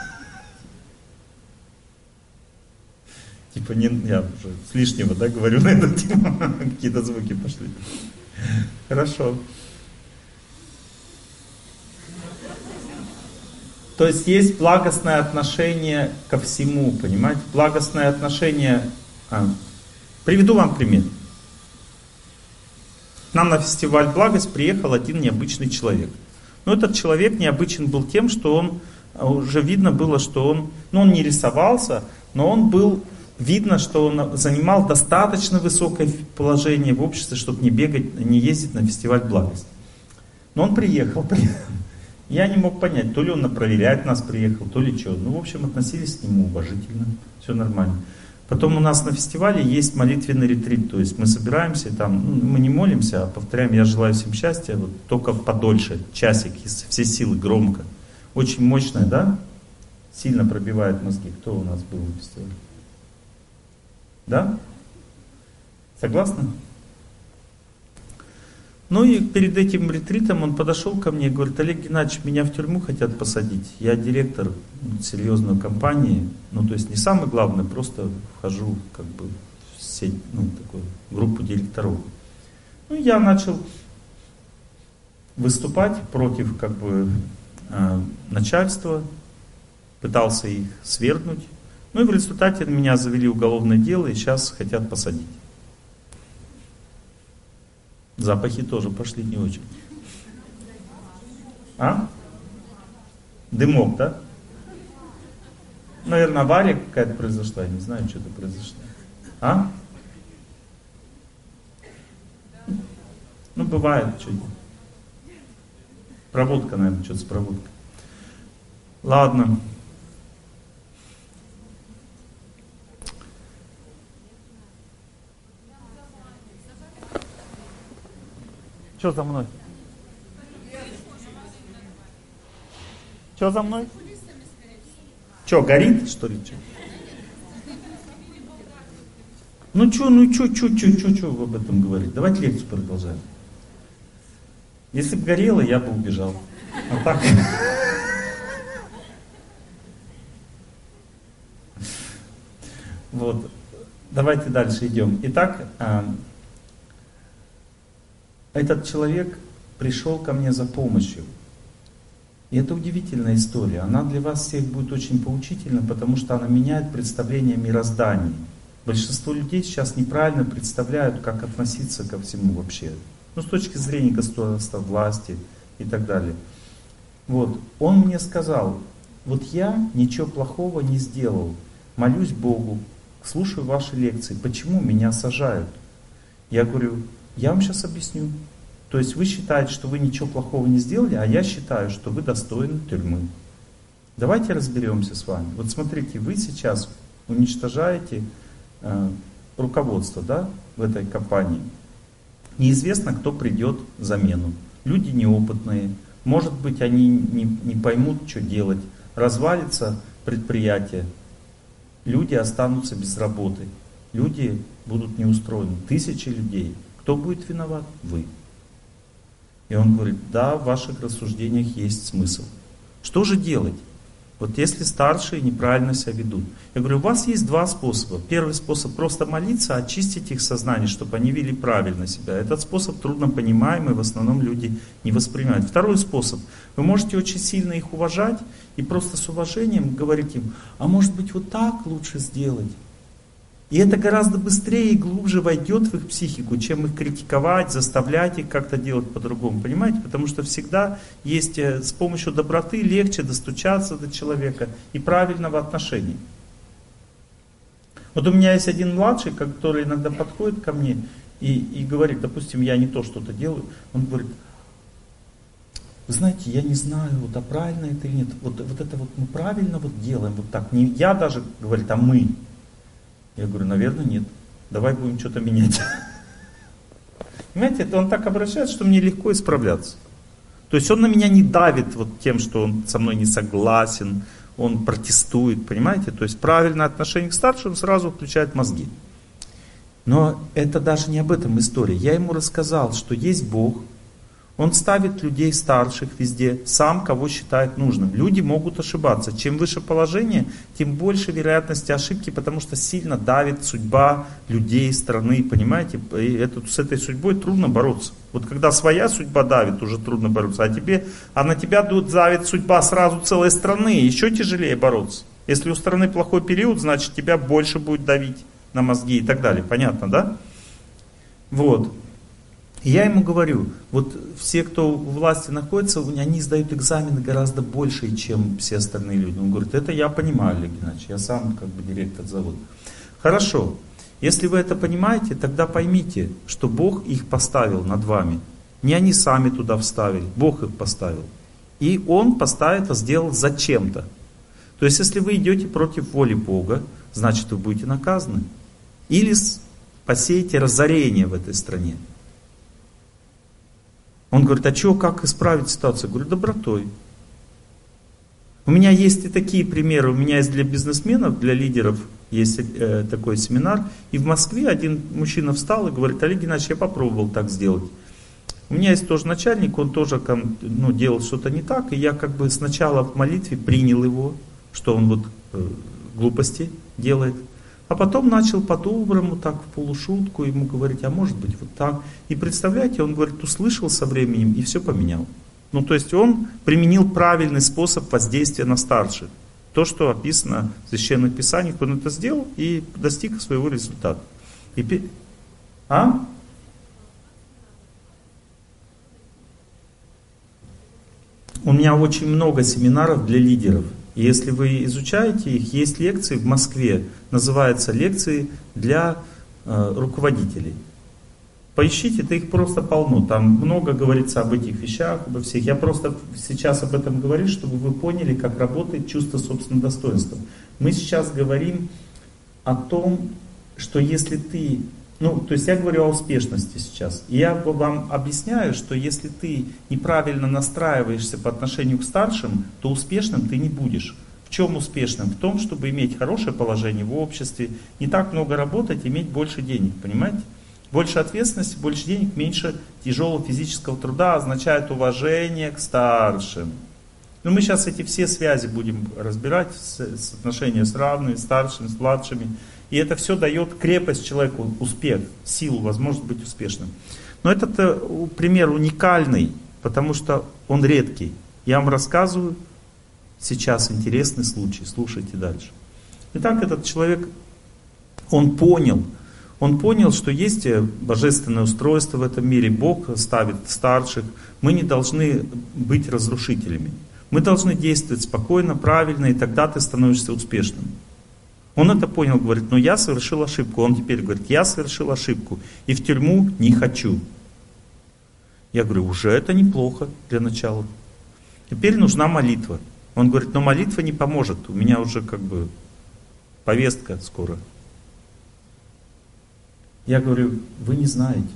Типа я уже с лишнего, да, говорю на эту тему. Какие-то звуки пошли. Хорошо. То есть есть благостное отношение ко всему, понимаете? Благостное отношение. Приведу вам пример. К нам на фестиваль «Благость» приехал один необычный человек. Но этот человек необычен был тем, что он уже видно было, что он не рисовался, но он был, видно, что он занимал достаточно высокое положение в обществе, чтобы не бегать, не ездить на фестиваль «Благость». Но он приехал. Я не мог понять, то ли он проверять нас приехал, то ли что. В общем, относились к нему уважительно, все нормально. Потом у нас на фестивале есть молитвенный ретрит, то есть мы собираемся, там, мы не молимся, а повторяем «Я желаю всем счастья», вот, только подольше, часик, все силы, громко. Очень мощное, да? Сильно пробивает мозги. Кто у нас был на фестивале? Да? Согласны? Ну и перед этим ретритом он подошел ко мне и говорит: Олег Геннадьевич, меня в тюрьму хотят посадить. Я директор серьезной компании, то есть не самое главное, просто вхожу как бы в сеть, такую группу директоров. Я начал выступать против начальства, пытался их свергнуть. И в результате на меня завели уголовное дело и сейчас хотят посадить. Запахи тоже пошли не очень. Дымок, да? Наверное, авария какая-то произошла, я не знаю, что-то произошло. Бывает что-то. Проводка, наверное, что-то с проводкой. Ладно. Что за мной? Что за мной? Что, горит, что ли? Что вы об этом говорите? Давайте лекцию продолжаем. Если бы горело, я бы убежал. А так... Вот. Давайте дальше идем. Итак, этот человек пришел ко мне за помощью. И это удивительная история. Она для вас всех будет очень поучительна, потому что она меняет представление о мироздании. Большинство людей сейчас неправильно представляют, как относиться ко всему вообще. с точки зрения государства, власти и так далее. Вот. Он мне сказал, вот я ничего плохого не сделал, молюсь Богу, слушаю ваши лекции, почему меня сажают? Я говорю, я вам сейчас объясню. То есть вы считаете, что вы ничего плохого не сделали, а я считаю, что вы достойны тюрьмы. Давайте разберемся с вами. Вот смотрите, вы сейчас уничтожаете руководство, да, в этой компании. Неизвестно, кто придет в замену. Люди неопытные. Может быть, они не поймут, что делать. Развалится предприятие. Люди останутся без работы. Люди будут неустроены. Тысячи людей. Кто будет виноват? Вы. И он говорит, да, в ваших рассуждениях есть смысл. Что же делать? Вот если старшие неправильно себя ведут. Я говорю, у вас есть два способа. Первый способ просто молиться, очистить их сознание, чтобы они вели правильно себя. Этот способ трудно понимаемый, в основном люди не воспринимают. Второй способ. Вы можете очень сильно их уважать и просто с уважением говорить им, а может быть вот так лучше сделать. И это гораздо быстрее и глубже войдет в их психику, чем их критиковать, заставлять их как-то делать по-другому. Понимаете? Потому что всегда есть с помощью доброты легче достучаться до человека и правильного отношения. Вот у меня есть один младший, который иногда подходит ко мне и говорит, допустим, я не то что-то делаю, он говорит, вы знаете, я не знаю, вот, а правильно это или нет. Вот это вот мы правильно вот делаем, вот так. Не я даже, говорит, а мы. Я говорю, наверное, нет. Давай будем что-то менять. Понимаете, это он так обращается, что мне легко исправляться. То есть он на меня не давит вот тем, что он со мной не согласен, он протестует, понимаете? То есть правильное отношение к старшим сразу включает мозги. Но это даже не об этом история. Я ему рассказал, что есть Бог. Он ставит людей старших везде, сам кого считает нужным. Люди могут ошибаться. Чем выше положение, тем больше вероятности ошибки, потому что сильно давит судьба людей, страны, понимаете? И с этой судьбой трудно бороться. Вот когда своя судьба давит, уже трудно бороться, а на тебя давит судьба сразу целой страны, еще тяжелее бороться. Если у страны плохой период, значит тебя больше будет давить на мозги и так далее. Понятно, да? Вот. Я ему говорю, вот все, кто у власти находится, они сдают экзамены гораздо больше, чем все остальные люди. Он говорит, это я понимаю, Олег Геннадьевич, я сам как бы директор завода. Хорошо, если вы это понимаете, тогда поймите, что Бог их поставил над вами. Не они сами туда вставили, Бог их поставил. И Он поставил это, сделал зачем-то. То есть, если вы идете против воли Бога, значит, вы будете наказаны. Или посеете разорение в этой стране. Он говорит, а что, как исправить ситуацию? Я говорю, добротой. У меня есть и такие примеры. У меня есть для бизнесменов, для лидеров есть такой семинар. И в Москве один мужчина встал и говорит, Олег Геннадьевич, я попробовал так сделать. У меня есть тоже начальник, он тоже делал что-то не так. И я как бы сначала в молитве принял его, что он вот глупости делает. А потом начал по-доброму, так в полушутку ему говорить, а может быть вот так. И представляете, он говорит, услышал со временем и все поменял. Ну то есть он применил правильный способ воздействия на старших. То, что описано в Священных Писаниях, он это сделал и достиг своего результата. У меня очень много семинаров для лидеров. И если вы изучаете их, есть лекции в Москве, называются лекции для руководителей. Поищите, это их просто полно. Там много говорится об этих вещах, обо всех. Я просто сейчас об этом говорю, чтобы вы поняли, как работает чувство собственного достоинства. Мы сейчас говорим о том, что если ты... то есть я говорю о успешности сейчас. И я вам объясняю, что если ты неправильно настраиваешься по отношению к старшим, то успешным ты не будешь. В чем успешным? В том, чтобы иметь хорошее положение в обществе, не так много работать, иметь больше денег, понимаете? Больше ответственности, больше денег, меньше тяжелого физического труда означает уважение к старшим. Мы сейчас эти все связи будем разбирать, отношения с равными, старшими, с младшими. И это все дает крепость человеку, успех, силу, возможность быть успешным. Но этот пример уникальный, потому что он редкий. Я вам рассказываю сейчас интересный случай, слушайте дальше. Итак, этот человек, он понял, Он понял, что есть божественное устройство в этом мире, Бог ставит старших. Мы не должны быть разрушителями. Мы должны действовать спокойно, правильно, и тогда ты становишься успешным. Он это понял, говорит, но я совершил ошибку. Он теперь говорит, я совершил ошибку и в тюрьму не хочу. Я говорю, уже это неплохо для начала. Теперь нужна молитва. Он говорит, но молитва не поможет, у меня уже как бы повестка скоро. Я говорю, вы не знаете.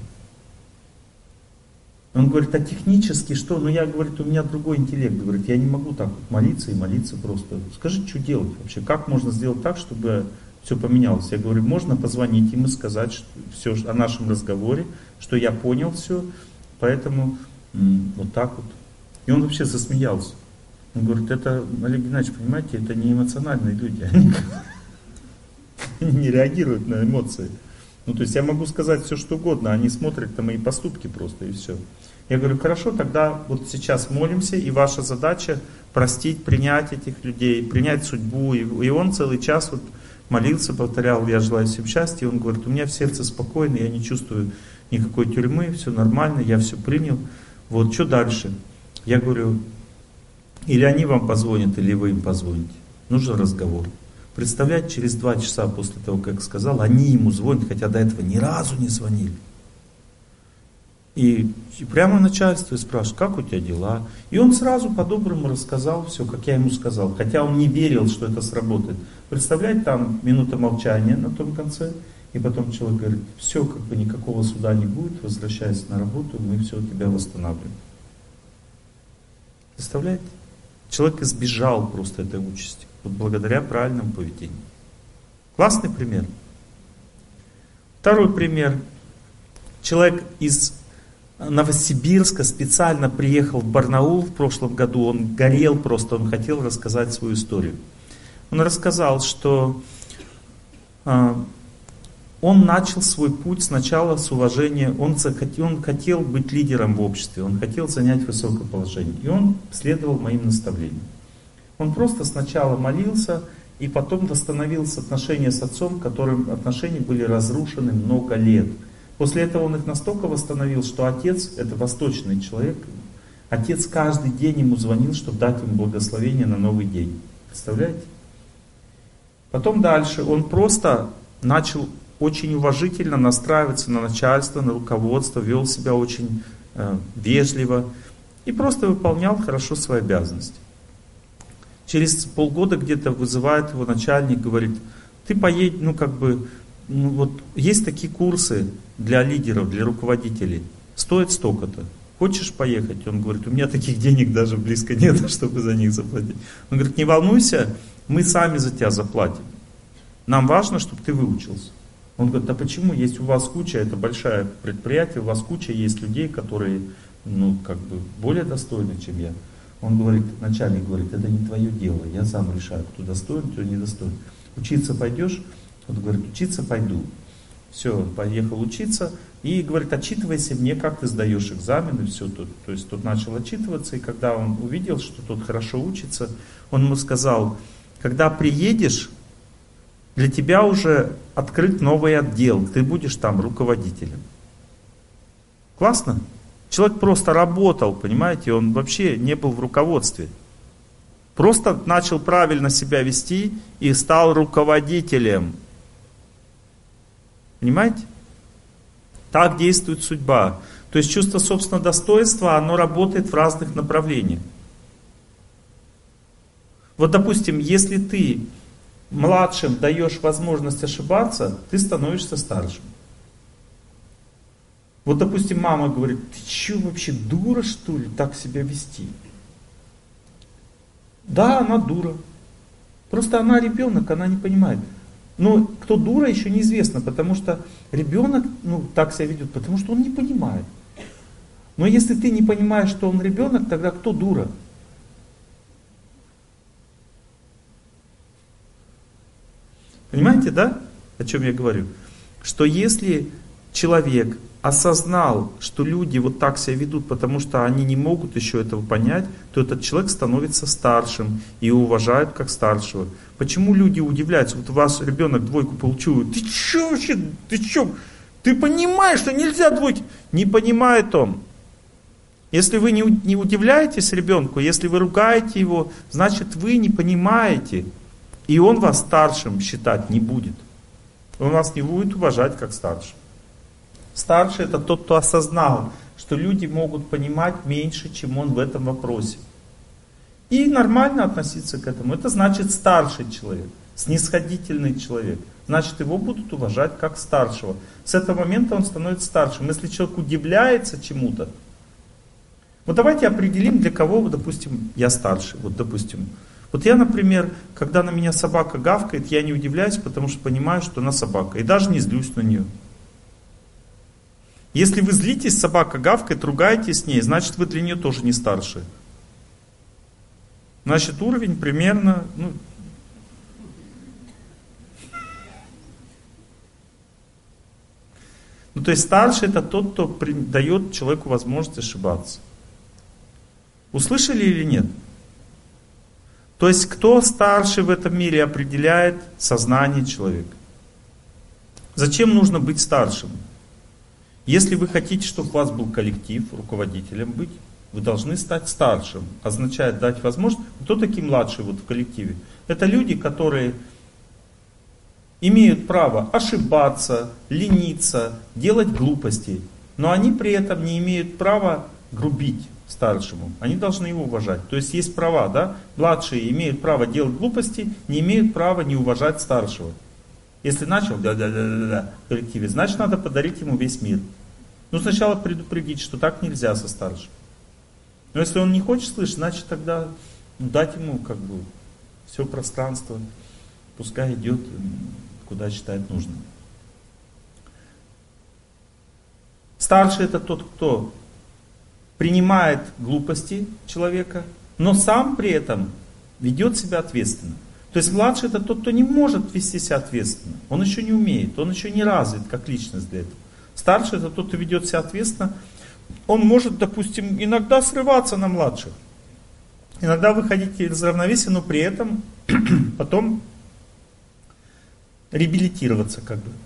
Он говорит, а технически что? Ну я, говорит, у меня другой интеллект. Говорит, я не могу так вот молиться и молиться просто. Скажи, что делать вообще? Как можно сделать так, чтобы все поменялось? Я говорю, можно позвонить им и сказать что, все о нашем разговоре, что я понял все, поэтому вот так вот. И он вообще засмеялся. Он говорит, это, Олег Геннадьевич, понимаете, это не эмоциональные люди. Они не реагируют на эмоции. Ну, то есть я могу сказать все, что угодно, они смотрят на мои поступки просто и все. Я говорю, хорошо, тогда вот сейчас молимся, и ваша задача простить, принять этих людей, принять судьбу. И он целый час вот молился, повторял, я желаю всем счастья. И он говорит, у меня в сердце спокойно, я не чувствую никакой тюрьмы, все нормально, я все принял. Вот, что дальше? Я говорю, или они вам позвонят, или вы им позвоните. Нужен разговор. Представляете, через 2 часа после того, как сказал, они ему звонят, хотя до этого ни разу не звонили. И прямо начальство спрашивает, как у тебя дела? И он сразу по-доброму рассказал все, как я ему сказал. Хотя он не верил, что это сработает. Представляете, там минута молчания на том конце. И потом человек говорит, все, как бы никакого суда не будет, возвращайся на работу, мы все тебя восстанавливаем. Представляете? Человек избежал просто этой участи. Вот благодаря правильному поведению. Классный пример. Второй пример. Человек из Новосибирска специально приехал в Барнаул в прошлом году. Он горел просто, он хотел рассказать свою историю. Он рассказал, что он начал свой путь сначала с уважения. Он хотел быть лидером в обществе, он хотел занять высокое положение. И он следовал моим наставлениям. Он просто сначала молился и потом восстановил отношения с отцом, которым отношения были разрушены много лет. После этого он их настолько восстановил, что отец, это восточный человек, отец каждый день ему звонил, чтобы дать ему благословение на новый день. Представляете? Потом дальше он просто начал очень уважительно настраиваться на начальство, на руководство, вел себя очень вежливо и просто выполнял хорошо свои обязанности. Через полгода где-то вызывает его начальник, говорит, ты поедь, вот есть такие курсы для лидеров, для руководителей, стоит столько-то. Хочешь поехать? Он говорит, у меня таких денег даже близко нет, чтобы за них заплатить. Он говорит, не волнуйся, мы сами за тебя заплатим. Нам важно, чтобы ты выучился. Он говорит, да почему? Есть у вас куча, это большое предприятие, у вас куча есть людей, которые, более достойны, чем я. Он говорит, начальник говорит, это не твое дело, я сам решаю, кто достоин, кто недостоин. Учиться пойдешь? Он говорит, учиться пойду. Все, он поехал учиться и говорит, отчитывайся мне, как ты сдаешь экзамены, все тут. То есть тот начал отчитываться, и когда он увидел, что тот хорошо учится, он ему сказал, когда приедешь, для тебя уже открыт новый отдел, ты будешь там руководителем. Классно? Человек просто работал, понимаете, он вообще не был в руководстве. Просто начал правильно себя вести и стал руководителем. Понимаете? Так действует судьба. То есть чувство собственного достоинства, оно работает в разных направлениях. Вот допустим, если ты младшим даешь возможность ошибаться, ты становишься старшим. Вот, допустим, мама говорит, ты что вообще, дура что ли, так себя вести? Да, она дура. Просто она ребенок, она не понимает. Но кто дура, еще неизвестно, потому что ребенок так себя ведет, потому что он не понимает. Но если ты не понимаешь, что он ребенок, тогда кто дура? Понимаете, да, о чем я говорю? Что если человек осознал, что люди вот так себя ведут, потому что они не могут еще этого понять, то этот человек становится старшим и уважают как старшего. Почему люди удивляются? Вот у вас ребенок двойку получил, ты че вообще, ты че? Ты понимаешь, что нельзя двойки? Не понимает он. Если вы не удивляетесь ребенку, если вы ругаете его, значит вы не понимаете. И он вас старшим считать не будет. Он вас не будет уважать как старшим. Старший — это тот, кто осознал, что люди могут понимать меньше, чем он в этом вопросе. И нормально относиться к этому. Это значит старший человек, снисходительный человек. Значит, его будут уважать как старшего. С этого момента он становится старшим. Если человек удивляется чему-то, вот давайте определим, для кого, допустим, я старший. Вот, допустим, вот я, например, когда на меня собака гавкает, я не удивляюсь, потому что понимаю, что она собака. И даже не злюсь на нее. Если вы злитесь, собака гавкает, ругаетесь с ней, значит, вы для нее тоже не старший. Значит, уровень примерно... то есть старший — это тот, кто дает человеку возможность ошибаться. Услышали или нет? То есть кто старший в этом мире определяет сознание человека. Зачем нужно быть старшим? Если вы хотите, чтобы у вас был коллектив, руководителем быть, вы должны стать старшим. Означает дать возможность. Кто такие младшие вот в коллективе? Это люди, которые имеют право ошибаться, лениться, делать глупости. Но они при этом не имеют права грубить старшему. Они должны его уважать. То есть есть права, да? Младшие имеют право делать глупости, не имеют права не уважать старшего. Если начал в коллективе, значит надо подарить ему весь мир. Ну сначала предупредить, что так нельзя со старшим. Но если он не хочет слышать, значит тогда дать ему как бы все пространство, пускай идет, куда считает нужным. Старший — это тот, кто принимает глупости человека, но сам при этом ведет себя ответственно. То есть младший — это тот, кто не может вести себя ответственно. Он еще не умеет, он еще не развит как личность для этого. Старший — это тот, кто ведет себя ответственно. Он может, допустим, иногда срываться на младших. Иногда выходить из равновесия, но при этом потом реабилитироваться как бы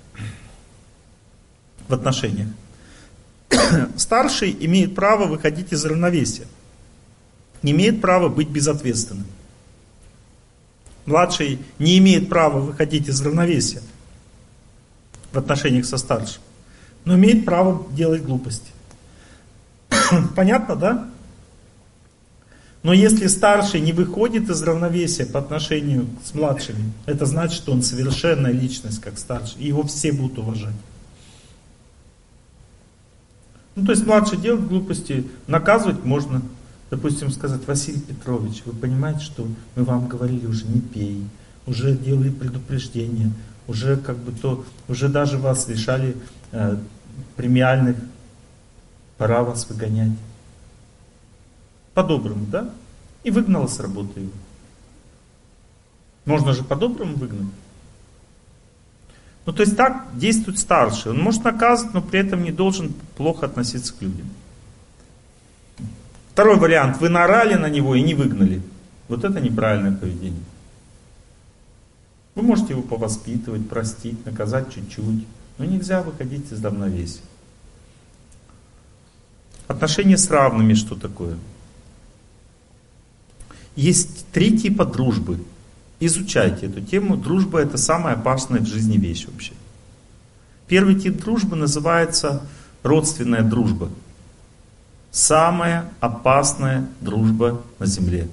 в отношениях. Старший имеет право выходить из равновесия. Не имеет права быть безответственным. Младший не имеет права выходить из равновесия в отношениях со старшим, но имеет право делать глупости. Понятно, да? Но если старший не выходит из равновесия по отношению с младшими, это значит, что он совершенная личность, как старший, и его все будут уважать. То есть младший делает глупости, наказывать можно. Допустим, сказать: Василий Петрович, вы понимаете, что мы вам говорили уже не пей, уже делали предупреждения, уже как бы уже даже вас лишали премиальных, пора вас выгонять. По-доброму, да? И выгнала с работы его. Можно же по-доброму выгнать. То есть так действует старший. Он может наказывать, но при этом не должен плохо относиться к людям. Второй вариант. Вы наорали на него и не выгнали. Вот это неправильное поведение. Вы можете его повоспитывать, простить, наказать чуть-чуть. Но нельзя выходить из равновесия. Отношения с равными что такое? Есть 3 типа дружбы. Изучайте эту тему. Дружба — это самая опасная в жизни вещь вообще. Первый тип дружбы называется родственная дружба. Самая опасная дружба на земле.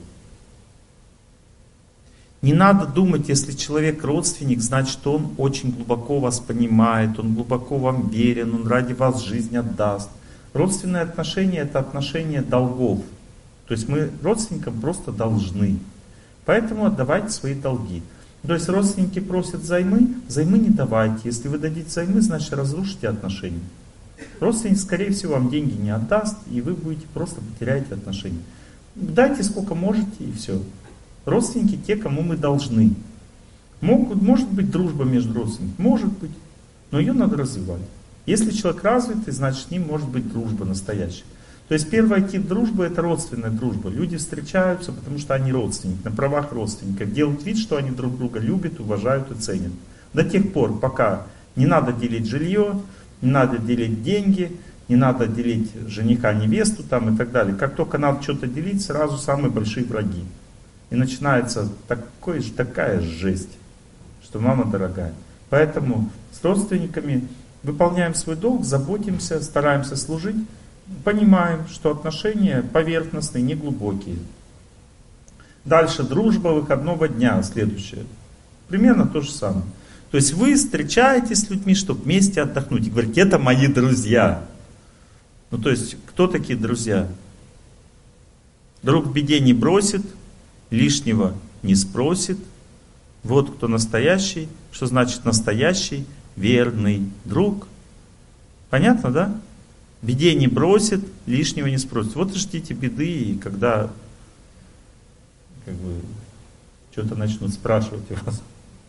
Не надо думать, если человек родственник, значит, он очень глубоко вас понимает, он глубоко вам верен, он ради вас жизнь отдаст. Родственные отношения — это отношения долгов. То есть мы родственникам просто должны. Поэтому отдавайте свои долги. То есть родственники просят взаймы не давайте. Если вы дадите взаймы, значит разрушите отношения. Родственник, скорее всего, вам деньги не отдаст, и вы будете просто потеряете отношения. Дайте сколько можете, и все. Родственники те, кому мы должны. Может быть дружба между родственниками, может быть, но ее надо развивать. Если человек развитый, значит с ним может быть дружба настоящая. То есть первый тип дружбы — это родственная дружба. Люди встречаются, потому что они родственники, на правах родственников. Делают вид, что они друг друга любят, уважают и ценят. До тех пор, пока не надо делить жилье, не надо делить деньги, не надо делить жениха, невесту там и так далее. Как только надо что-то делить, сразу самые большие враги. И начинается такая жесть, что мама дорогая. Поэтому с родственниками выполняем свой долг, заботимся, стараемся служить, понимаем, что отношения поверхностные, неглубокие. Дальше дружба выходного дня, следующее. Примерно то же самое. То есть вы встречаетесь с людьми, чтобы вместе отдохнуть. И говорите, это мои друзья. Ну то есть, кто такие друзья? Друг в беде не бросит, лишнего не спросит. Вот кто настоящий. Что значит настоящий? Верный друг. Понятно, да? В беде не бросит, лишнего не спросит. Вот и ждите беды, и когда что-то начнут спрашивать у вас.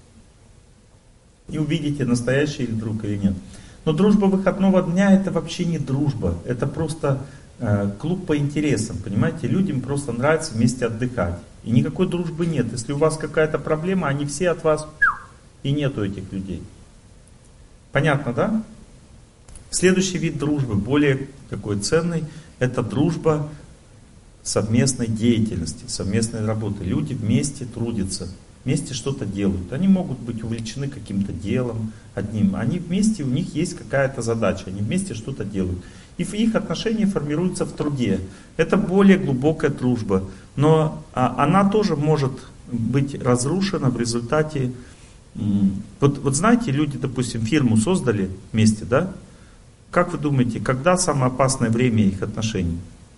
И увидите, настоящий ли друг или нет. Но дружба выходного дня — это вообще не дружба. Это просто клуб по интересам, понимаете? Людям просто нравится вместе отдыхать. И никакой дружбы нет. Если у вас какая-то проблема, они все от вас, и нету этих людей. Понятно, да? Следующий вид дружбы, более такой ценный, это дружба совместной деятельности, совместной работы. Люди вместе трудятся, вместе что-то делают. Они могут быть увлечены каким-то делом одним. Они вместе, у них есть какая-то задача, они вместе что-то делают. И их отношения формируются в труде. Это более глубокая дружба. Но она тоже может быть разрушена в результате... Вот знаете, люди, допустим, фирму создали вместе, да? Как вы думаете, когда самое опасное время их отношений?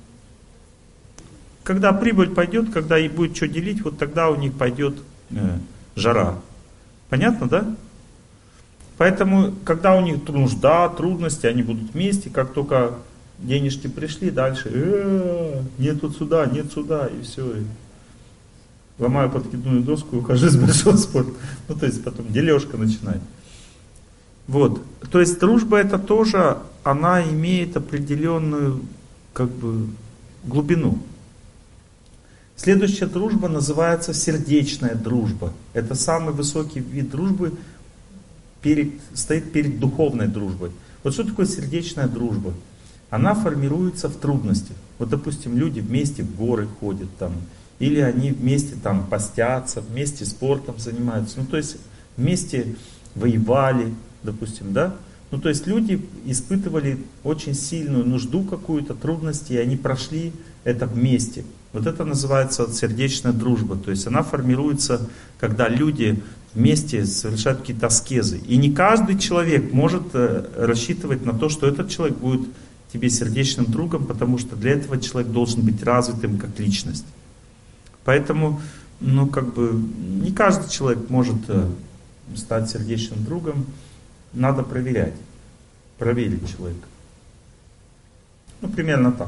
Когда прибыль пойдет, когда и будет что делить, вот тогда у них пойдет жара. Понятно, да? Поэтому, когда у них нужда, трудности, они будут вместе, как только денежки пришли, дальше нет вот сюда, нет сюда, и все. Ломаю подкидную доску и ухожу с большого спорта. Ну, то есть потом дележка начинает. Вот. То есть дружба это тоже, она имеет определенную глубину. Следующая дружба называется сердечная дружба. Это самый высокий вид дружбы, стоит перед духовной дружбой. Вот что такое сердечная дружба? Она формируется в трудностях. Вот, допустим, люди вместе в горы ходят там, или они вместе там постятся, вместе спортом занимаются. Ну, то есть вместе воевали, допустим, да? Ну, то есть люди испытывали очень сильную нужду какую-то, трудности, и они прошли это вместе. Вот это называется сердечная дружба. То есть она формируется, когда люди вместе совершают какие-то аскезы. И не каждый человек может рассчитывать на то, что этот человек будет тебе сердечным другом, потому что для этого человек должен быть развитым как личность. Поэтому, не каждый человек может стать сердечным другом. Надо проверять. Проверить человека. Ну, примерно так.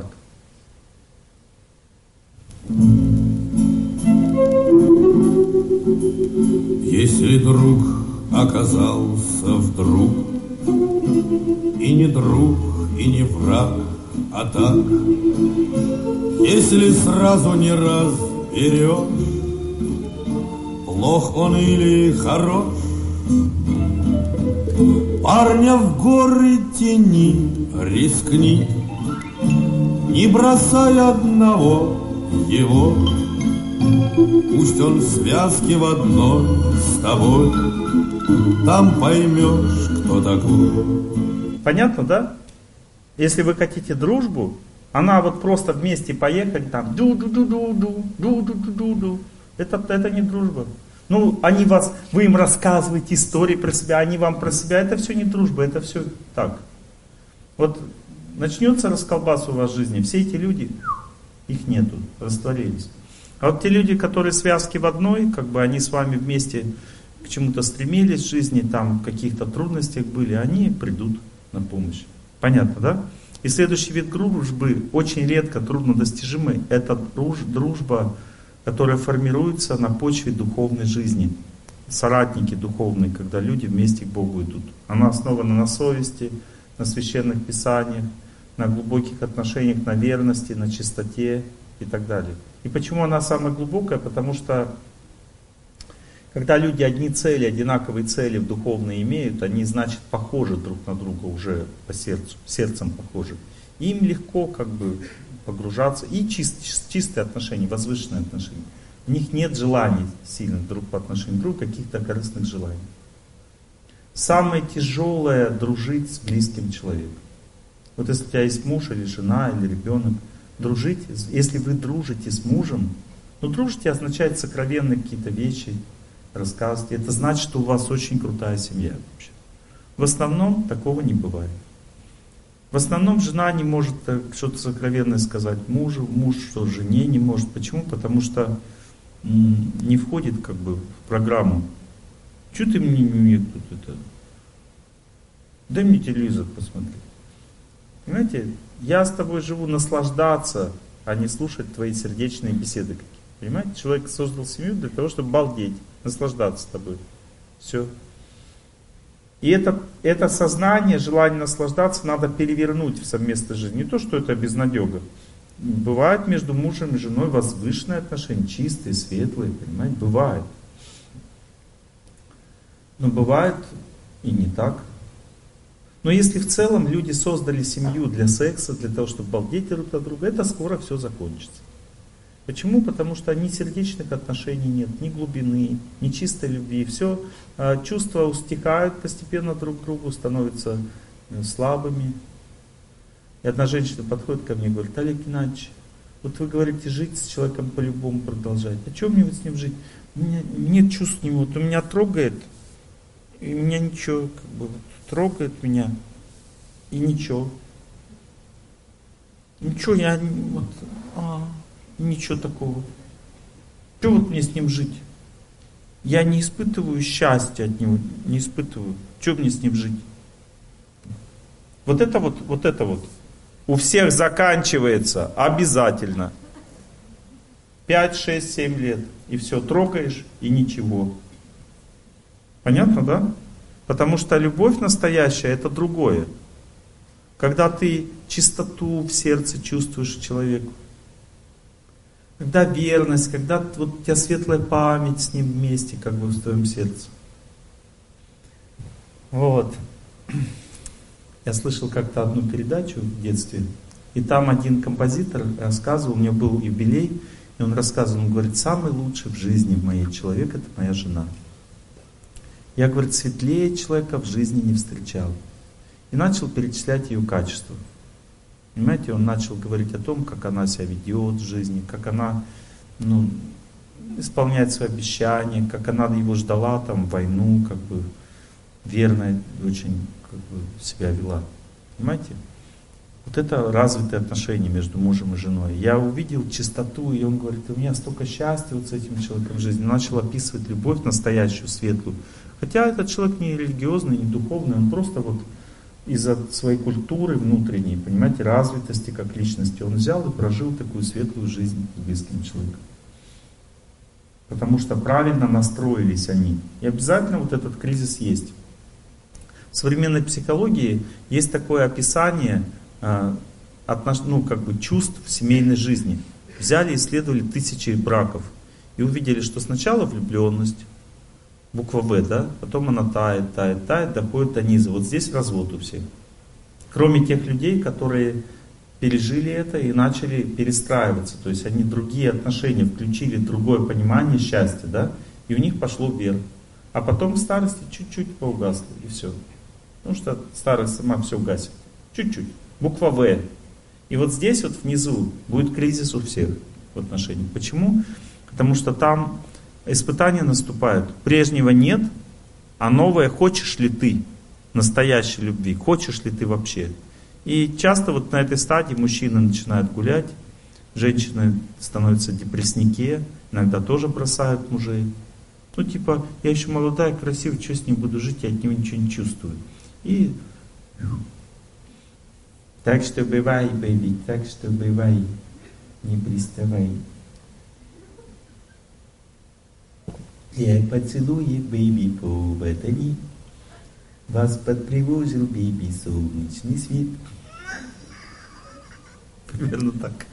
Если друг оказался вдруг и не друг, и не враг, а так, если сразу не разберешь, плох он или хорош, парня в горы тяни, рискни, не бросай одного его. Пусть он в связке в одной с тобой, там поймешь, кто такой. Понятно, да? Если вы хотите дружбу, она вот просто вместе поехать там, ду-ду-ду-ду-ду, это не дружба. Ну, вы им рассказываете истории про себя, они вам про себя, это все не дружба, это все так. Вот начнется расколбас у вас в жизни, все эти люди, их нету, растворились. А вот те люди, которые связки в одной, они с вами вместе к чему-то стремились в жизни, там в каких-то трудностях были, они придут на помощь. Понятно, да? И следующий вид дружбы, очень редко труднодостижимый, это дружба, которая формируется на почве духовной жизни. Соратники духовные, когда люди вместе к Богу идут. Она основана на совести, на священных писаниях, на глубоких отношениях, на верности, на чистоте и так далее. И почему она самая глубокая? Потому что когда люди одни цели, одинаковые цели в духовные имеют, они, значит, похожи друг на друга уже по сердцу, сердцем похожи. Им легко как бы погружаться. И чистые отношения, возвышенные отношения. У них нет желаний сильных друг по отношению к другу, каких-то корыстных желаний. Самое тяжелое — дружить с близким человеком. Вот если у тебя есть муж или жена, или ребенок, дружить, если вы дружите с мужем, ну дружите означает сокровенные какие-то вещи, рассказывать. Это значит, что у вас очень крутая семья вообще. В основном такого не бывает. В основном жена не может что-то сокровенное сказать мужу, муж что жене не может. Почему? Потому что не входит как бы в программу. Чего ты мне тут это? Дай мне телевизор посмотреть. Понимаете, я с тобой живу наслаждаться, а не слушать твои сердечные беседы какие-то. Понимаете, человек создал семью для того, чтобы балдеть, наслаждаться с тобой. Все. И это сознание, желание наслаждаться надо перевернуть в совместной жизни. Не то, что это безнадега. Бывает между мужем и женой возвышенные отношения, чистые, светлые, понимаете, бывает. Но бывает и не так. Но если в целом люди создали семью для секса, для того, чтобы балдеть друг от друга, это скоро все закончится. Почему? Потому что ни сердечных отношений нет, ни глубины, ни чистой любви. Все, чувства устихают постепенно друг к другу, становятся слабыми. И одна женщина подходит ко мне и говорит: Олег Геннадьевич, вот вы говорите, жить с человеком по-любому продолжать. А что мне вот с ним жить? У меня нет чувств к нему, вот он меня трогает, и меня ничего, как бы, трогает меня, и ничего. Ничего, я вот, ничего такого. Что вот мне с ним жить? Я не испытываю счастья от него, не испытываю. Что мне с ним жить? Вот это вот. У всех заканчивается обязательно. 5, 6, 7 лет. И все, трогаешь, и ничего. Понятно, да? Потому что любовь настоящая — это другое. Когда ты чистоту в сердце чувствуешь человеку, когда верность, когда вот у тебя светлая память с ним вместе, как бы в твоем сердце. Вот. Я слышал как-то одну передачу в детстве, и там один композитор рассказывал, у него был юбилей, и он рассказывал, он говорит: самый лучший в жизни моей человек — это моя жена. Я, говорит, светлее человека в жизни не встречал. И начал перечислять ее качества. Понимаете, он начал говорить о том, как она себя ведет в жизни, как она исполняет свои обещания, как она его ждала там в войну, как бы верно очень как бы себя вела. Понимаете? Вот это развитые отношения между мужем и женой. Я увидел чистоту, и он говорит: у меня столько счастья вот с этим человеком в жизни. Начал описывать любовь настоящую, светлую. Хотя этот человек не религиозный, не духовный, он просто вот из-за своей культуры внутренней, понимаете, развитости как личности, он взял и прожил такую светлую жизнь с близким человеком. Потому что правильно настроились они. И обязательно вот этот кризис есть. В современной психологии есть такое описание чувств в семейной жизни. Взяли, исследовали тысячи браков и увидели, что сначала влюбленность, буква В, да, потом она тает, доходит до низа. Вот здесь развод у всех. Кроме тех людей, которые пережили это и начали перестраиваться. То есть они другие отношения, включили другое понимание счастья, да, и у них пошло вверх. А потом в старости чуть-чуть поугасло, и все. Потому что старость сама все гасит. Чуть-чуть. Буква В. И вот здесь вот внизу будет кризис у всех в отношениях. Почему? Потому что там испытания наступают. Прежнего нет, а новое хочешь ли ты настоящей любви, хочешь ли ты вообще. И часто вот на этой стадии мужчины начинают гулять, женщины становятся депрессняки, иногда тоже бросают мужей. Ну типа, я еще молодая, красивая, что с ним буду жить, я от него ничего не чувствую. И так что бывай, бэйби, так что бывай, не приставай. Я поцелую, бэйби, по батареи. Вас подтревожил бейби солнечный свет. Примерно так.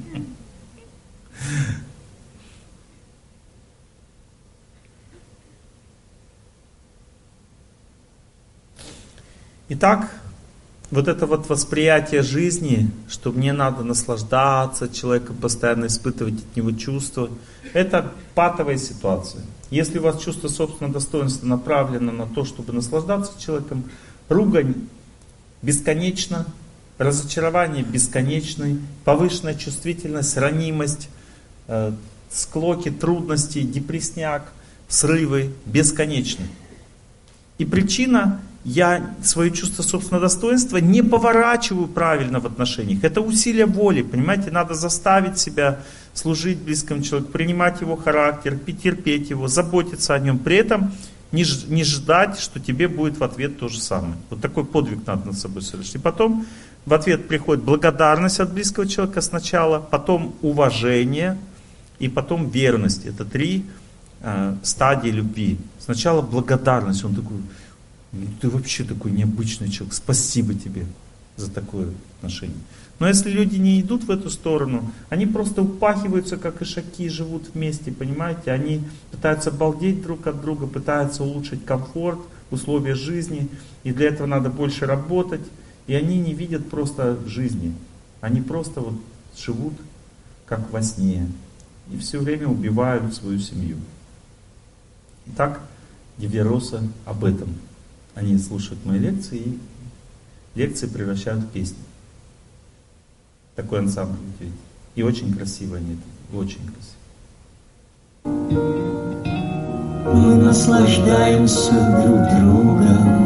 Итак, вот это вот восприятие жизни, что мне надо наслаждаться человеком, постоянно испытывать от него чувства, это патовая ситуация. Если у вас чувство собственного достоинства направлено на то, чтобы наслаждаться человеком, ругань бесконечна, разочарование бесконечное, повышенная чувствительность, ранимость, склоки, трудности, депрессняк, срывы бесконечны. И причина: я свое чувство собственного достоинства не поворачиваю правильно в отношениях. Это усилие воли, понимаете, надо заставить себя служить близкому человеку, принимать его характер, терпеть его, заботиться о нем, при этом не ждать, что тебе будет в ответ то же самое. Вот такой подвиг надо над собой совершить. И потом в ответ приходит благодарность от близкого человека сначала, потом уважение и потом верность. Это 3 стадии любви. Сначала благодарность, он такой: ты вообще такой необычный человек, спасибо тебе за такое отношение. Но если люди не идут в эту сторону, они просто упахиваются, как ишаки, живут вместе, понимаете? Они пытаются балдеть друг от друга, пытаются улучшить комфорт, условия жизни, и для этого надо больше работать. И они не видят просто жизни, они просто вот живут как во сне и все время убивают свою семью. Итак, Дивья-Роса об этом. Они слушают мои лекции, и лекции превращают в песни. Такой ансамбль, видите. И очень красиво они это, очень красиво. Мы наслаждаемся друг другом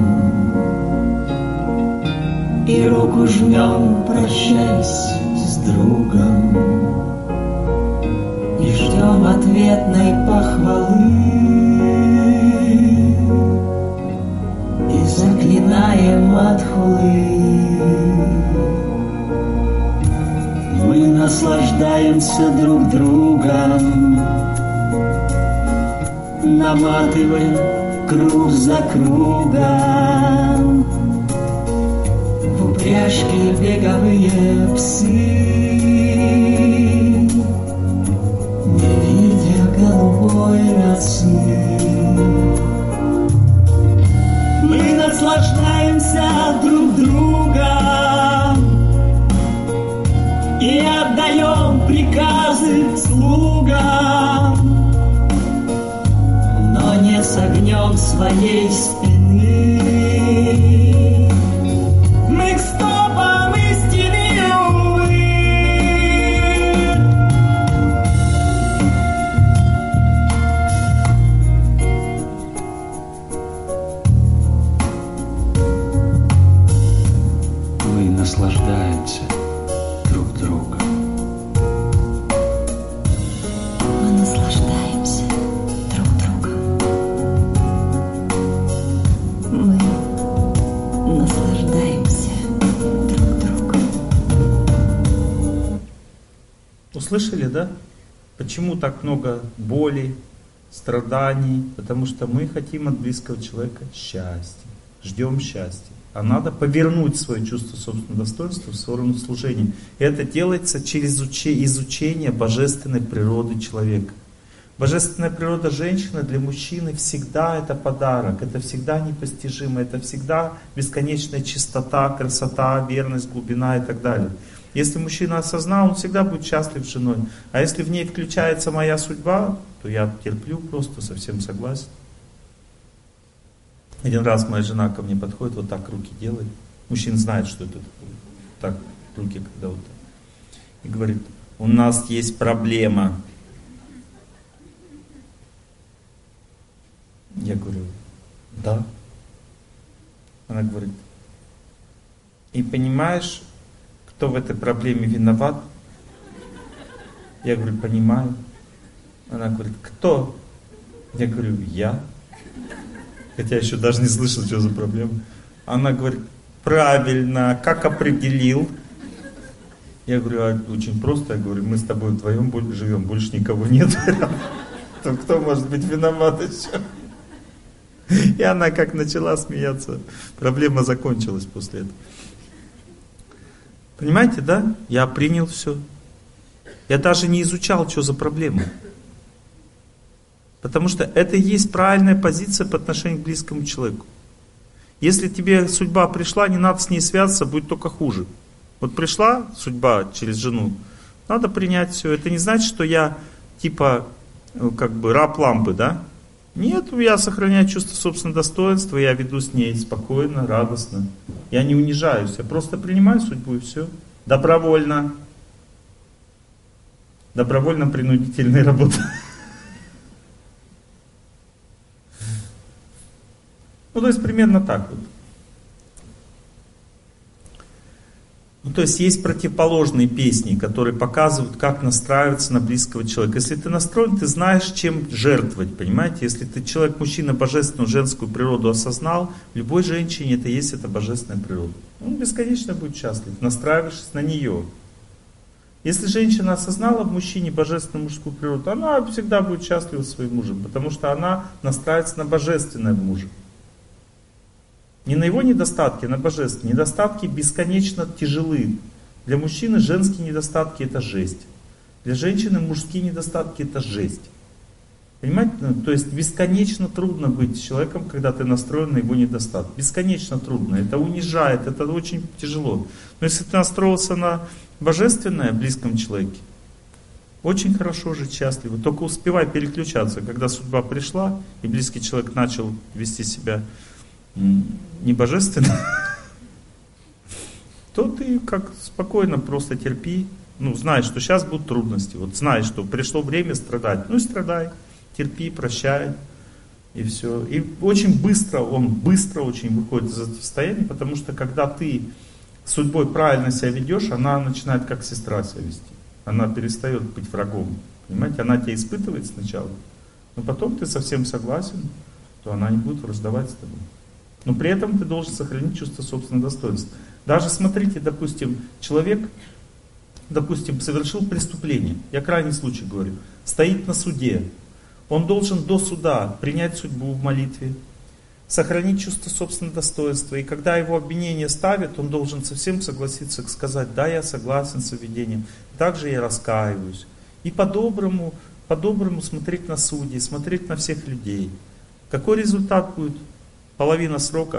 и руку жмем, прощаясь с другом, и ждем ответной похвалы, и заклинаем от хулы. Мы наслаждаемся друг другом, наматываем круг за кругом, в упряжке беговые псы, не видя голубой росы. Мы наслаждаемся друг другом и отдаем приказы слугам, но не с огнем своей спины. Мы к стопам истины, увы. Мы наслаждаемся друг другом. Мы наслаждаемся друг другом. Мы наслаждаемся друг другом. Услышали, да? Почему так много боли, страданий? Потому что мы хотим от близкого человека счастья, ждем счастья. А надо повернуть свое чувство собственного достоинства в сторону служения. И это делается через изучение божественной природы человека. Божественная природа женщины для мужчины всегда это подарок, это всегда непостижимо, это всегда бесконечная чистота, красота, верность, глубина и так далее. Если мужчина осознал, он всегда будет счастлив с женой. А если в ней включается моя судьба, то я терплю просто, совсем согласен. Один раз моя жена ко мне подходит, вот так руки делает. Мужчина знает, что это такое. Так, руки когда вот так. И говорит: у нас есть проблема. Я говорю: да. Она говорит: и понимаешь, кто в этой проблеме виноват? Я говорю: понимаю. Она говорит: кто? Я говорю: я. Хотя еще даже не слышал, что за проблема. Она говорит: правильно, как определил? Я говорю: а очень просто. Я говорю: мы с тобой вдвоем живем, больше никого нет. То кто может быть виноват еще? И она как начала смеяться, проблема закончилась после этого. Понимаете, да? Я принял все. Я даже не изучал, что за проблема. Потому что это и есть правильная позиция по отношению к близкому человеку. Если тебе судьба пришла, не надо с ней связываться, будет только хуже. Вот пришла судьба через жену, надо принять все. Это не значит, что я типа как бы раб лампы, да? Нет, я сохраняю чувство собственного достоинства, я веду с ней спокойно, радостно. Я не унижаюсь, я просто принимаю судьбу и все. Добровольно. Добровольно-принудительная работа. Ну, то есть примерно так вот. Ну, то есть есть противоположные песни, которые показывают, как настраиваться на близкого человека. Если ты настроен, ты знаешь, чем жертвовать, понимаете? Если ты человек, мужчина, божественную женскую природу осознал, в любой женщине это есть эта божественная природа. Он бесконечно будет счастлив, настраиваешься на нее. Если женщина осознала в мужчине божественную мужскую природу, она всегда будет счастлива своим мужем, потому что она настраивается на божественное в муже. Не на его недостатки, а на божественные. Недостатки бесконечно тяжелы. Для мужчины женские недостатки это жесть. Для женщины мужские недостатки это жесть. Понимаете? То есть бесконечно трудно быть с человеком, когда ты настроен на его недостатки. Бесконечно трудно. Это унижает, это очень тяжело. Но если ты настроился на божественное в близком человеке, очень хорошо жить счастливо. Только успевай переключаться. Когда судьба пришла, и близкий человек начал вести себя не божественно, то ты как спокойно просто терпи. Ну, знай, что сейчас будут трудности. Вот знай, что пришло время страдать. Ну и страдай, терпи, прощай. И все. И очень быстро, он быстро очень выходит из этого состояния, потому что когда ты с судьбой правильно себя ведешь, она начинает как сестра себя вести. Она перестает быть врагом. Понимаете, она тебя испытывает сначала, но потом ты совсем согласен, то она не будет раздавать с тобой. Но при этом ты должен сохранить чувство собственного достоинства. Даже смотрите, допустим, человек, совершил преступление, я крайний случай говорю, стоит на суде, он должен до суда принять судьбу в молитве, сохранить чувство собственного достоинства, и когда его обвинение ставят, он должен совсем согласиться, сказать, да, я согласен с обвинением, также я раскаиваюсь. И по-доброму смотреть на судьи, смотреть на всех людей. Какой результат будет? Половина срока.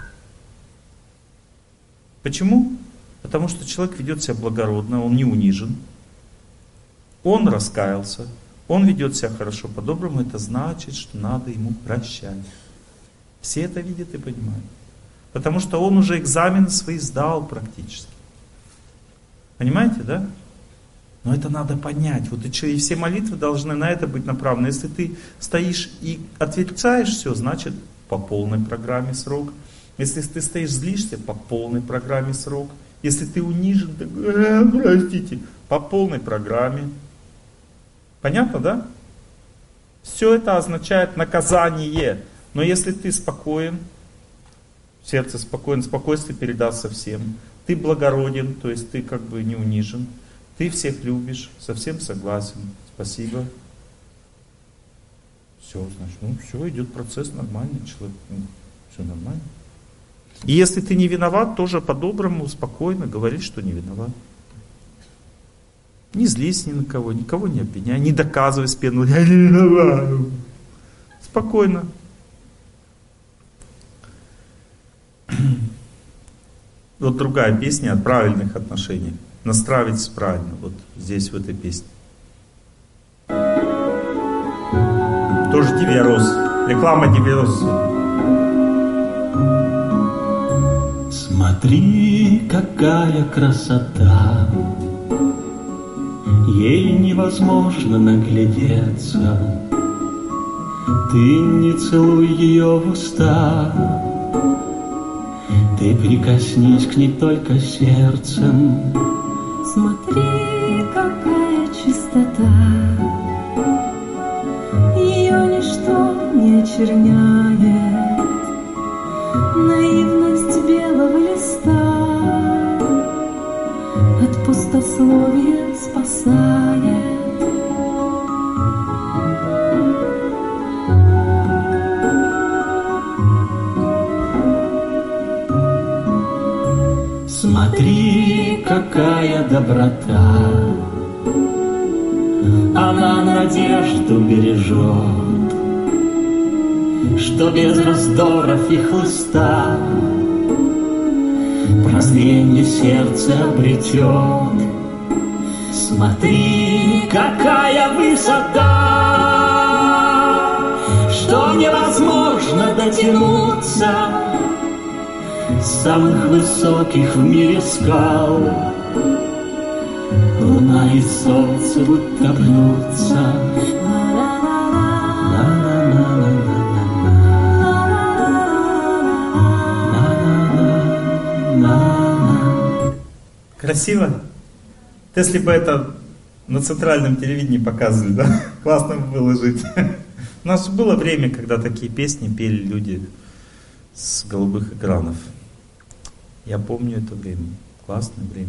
Почему? Потому что человек ведет себя благородно, он не унижен, он раскаялся, он ведет себя хорошо, по-доброму, это значит, что надо ему прощать. Все это видят и понимают. Потому что он уже экзамены свои сдал практически. Понимаете, да? Но это надо понять. Вот и все молитвы должны на это быть направлены. Если ты стоишь и отрицаешь все, значит по полной программе срок. Если ты стоишь, злишься, по полной программе срок. Если ты унижен, ты простите, по полной программе. Понятно, да? Все это означает наказание. Но если ты спокоен, сердце спокоен, спокойствие передастся всем. Ты благороден, то есть ты как бы не унижен. Ты всех любишь, совсем согласен. Спасибо. Все, значит, все, идет процесс нормальный, человек, все нормально. И если ты не виноват, тоже по-доброму, спокойно говори, что не виноват. Не злись ни на кого, никого не обвиняй, не доказывай с пеной, я не виноват. Спокойно. Вот другая песня о правильных отношениях. Настраивайтесь правильно, вот здесь, в этой песне. Тоже Диверос. Реклама Диверос. Смотри, какая красота, ей невозможно наглядеться. Ты не целуй ее в уста, ты прикоснись к ней только сердцем. Смотри, какая чистота, ее ничто не очерняет. Наивность белого листа от пустословия спасает. Смотри, какая доброта, она надежду бережет, что без раздоров и хлыста прозрение сердце обретет. Смотри, какая высота, что невозможно дотянуться с самых высоких в мире скал. Луна и солнце будто бьются. Красиво? Если бы это на центральном телевидении показывали, да? Классно бы было жить. У нас было время, когда такие песни пели люди с голубых экранов. Я помню это время. Классное время.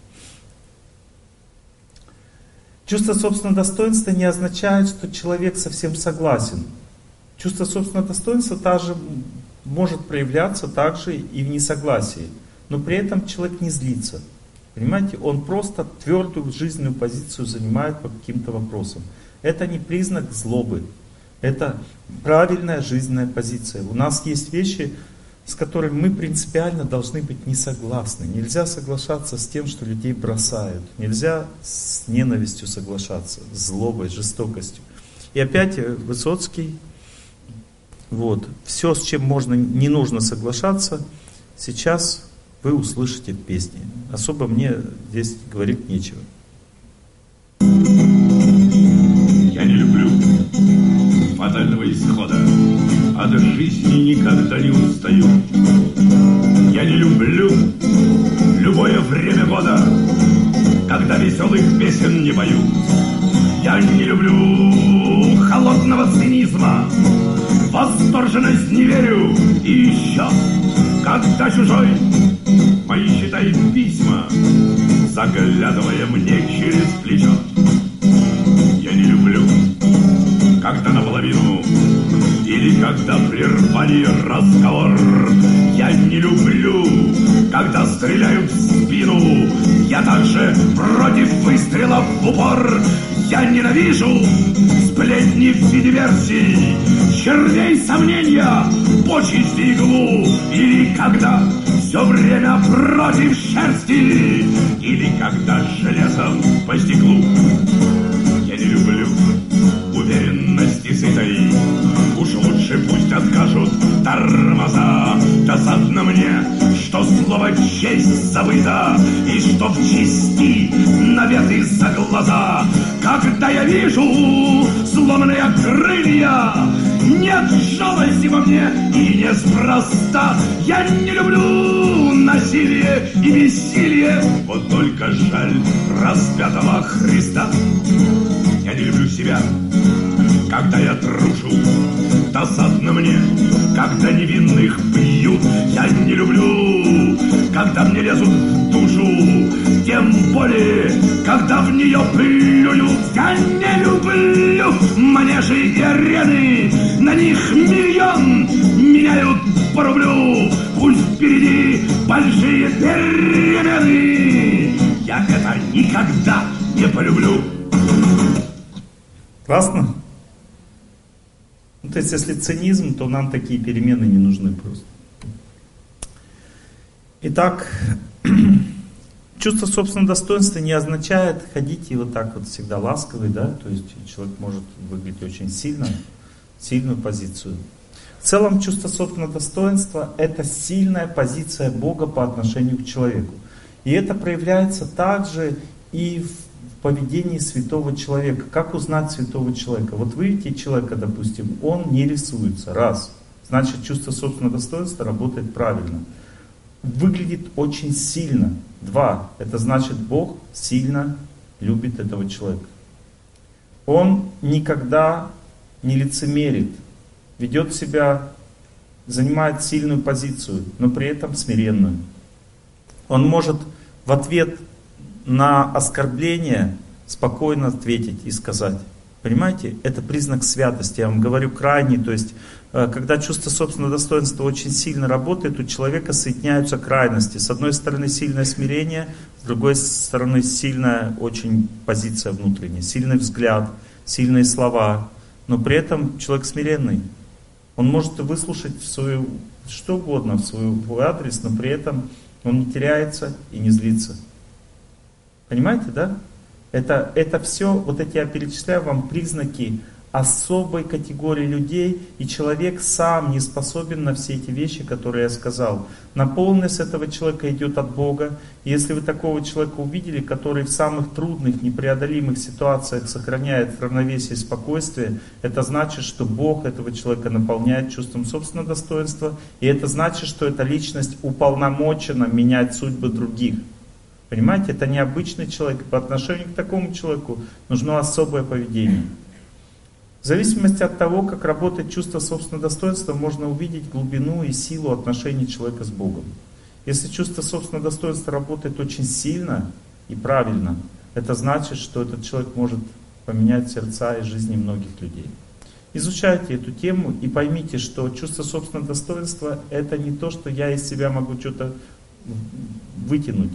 Чувство собственного достоинства не означает, что человек совсем согласен. Чувство собственного достоинства также может проявляться также и в несогласии. Но при этом человек не злится. Понимаете, он просто твердую жизненную позицию занимает по каким-то вопросам. Это не признак злобы. Это правильная жизненная позиция. У нас есть вещи, с которыми мы принципиально должны быть не согласны. Нельзя соглашаться с тем, что людей бросают. Нельзя с ненавистью соглашаться, с злобой, жестокостью. И опять Высоцкий, вот, все, с чем можно, не нужно соглашаться, сейчас вы услышите в песне. Особо мне здесь говорить нечего. Я не люблю фатального исхода, от жизни никогда не устаю. Я не люблю любое время года, когда веселых песен не поют. Я не люблю холодного цинизма, восторженность не верю. И еще, когда чужой мои, считай, письма, заглядывая мне через плечо. Я не люблю, когда наполовину или когда прервали разговор. Я не люблю, когда стреляют в спину. Я также против выстрелов в упор. Я ненавижу сплетни и диверсии, червей сомнения, почести иглу. Или когда все время против шерсти, или когда железом по стеклу. Я не люблю уверенности сытой, уж лучше пусть откажут тормоза. Досадно мне, что слово «честь» забыто, и что в чести наветы за глаза. Когда я вижу сломанные крылья, нет жалости во мне и неспроста. Я не люблю насилие и бессилие, вот только жаль распятого Христа. Я не люблю себя, когда я трушу, досадно мне, когда невинных бьют. Я не люблю, когда мне лезут в душу, тем более, когда в нее плюют. Я не люблю манежи и арены, на них миллион меняют по рублю. Пусть впереди большие перемены, я это никогда не полюблю. Классно? Ну, то есть, если цинизм, то нам такие перемены не нужны просто. Итак, чувство собственного достоинства не означает ходить и вот так вот всегда ласковый, да, то есть человек может выглядеть очень сильную позицию. В целом, чувство собственного достоинства — это сильная позиция Бога по отношению к человеку. И это проявляется также и в поведении святого человека. Как узнать святого человека? Вот вы видите человека, допустим, он не рисуется. Раз. Значит, чувство собственного достоинства работает правильно. Выглядит очень сильно. Два. Это значит, Бог сильно любит этого человека. Он никогда не лицемерит. Ведет себя, занимает сильную позицию, но при этом смиренную. Он может в ответ на оскорбление спокойно ответить и сказать: Понимаете? Это признак святости. Я вам говорю крайний. То есть, когда чувство собственного достоинства очень сильно работает, у человека соединяются крайности. С одной стороны сильное смирение, с другой стороны сильная очень позиция внутренняя, сильный взгляд, сильные слова. Но при этом человек смиренный. Он может выслушать что угодно в свой адрес, но при этом он не теряется и не злится. Понимаете, да? Это все, вот эти я перечисляю вам признаки особой категории людей, и человек сам не способен на все эти вещи, которые я сказал. Наполненность этого человека идет от Бога. И если вы такого человека увидели, который в самых трудных, непреодолимых ситуациях сохраняет равновесие и спокойствие, это значит, что Бог этого человека наполняет чувством собственного достоинства, и это значит, что эта личность уполномочена менять судьбы других. Понимаете, это необычный человек, и по отношению к такому человеку нужно особое поведение. В зависимости от того, как работает чувство собственного достоинства, можно увидеть глубину и силу отношений человека с Богом. Если чувство собственного достоинства работает очень сильно и правильно, это значит, что этот человек может поменять сердца и жизни многих людей. Изучайте эту тему и поймите, что чувство собственного достоинства — это не то, что я из себя могу что-то вытянуть.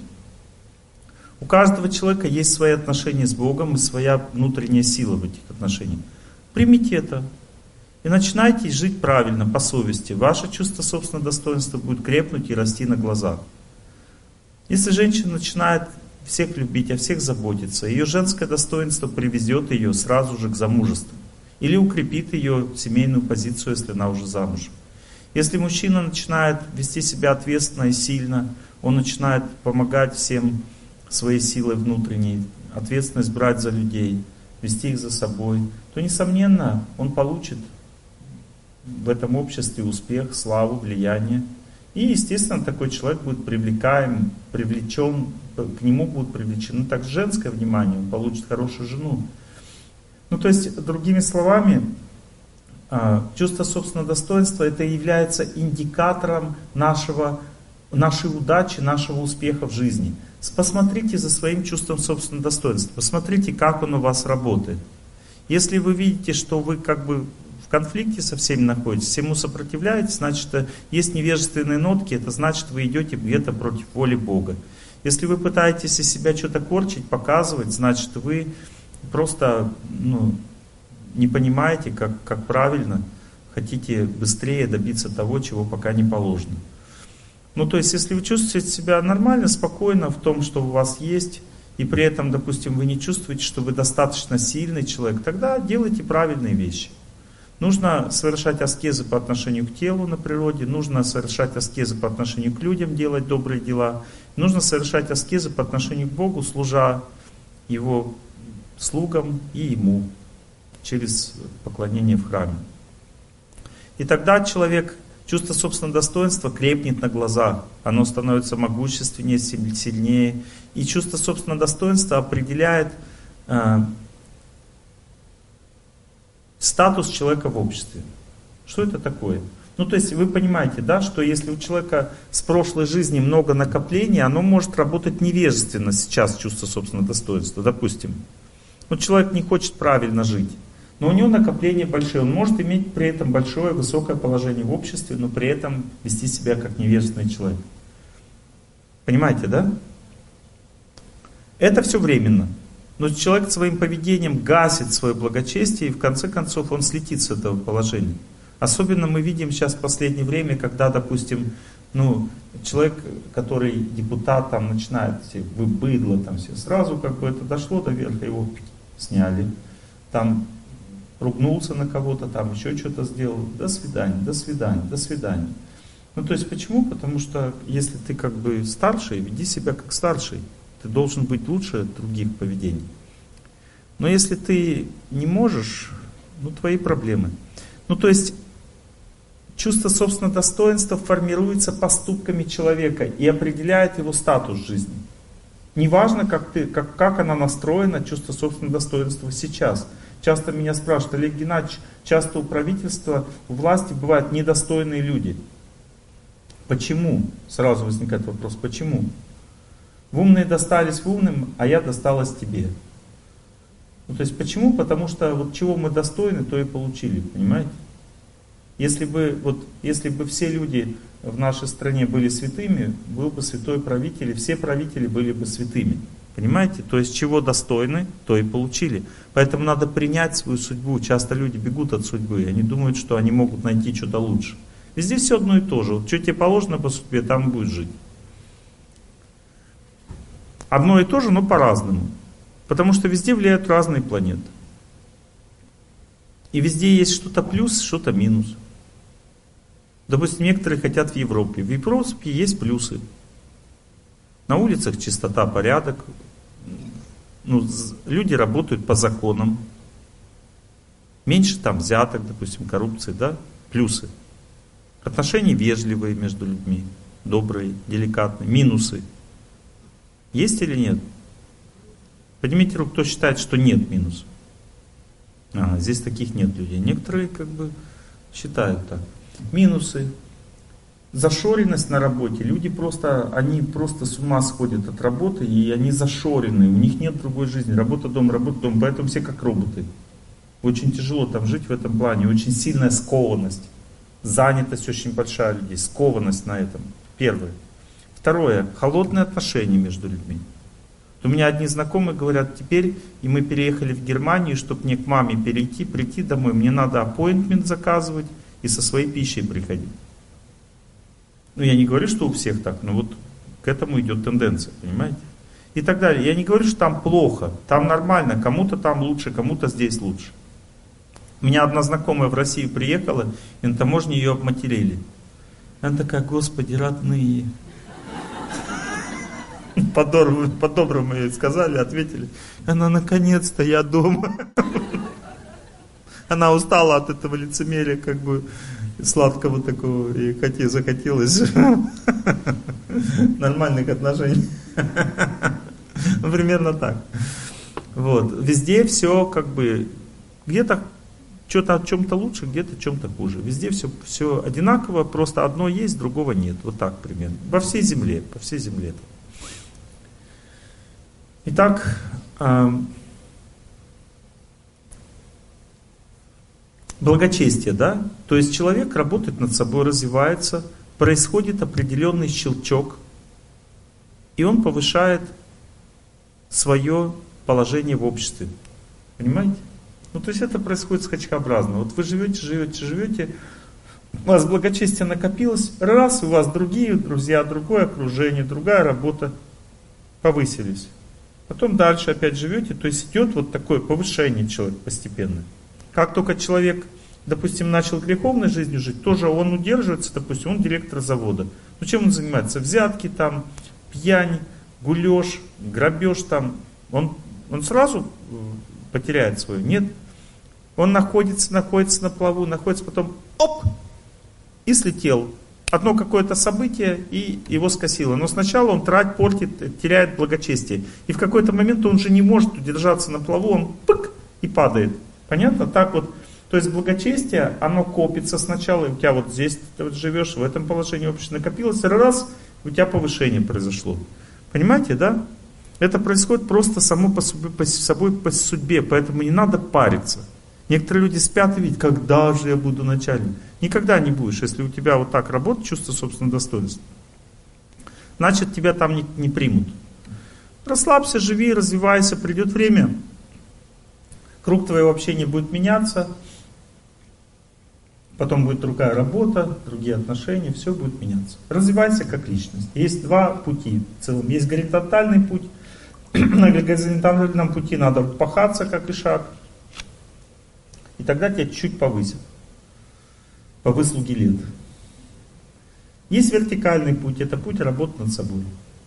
У каждого человека есть свои отношения с Богом и своя внутренняя сила в этих отношениях. Примите это и начинайте жить правильно, по совести. Ваше чувство собственного достоинства будет крепнуть и расти на глазах. Если женщина начинает всех любить, о всех заботиться, ее женское достоинство приведет ее сразу же к замужеству. Или укрепит ее семейную позицию, если она уже замужем. Если мужчина начинает вести себя ответственно и сильно, он начинает помогать всем своей силой внутренней, ответственность брать за людей, вести их за собой, то, несомненно, он получит в этом обществе успех, славу, влияние. И, естественно, такой человек будет привлекаем, привлечен, к нему будут привлечены также женское внимание, он получит хорошую жену. Ну, то есть, другими словами, чувство собственного достоинства — это является индикатором нашей удачи, нашего успеха в жизни. Посмотрите за своим чувством собственного достоинства, посмотрите, как оно у вас работает. Если вы видите, что вы как бы в конфликте со всеми находитесь, всему сопротивляетесь, значит, есть невежественные нотки, это значит, вы идете где-то против воли Бога. Если вы пытаетесь из себя что-то корчить, показывать, значит, вы просто не понимаете, как правильно, хотите быстрее добиться того, чего пока не положено. Ну, то есть, если вы чувствуете себя нормально, спокойно в том, что у вас есть, и при этом, допустим, вы не чувствуете, что вы достаточно сильный человек, тогда делайте правильные вещи. Нужно совершать аскезы по отношению к телу на природе, нужно совершать аскезы по отношению к людям, делать добрые дела, нужно совершать аскезы по отношению к Богу, служа Его слугам и Ему через поклонение в храме. И тогда человек... Чувство собственного достоинства крепнет на глазах, оно становится могущественнее, сильнее. И чувство собственного достоинства определяет статус человека в обществе. Что это такое? Ну, то есть вы понимаете, да, что если у человека с прошлой жизни много накоплений, оно может работать невежественно сейчас, чувство собственного достоинства. Допустим, человек не хочет правильно жить. Но у него накопления большие, он может иметь при этом большое, высокое положение в обществе, но при этом вести себя как невежественный человек. Понимаете, да? Это все временно. Но человек своим поведением гасит свое благочестие, и в конце концов он слетит с этого положения. Особенно мы видим сейчас в последнее время, когда, допустим, человек, который депутат, там начинает вы быдло, там все, сразу как бы это дошло до верха, его сняли. Там ругнулся на кого-то, там еще что-то сделал. До свидания, до свидания, до свидания. То есть почему? Потому что если ты как бы старший, веди себя как старший. Ты должен быть лучше других поведений. Но если ты не можешь, твои проблемы. То есть чувство собственного достоинства формируется поступками человека и определяет его статус жизни. Неважно, как она настроена, чувство собственного достоинства сейчас. Часто меня спрашивают: Олег Геннадьевич, часто у правительства, у власти бывают недостойные люди. Почему? Сразу возникает вопрос, почему? В умные достались в умным, а я досталась тебе. Ну, то есть почему? Потому что вот чего мы достойны, то и получили, понимаете? Если бы все люди в нашей стране были святыми, был бы святой правитель, и все правители были бы святыми. Понимаете? То есть чего достойны, то и получили. Поэтому надо принять свою судьбу. Часто люди бегут от судьбы, и они думают, что они могут найти что-то лучше. Везде все одно и то же. Вот что тебе положено по судьбе, там и будешь жить. Одно и то же, но по-разному. Потому что везде влияют разные планеты. И везде есть что-то плюс, что-то минус. Допустим, некоторые хотят в Европе. В Европе есть плюсы. На улицах чистота, порядок. Ну, люди работают по законам. Меньше там взяток, допустим, коррупции, да? Плюсы. Отношения вежливые между людьми. Добрые, деликатные. Минусы. Есть или нет? Поднимите руку, кто считает, что нет минусов. Здесь таких нет людей. Некоторые как бы считают так. Минусы. Зашоренность на работе. Люди они просто с ума сходят от работы, и они зашорены. У них нет другой жизни. Работа, дом, поэтому все как роботы. Очень тяжело там жить в этом плане. Очень сильная скованность. Занятость очень большая у людей. Скованность на этом. Первое. Второе. Холодные отношения между людьми. У меня одни знакомые говорят, теперь, и мы переехали в Германию, чтобы мне к маме прийти домой, мне надо аппоинтмент заказывать и со своей пищей приходить. Ну, я не говорю, что у всех так, но вот к этому идет тенденция, понимаете? И так далее. Я не говорю, что там плохо, там нормально, кому-то там лучше, кому-то здесь лучше. У меня одна знакомая в Россию приехала, и на таможне ее обматерили. Она такая, Господи, родные. По-доброму ей сказали, ответили. Она, наконец-то, я дома. Она устала от этого лицемерия, как бы сладкого такого, и захотелось нормальных отношений. Ну, примерно так. Вот. Везде все как бы, где-то что-то о чем-то лучше, где-то о чем-то хуже. Везде все одинаково, просто одно есть, другого нет. Вот так примерно. По всей земле. Итак, благочестие, да? То есть человек работает над собой, развивается, происходит определенный щелчок, и он повышает свое положение в обществе. Понимаете? Ну, то есть это происходит скачкообразно. Вот вы живете, у вас благочестие накопилось, раз, у вас другие друзья, другое окружение, другая работа, повысились. Потом дальше опять живете, то есть идет вот такое повышение человека постепенно. Как только человек, допустим, начал греховной жизнью жить, тоже он удерживается, допустим, он директор завода. Ну чем он занимается? Взятки там, пьянь, гулеж, грабеж там. Он сразу потеряет свое? Нет. Он находится на плаву, потом оп, и слетел. Одно какое-то событие, и его скосило. Но сначала он портит, теряет благочестие. И в какой-то момент он уже не может удержаться на плаву, он пык, и падает. Понятно? Так вот. То есть благочестие, оно копится сначала, и у тебя вот здесь ты вот живешь, в этом положении общества накопилось, раз, у тебя повышение произошло. Понимаете, да? Это происходит просто само по судьбе, поэтому не надо париться. Некоторые люди спят и видят, когда же я буду начальником. Никогда не будешь, если у тебя вот так работает чувство собственного достоинства. Значит, тебя там не примут. Расслабься, живи, развивайся, придет время. Круг твоего общения будет меняться. Потом будет другая работа, другие отношения, все будет меняться. Развивайся как личность. Есть два пути в целом. Есть горизонтальный путь. На горизонтальном пути надо пахаться, как ишак. И тогда тебя чуть повысят. По выслуге лет. Есть вертикальный путь. Это путь работы над собой.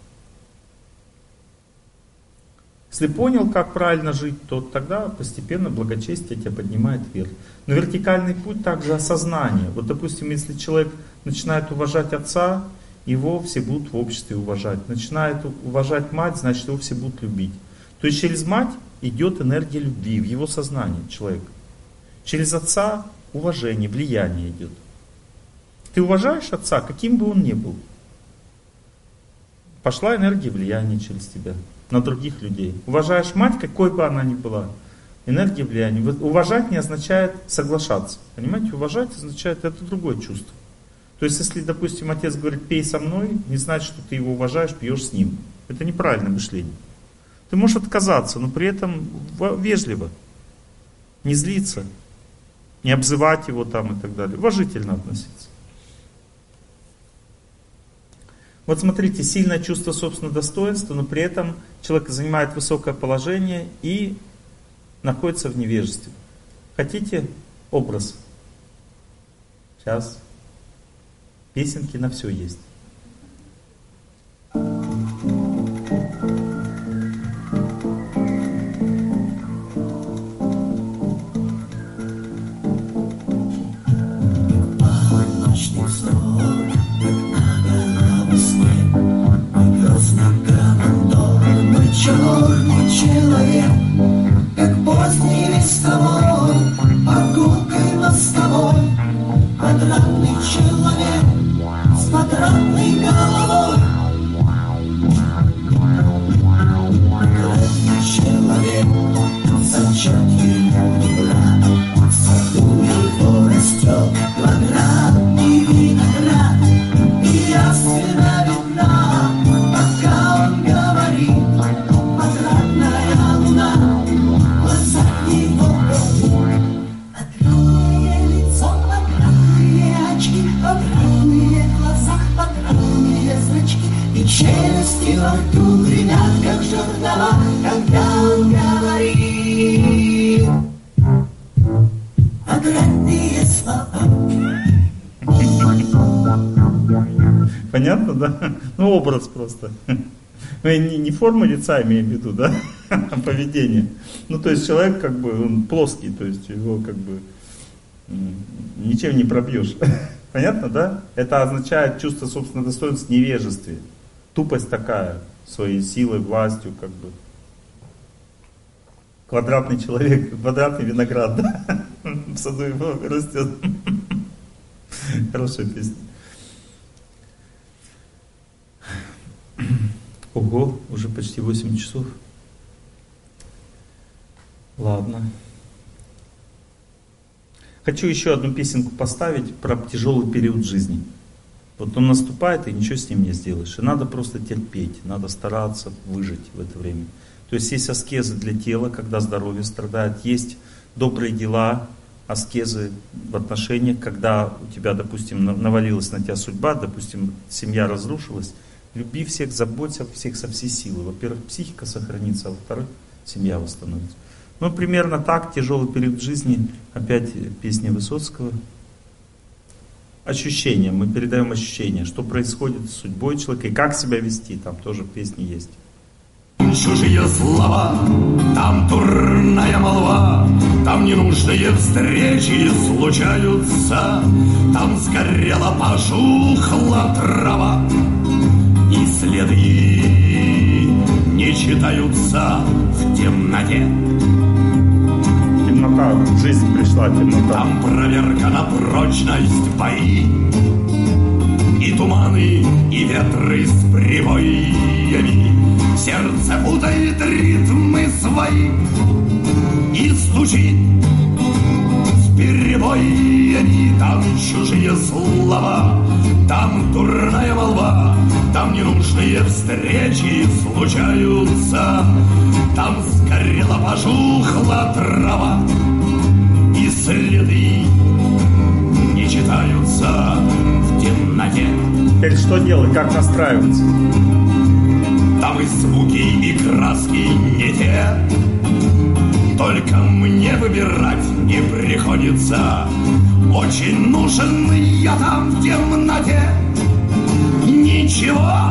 Если понял, как правильно жить, то тогда постепенно благочестие тебя поднимает вверх. Но вертикальный путь также осознание. Вот, допустим, если человек начинает уважать отца, его все будут в обществе уважать. Начинает уважать мать, значит, его все будут любить. То есть через мать идет энергия любви в его сознании человека. Через отца уважение, влияние идет. Ты уважаешь отца, каким бы он ни был. Пошла энергия влияния через тебя на других людей. Уважаешь мать, какой бы она ни была. Энергия влияния. Уважать не означает соглашаться. Понимаете, уважать означает, это другое чувство. То есть, если, допустим, отец говорит, пей со мной, не значит, что ты его уважаешь, пьешь с ним. Это неправильное мышление. Ты можешь отказаться, но при этом вежливо. Не злиться, не обзывать его там и так далее. Уважительно относиться. Вот смотрите, сильное чувство собственного достоинства, но при этом человек занимает высокое положение и находится в невежестве. Хотите образ? Сейчас. Песенки на все есть. Черный человек, как поздний листовой, прогулкой мостовой, квадратный человек с квадратной головой. Квадратный человек, зачет ему не брат, в саду его растет квадратный виноград, и явственно видна, пока он говорит. Челюсти во рту гремят, как жернова, когда он говорит огромные слова. Понятно, да? Ну, образ просто. Не форма лица имеем в виду, да? А поведение. Ну, то есть человек как бы, он плоский, то есть его как бы ничем не пробьешь. Понятно, да? Это означает чувство собственного достоинства в невежестве. Тупость такая, своей силой, властью, как бы. Квадратный человек, квадратный виноград, да? В саду его растет. Хорошая песня. Ого, уже почти 8 часов. Ладно. Хочу еще одну песенку поставить про тяжелый период жизни. Вот он наступает, и ничего с ним не сделаешь. И надо просто терпеть, надо стараться выжить в это время. То есть есть аскезы для тела, когда здоровье страдает. Есть добрые дела, аскезы в отношениях, когда у тебя, допустим, навалилась на тебя судьба, допустим, семья разрушилась. Люби всех, заботься о всех со всей силы. Во-первых, психика сохранится, а во-вторых, семья восстановится. Ну, примерно так, тяжелый период жизни. Опять песня Высоцкого. Ощущения, мы передаем ощущения, что происходит с судьбой человека и как себя вести, там тоже песни есть. Чужие слова, там дурная молва, там ненужные встречи случаются, там сгорела, пожухла трава, и следы не читаются в темноте. Темнота, в жизнь пришла темнота. Там проверка на прочность бои, и туманы, и ветры с прибоями. Сердце путает ритмы свои и стучит с перебоями. Там чужие слова, там дурная молва, там ненужные встречи случаются. Там сгорела, пожухла трава, и следы не читаются в темноте. Теперь что делать, как настраиваться? Там и звуки, и краски не те, только мне выбирать не приходится. Очень нужен я там в темноте. Ничего,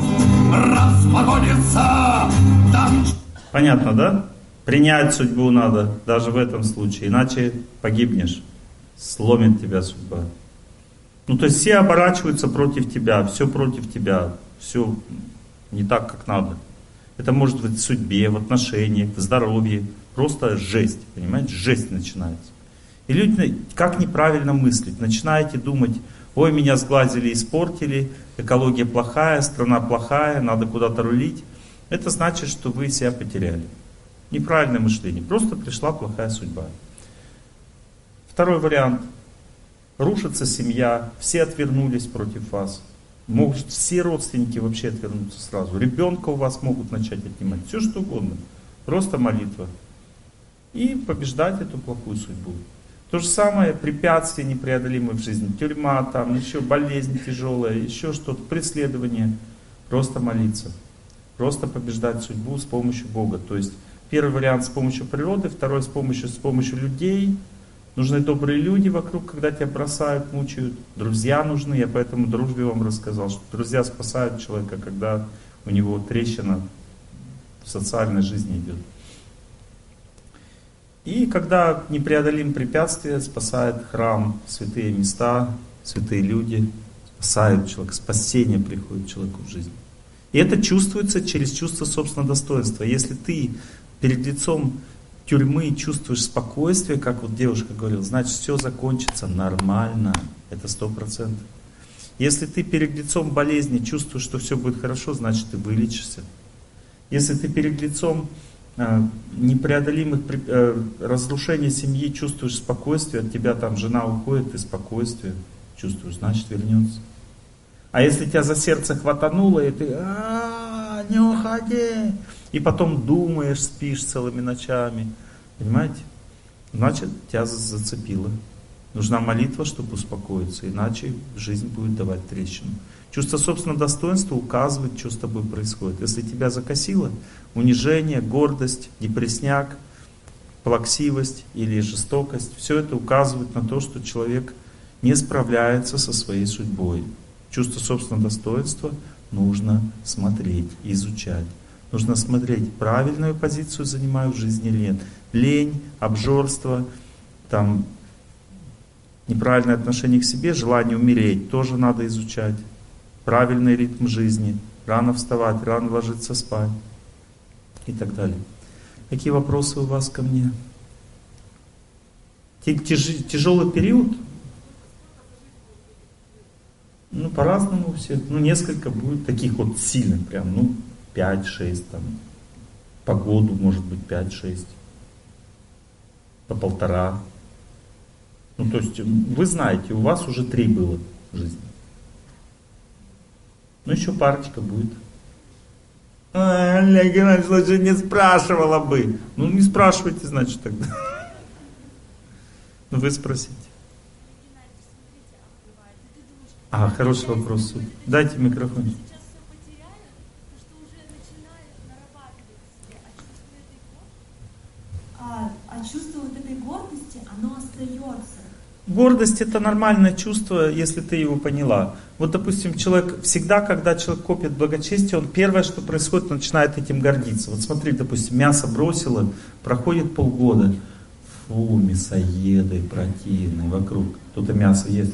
распогодится там. Понятно, да? Принять судьбу надо, даже в этом случае, иначе погибнешь. Сломит тебя судьба. Ну, то есть все оборачиваются против тебя, все против тебя, все не так, как надо. Это может быть в судьбе, в отношениях, в здоровье. Просто жесть, понимаете? Жесть начинается. И люди, как неправильно мыслить, начинаете думать, ой, меня сглазили, испортили, экология плохая, страна плохая, надо куда-то рулить. Это значит, что вы себя потеряли. Неправильное мышление. Просто пришла плохая судьба. Второй вариант. Рушится семья, все отвернулись против вас. Может, все родственники вообще отвернуться сразу. Ребенка у вас могут начать отнимать. Все что угодно. Просто молитва. И побеждать эту плохую судьбу. То же самое, препятствия непреодолимые в жизни. Тюрьма, там еще болезнь тяжелая, еще что-то, преследование. Просто молиться. Просто побеждать судьбу с помощью Бога. То есть первый вариант с помощью природы, второй с помощью людей. Нужны добрые люди вокруг, когда тебя бросают, мучают. Друзья нужны, я поэтому дружбе вам рассказал, что друзья спасают человека, когда у него трещина в социальной жизни идет. И когда непреодолим препятствия, спасает храм, святые места, святые люди, спасают человека, спасение приходит человеку в жизнь. И это чувствуется через чувство собственного достоинства. Если ты перед лицом тюрьмы чувствуешь спокойствие, как вот девушка говорила, значит все закончится нормально, это 100%. Если ты перед лицом болезни чувствуешь, что все будет хорошо, значит ты вылечишься. Если ты перед лицом непреодолимых разрушений семьи чувствуешь спокойствие, от тебя там жена уходит, ты спокойствие чувствуешь, значит вернется. А если тебя за сердце хватануло, и ты не уходи, и потом думаешь, спишь целыми ночами, понимаете? Значит, тебя зацепило. Нужна молитва, чтобы успокоиться, иначе жизнь будет давать трещину. Чувство собственного достоинства указывает, что с тобой происходит. Если тебя закосило, унижение, гордость, депресняк, плаксивость или жестокость, все это указывает на то, что человек не справляется со своей судьбой. Чувство собственного достоинства нужно смотреть, изучать. Нужно смотреть, правильную позицию занимаю в жизни или нет. Лень, обжорство, там, неправильное отношение к себе, желание умереть, тоже надо изучать. Правильный ритм жизни, рано вставать, рано ложиться спать и так далее. Какие вопросы у вас ко мне? Тяжелый период? Ну, по-разному у всех. Ну, несколько будет таких вот сильных прям, ну, 5-6 там. По году, может быть, 5-6. По 1,5. Ну, то есть, вы знаете, у вас уже 3 было в жизни. Ну, еще парочка будет. Олег Геннадьевич, лучше не спрашивала бы. Ну, не спрашивайте, значит, тогда. Ну, вы спросите. Хороший вопрос. Дайте микрофон. А чувство вот этой гордости, оно остается. Гордость — это нормальное чувство, если ты его поняла. Вот, допустим, человек всегда, когда человек копит благочестие, он первое, что происходит, начинает этим гордиться. Вот смотри, допустим, мясо бросило, проходит полгода. Фу, мясоеды противные вокруг. Кто-то мясо ест.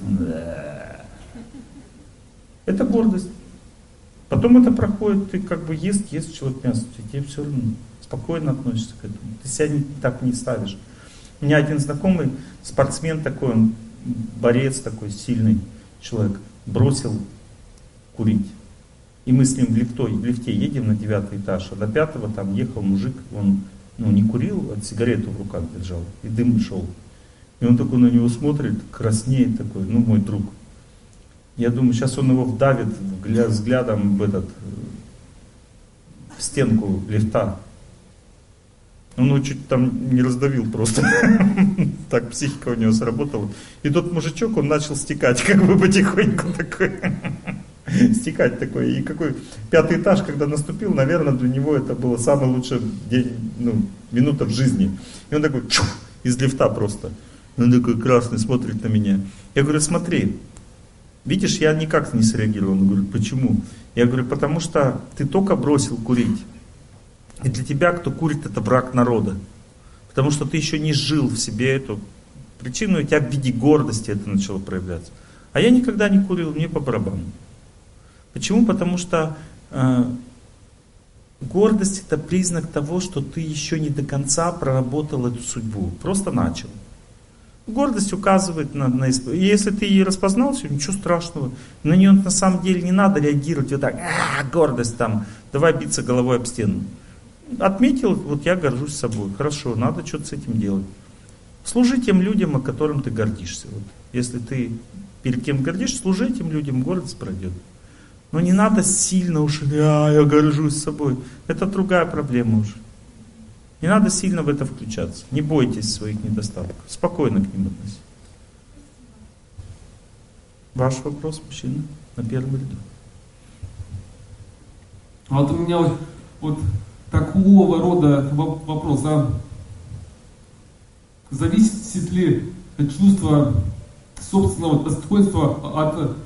Это гордость. Потом это проходит, ты как бы ест человек мясо, тебе все равно спокойно относишься к этому. Ты себя так не ставишь. У меня один знакомый, спортсмен такой, он борец такой, сильный человек, бросил курить. И мы с ним в лифте едем на 9-й этаж, а до 5-го там ехал мужик, он не курил, а сигарету в руках держал, и дым шел. И он такой на него смотрит, краснеет такой, мой друг. Я думаю, сейчас он его вдавит взглядом в стенку лифта. Он его чуть там не раздавил просто. Так психика у него сработала. И тот мужичок, он начал стекать, как бы потихоньку такой. Стекать такой. И какой 5-й этаж, когда наступил, наверное, для него это было самый лучший день, минута в жизни. И он такой, из лифта просто. Он такой красный, смотрит на меня. Я говорю, смотри, видишь, я никак не среагировал. Он говорит, почему? Я говорю, потому что ты только бросил курить. И для тебя, кто курит, это враг народа. Потому что ты еще не жил в себе эту причину, и у тебя в виде гордости это начало проявляться. А я никогда не курил, мне по барабану. Почему? Потому что гордость — это признак того, что ты еще не до конца проработал эту судьбу. Просто начал. Гордость указывает на если ты ее распознал, все, ничего страшного. На нее на самом деле не надо реагировать вот так, гордость там, давай биться головой об стену. Отметил, вот я горжусь собой. Хорошо, надо что-то с этим делать. Служи тем людям, о которых ты гордишься. Вот. Если ты перед кем гордишься, служи этим людям, гордость пройдет. Но не надо сильно уж, я горжусь собой. Это другая проблема уже. Не надо сильно в это включаться. Не бойтесь своих недостатков. Спокойно к ним относитесь. Ваш вопрос, мужчина, на первом ряду. А вот у меня вот такого рода вопрос. А зависит ли чувство собственного достоинства от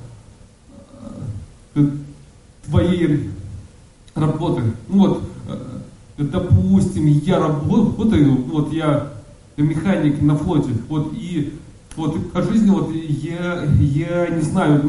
твоей работы? Ну вот, допустим, я работаю, вот я механик на флоте, вот и вот по жизни вот я не знаю,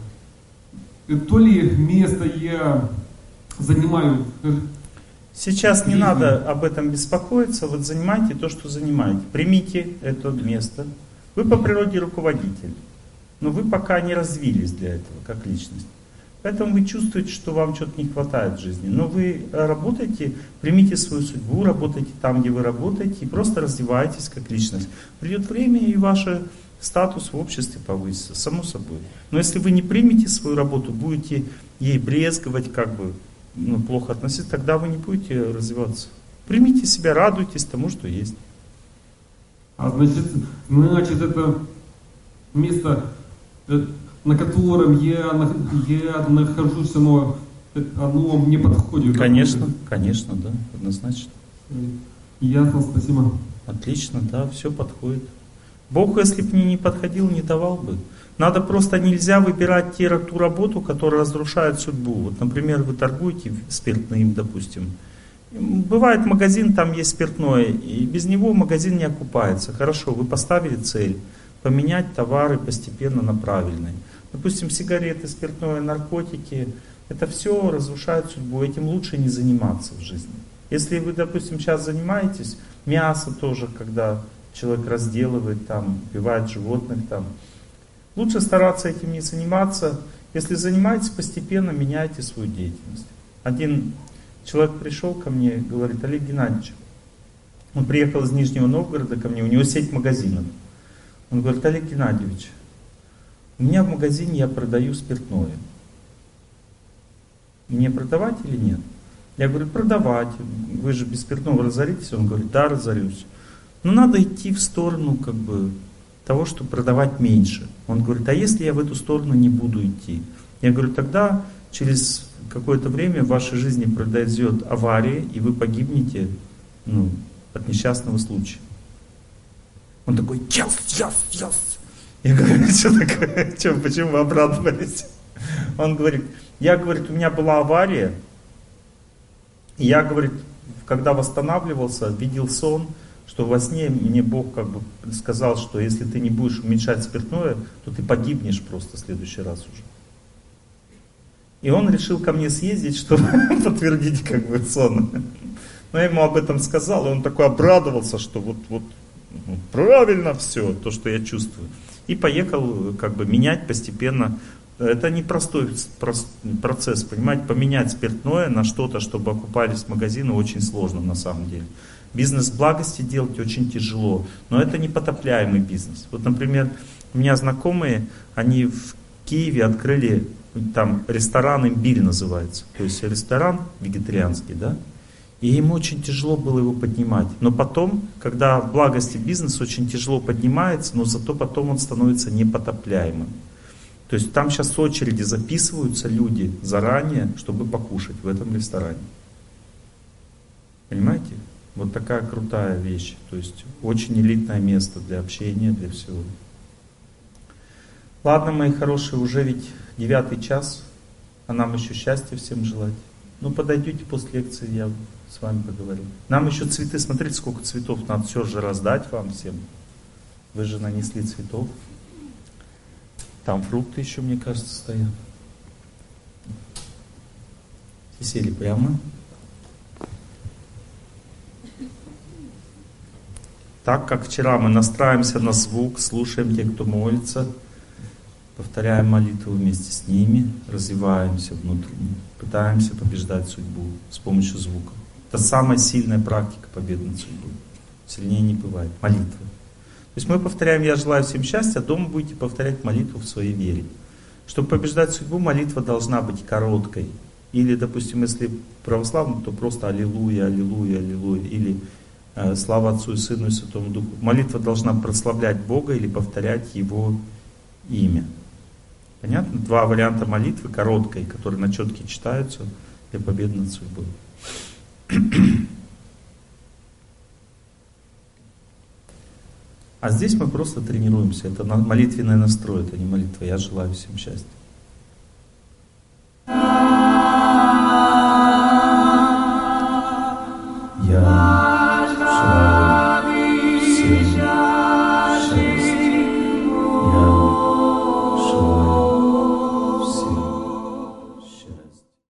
ну, то ли место я занимаю. Сейчас не надо об этом беспокоиться, вот занимайте то, что занимаете. Примите это место. Вы по природе руководитель, но вы пока не развились для этого, как личность. Поэтому вы чувствуете, что вам что-то не хватает в жизни. Но вы работаете, примите свою судьбу, работайте там, где вы работаете, и просто развивайтесь как личность. Придет время, и ваш статус в обществе повысится, само собой. Но если вы не примете свою работу, будете ей брезговать, как бы, плохо относиться, тогда вы не будете развиваться. Примите себя, радуйтесь тому, что есть. А значит это место, на котором я нахожусь, оно мне подходит. Конечно, конечно, да, однозначно. Ясно, спасибо. Отлично, да, все подходит. Бог, если бы мне не подходил, не давал бы. Надо просто, нельзя выбирать ту работу, которая разрушает судьбу. Вот, например, вы торгуете спиртным, допустим. Бывает магазин, там есть спиртное, и без него магазин не окупается. Хорошо, вы поставили цель поменять товары постепенно на правильные. Допустим, сигареты, спиртное, наркотики, это все разрушает судьбу, этим лучше не заниматься в жизни. Если вы, допустим, сейчас занимаетесь, мясо тоже, когда человек разделывает, там, убивает животных, там, лучше стараться этим не заниматься. Если занимаетесь, постепенно меняйте свою деятельность. Один человек пришел ко мне и говорит: Олег Геннадьевич, он приехал из Нижнего Новгорода ко мне, у него сеть магазинов. Он говорит: Олег Геннадьевич, у меня в магазине я продаю спиртное. Мне продавать или нет? Я говорю: продавать. Вы же без спиртного разоритесь? Он говорит: да, разорюсь. Но надо идти в сторону как бы того, чтобы продавать меньше. Он говорит: а если я в эту сторону не буду идти? Я говорю: тогда через какое-то время в вашей жизни произойдет авария, и вы погибнете от несчастного случая. Он такой: yes. Я говорю: что такое? Почему вы обрадовались? Он говорит: я, говорит, у меня была авария, и я, говорит, когда восстанавливался, видел сон, что во сне мне Бог как бы сказал, что если ты не будешь уменьшать спиртное, то ты погибнешь просто в следующий раз уже. И он решил ко мне съездить, чтобы подтвердить как бы сон. Но я ему об этом сказал, и он такой обрадовался, что вот правильно все, то, что я чувствую. И поехал как бы менять постепенно. Это непростой процесс, понимаете, поменять спиртное на что-то, чтобы окупались магазины, очень сложно на самом деле. Бизнес благости делать очень тяжело, но это непотопляемый бизнес. Вот, например, у меня знакомые, они в Киеве открыли там ресторан «Имбирь» называется. То есть ресторан вегетарианский, да? И им очень тяжело было его поднимать. Но потом, когда в благости бизнес очень тяжело поднимается, но зато потом он становится непотопляемым. То есть там сейчас в очереди записываются люди заранее, чтобы покушать в этом ресторане. Понимаете? Вот такая крутая вещь. То есть очень элитное место для общения, для всего. Ладно, мои хорошие, уже ведь 9 час, а нам еще счастья всем желать. Ну, подойдете после лекции, я с вами поговорю. Нам еще цветы, смотрите, сколько цветов, надо все же раздать вам всем. Вы же нанесли цветов. Там фрукты еще, мне кажется, стоят. И сели прямо. Так как вчера мы настраиваемся на звук, слушаем тех, кто молится, повторяем молитву вместе с ними, развиваемся внутренне, пытаемся побеждать судьбу с помощью звука. Это самая сильная практика победы над судьбой. Сильнее не бывает. Молитва. То есть мы повторяем «Я желаю всем счастья», а дома будете повторять молитву в своей вере. Чтобы побеждать судьбу, молитва должна быть короткой. Или, допустим, если православный, то просто «Аллилуйя, аллилуйя, аллилуйя». Или «Слава Отцу и Сыну и Святому Духу». Молитва должна прославлять Бога или повторять Его имя. Понятно? Два варианта молитвы, короткой, которые на четке читаются для победы над судьбой. А здесь мы просто тренируемся. Это молитвенный настрой, это не молитва «Я желаю всем счастья».